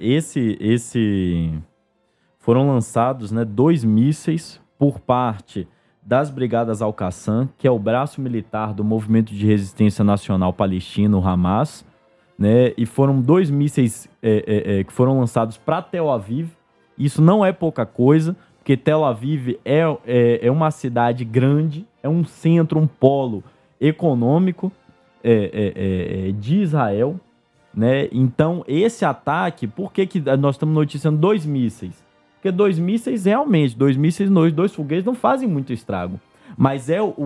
foram lançados, né, 2 mísseis por parte das Brigadas Al-Qassam, que é o braço militar do Movimento de Resistência Nacional Palestino, o Hamas, né, e foram 2 mísseis que foram lançados para Tel Aviv. Isso não é pouca coisa, porque Tel Aviv é uma cidade grande, é um centro, um polo econômico de Israel, né? Então, esse ataque, por que nós estamos noticiando 2 mísseis? Porque 2 mísseis realmente, 2 mísseis, 2 foguetes não fazem muito estrago. Mas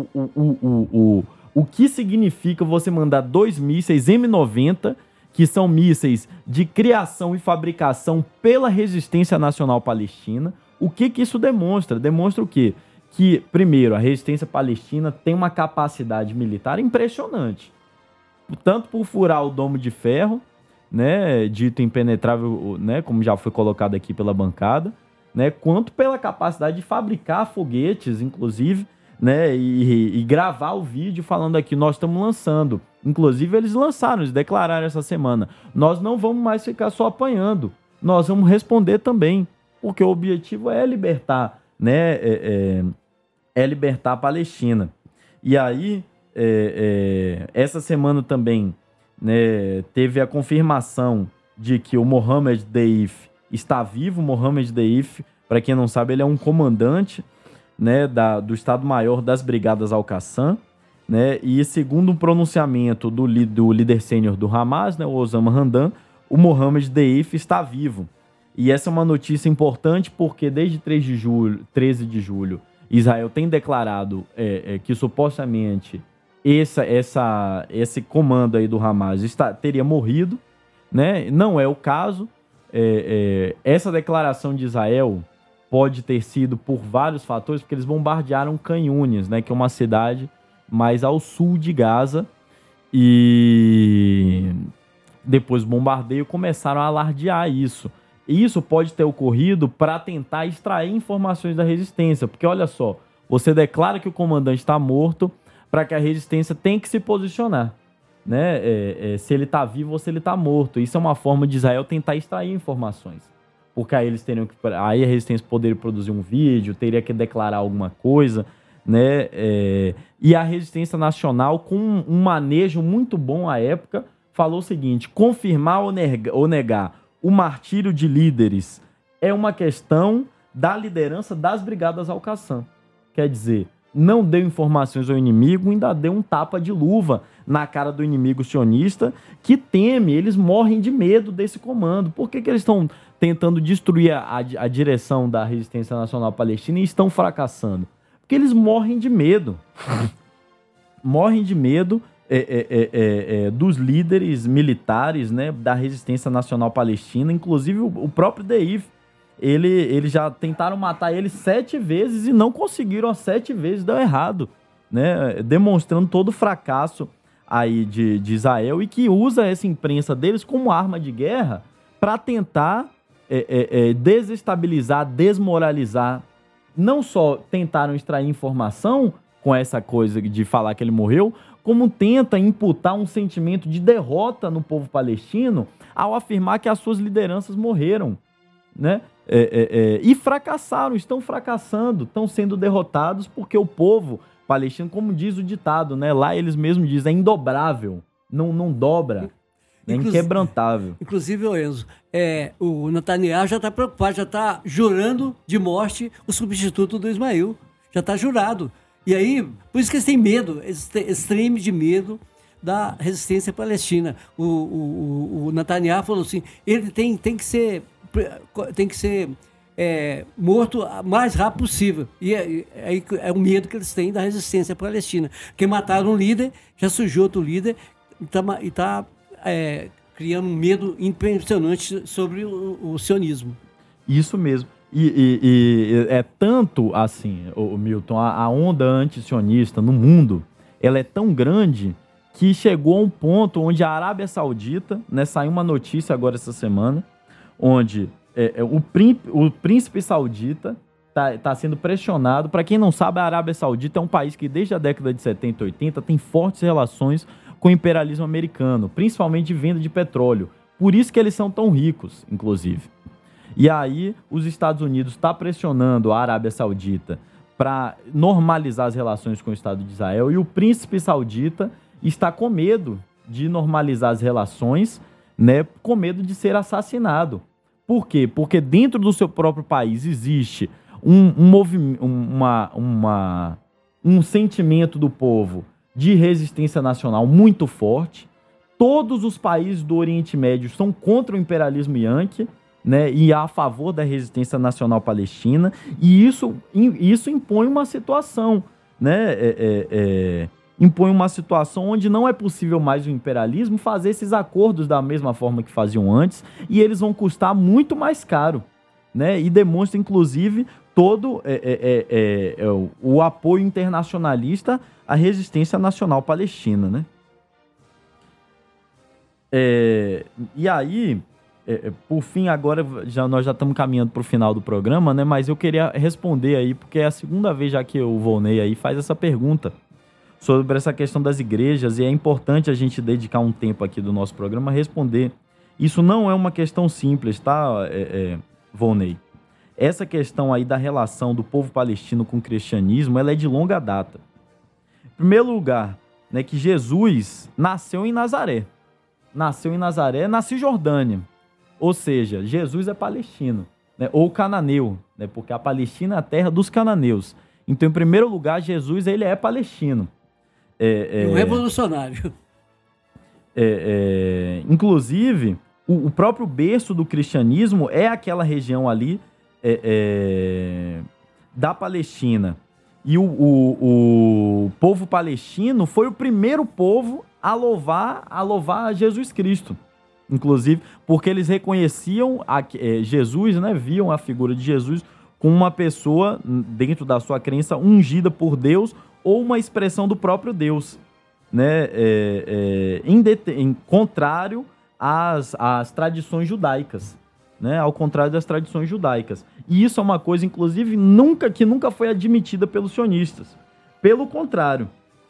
o que significa você mandar 2 mísseis M90, que são mísseis de criação e fabricação pela Resistência Nacional Palestina. O que isso demonstra? Demonstra o quê? Que, primeiro, a Resistência Palestina tem uma capacidade militar impressionante. Tanto por furar o domo de ferro, né, dito impenetrável, né, como já foi colocado aqui pela bancada, né, quanto pela capacidade de fabricar foguetes, inclusive, né, e gravar o vídeo falando aqui, nós estamos lançando. Inclusive, eles declararam essa semana, nós não vamos mais ficar só apanhando, nós vamos responder também, porque o objetivo é libertar, né, libertar a Palestina. E aí, essa semana também, né, teve a confirmação de que o Mohammed Deif está vivo. Mohammed Deif, para quem não sabe, ele é um comandante, né, do Estado-Maior das Brigadas Al-Qassam, né, e segundo um pronunciamento do líder sênior do Hamas, né, o Osama Hamdan, o Mohammed Deif está vivo. E essa é uma notícia importante porque desde 13 de julho, Israel tem declarado que supostamente esse comando aí do Hamas teria morrido, né? Não é o caso. Essa declaração de Israel pode ter sido por vários fatores, porque eles bombardearam Canhunes, né? Que é uma cidade mais ao sul de Gaza, e depois do bombardeio começaram a alardear isso. E isso pode ter ocorrido para tentar extrair informações da resistência, porque olha só, você declara que o comandante está morto para que a resistência tenha que se posicionar, né? Se ele está vivo ou se ele está morto. Isso é uma forma de Israel tentar extrair informações, porque aí aí a resistência poderia produzir um vídeo, teria que declarar alguma coisa, né? E a resistência nacional, com um manejo muito bom à época, falou o seguinte: confirmar ou negar o martírio de líderes é uma questão da liderança das Brigadas Al-Qassam. Quer dizer, não deu informações ao inimigo, ainda deu um tapa de luva na cara do inimigo sionista, que teme, eles morrem de medo desse comando. Por que eles estão tentando destruir a direção da resistência nacional palestina e estão fracassando? Porque eles morrem de medo. Morrem de medo dos líderes militares, né, da resistência nacional palestina, inclusive o próprio Deif. Eles já tentaram matar ele 7 vezes e não conseguiram. As 7 vezes deu errado, né? Demonstrando todo o fracasso aí de Israel, e que usa essa imprensa deles como arma de guerra para tentar desestabilizar, desmoralizar. Não só tentaram extrair informação com essa coisa de falar que ele morreu, como tenta imputar um sentimento de derrota no povo palestino ao afirmar que as suas lideranças morreram, né? E fracassaram, estão fracassando, estão sendo derrotados, porque o povo palestino, como diz o ditado, né? Lá eles mesmos dizem, é indobrável, não dobra, é inquebrantável. Inclusive, Enzo, o Netanyahu já está preocupado, já está jurando de morte o substituto do Ismael, já está jurado. E aí, por isso que eles têm medo, eles tremem de medo da resistência palestina. O Netanyahu falou assim, ele tem que ser morto o mais rápido possível. E aí é o medo que eles têm da resistência palestina. Porque mataram um líder, já surgiu outro líder, e está criando um medo impressionante sobre o sionismo. Isso mesmo. E é tanto assim, o Milton, a onda anti-sionista no mundo, ela é tão grande que chegou a um ponto onde a Arábia Saudita, né, saiu uma notícia agora essa semana, onde o príncipe saudita está sendo pressionado. Para quem não sabe, a Arábia Saudita é um país que desde a década de 70 e 80 tem fortes relações com o imperialismo americano, principalmente de venda de petróleo. Por isso que eles são tão ricos, inclusive. E aí os Estados Unidos estão pressionando a Arábia Saudita para normalizar as relações com o Estado de Israel, e o príncipe saudita está com medo de normalizar as relações, né, com medo de ser assassinado. Por quê? Porque dentro do seu próprio país existe um sentimento do povo de resistência nacional muito forte. Todos os países do Oriente Médio são contra o imperialismo Yankee, né, e a favor da resistência nacional palestina, e isso impõe uma situação, né, impõe uma situação onde não é possível mais o imperialismo fazer esses acordos da mesma forma que faziam antes, e eles vão custar muito mais caro, né, e demonstra, inclusive, todo o apoio internacionalista à resistência nacional palestina, né. E aí, por fim, agora nós já estamos caminhando para o final do programa, né, mas eu queria responder aí, porque é a segunda vez já que o Volney aí faz essa pergunta sobre essa questão das igrejas, e é importante a gente dedicar um tempo aqui do nosso programa a responder. Isso não é uma questão simples, tá, Volney? Essa questão aí da relação do povo palestino com o cristianismo, ela é de longa data. Em primeiro lugar, né, que Jesus nasceu em Nazaré. Nasceu em Nazaré, na Cisjordânia. Ou seja, Jesus é palestino, né, ou cananeu, né, porque a Palestina é a terra dos cananeus. Então, em primeiro lugar, Jesus ele é palestino. Um revolucionário. Inclusive, o próprio berço do cristianismo é aquela região ali da Palestina. E o povo palestino foi o primeiro povo a louvar Jesus Cristo. Inclusive, porque eles reconheciam Jesus, né, viam a figura de Jesus como uma pessoa, dentro da sua crença, ungida por Deus, ou uma expressão do próprio Deus, né, em contrário às tradições judaicas, né, ao contrário das tradições judaicas. E isso é uma coisa, inclusive, que nunca foi admitida pelos sionistas. Pelo contrário,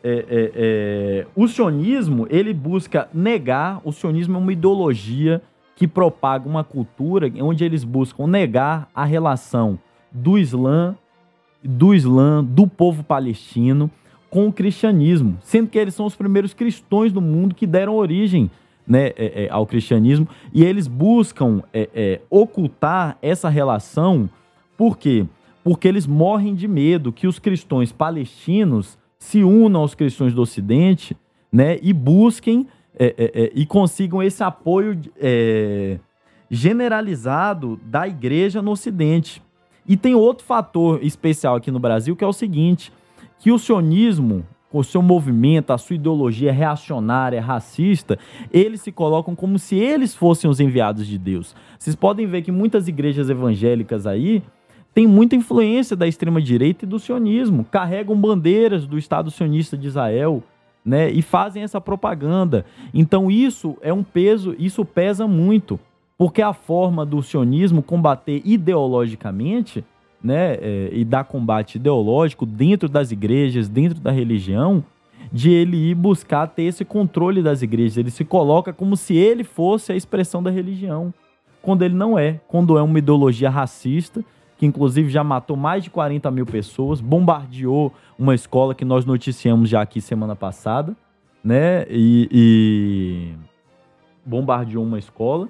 o sionismo, ele busca negar. O sionismo é uma ideologia que propaga uma cultura onde eles buscam negar a relação do Islã, do povo palestino com o cristianismo, sendo que eles são os primeiros cristãos do mundo que deram origem, né, ao cristianismo, e eles buscam ocultar essa relação. Por quê? porque eles morrem de medo que os cristãos palestinos se unam aos cristãos do Ocidente, né, e busquem e consigam esse apoio generalizado da igreja no Ocidente. E tem outro fator especial aqui no Brasil, que é o seguinte, que o sionismo, o seu movimento, a sua ideologia reacionária, racista, eles se colocam como se eles fossem os enviados de Deus. Vocês podem ver que muitas igrejas evangélicas aí têm muita influência da extrema-direita e do sionismo, carregam bandeiras do Estado sionista de Israel, né, e fazem essa propaganda. Então isso é um peso, isso pesa muito, porque a forma do sionismo combater ideologicamente, né, e dar combate ideológico dentro das igrejas, dentro da religião, de ele ir buscar ter esse controle das igrejas. Ele se coloca como se ele fosse a expressão da religião, quando ele não é. Quando é uma ideologia racista, que inclusive já matou mais de 40 mil pessoas, bombardeou uma escola que nós noticiamos já aqui semana passada, né, e bombardeou uma escola,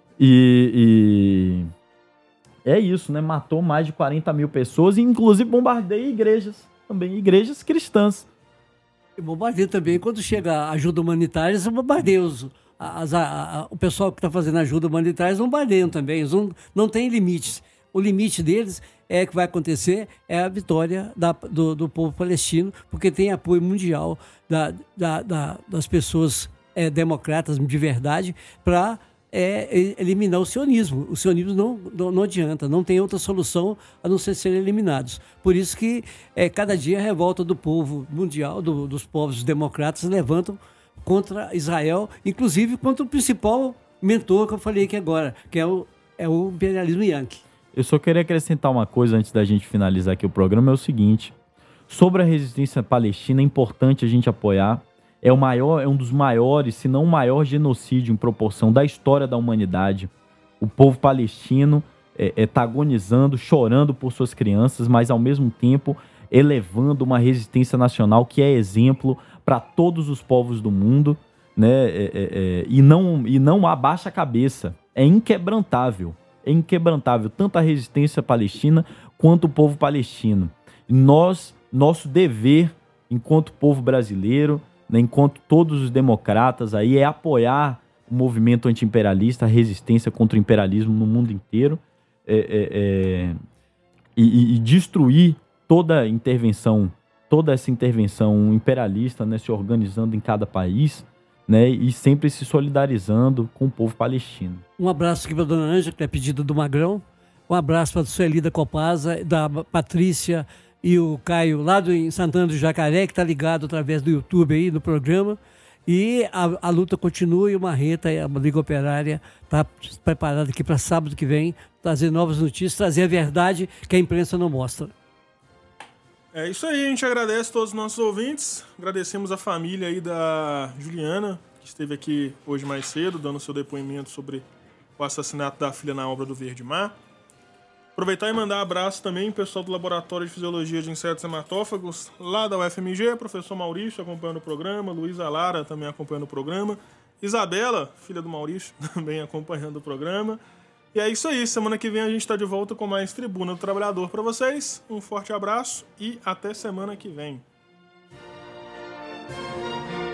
e é isso, né? Matou mais de 40 mil pessoas e inclusive bombardeia igrejas também, igrejas cristãs. E bombardeia também, quando chega a ajuda humanitária, eles bombardeiam o pessoal que está fazendo ajuda humanitária, eles bombardeiam também, eles não tem limites. O limite deles que vai acontecer é a vitória do povo palestino, porque tem apoio mundial das pessoas democratas de verdade para eliminar o sionismo. O sionismo não adianta, não tem outra solução a não ser serem eliminados. Por isso que cada dia a revolta do povo mundial, dos povos democratas, levantam contra Israel, inclusive contra o principal mentor que eu falei aqui agora, que é o imperialismo yankee. Eu só queria acrescentar uma coisa antes da gente finalizar aqui o programa, é o seguinte: sobre a resistência palestina, é importante a gente apoiar. É um dos maiores, se não o maior genocídio em proporção da história da humanidade. O povo palestino está agonizando, chorando por suas crianças, mas ao mesmo tempo elevando uma resistência nacional que é exemplo para todos os povos do mundo, né? E não abaixa a cabeça. É inquebrantável. É inquebrantável tanto a resistência palestina quanto o povo palestino. Nosso dever, enquanto povo brasileiro, enquanto todos os democratas aí, é apoiar o movimento anti-imperialista, a resistência contra o imperialismo no mundo inteiro, e destruir toda essa intervenção imperialista, né, se organizando em cada país, né, e sempre se solidarizando com o povo palestino. Um abraço aqui para a dona Ângela, que é pedido do Magrão. Um abraço para a Sueli da Copasa, da Patrícia e o Caio, lá em Santana do Jacaré, que está ligado através do YouTube aí no programa. E a luta continua e o Marreta, a Liga Operária, está preparada aqui para sábado que vem, trazer novas notícias, trazer a verdade que a imprensa não mostra. É isso aí, a gente agradece a todos os nossos ouvintes, agradecemos a família aí da Juliana, que esteve aqui hoje mais cedo, dando seu depoimento sobre o assassinato da filha na obra do Verde Mar. Aproveitar e mandar abraço também ao pessoal do Laboratório de Fisiologia de Insetos Hematófagos, lá da UFMG, professor Maurício acompanhando o programa, Luísa Lara também acompanhando o programa, Isabela, filha do Maurício, também acompanhando o programa. E é isso aí, semana que vem a gente está de volta com mais Tribuna do Trabalhador para vocês. Um forte abraço e até semana que vem.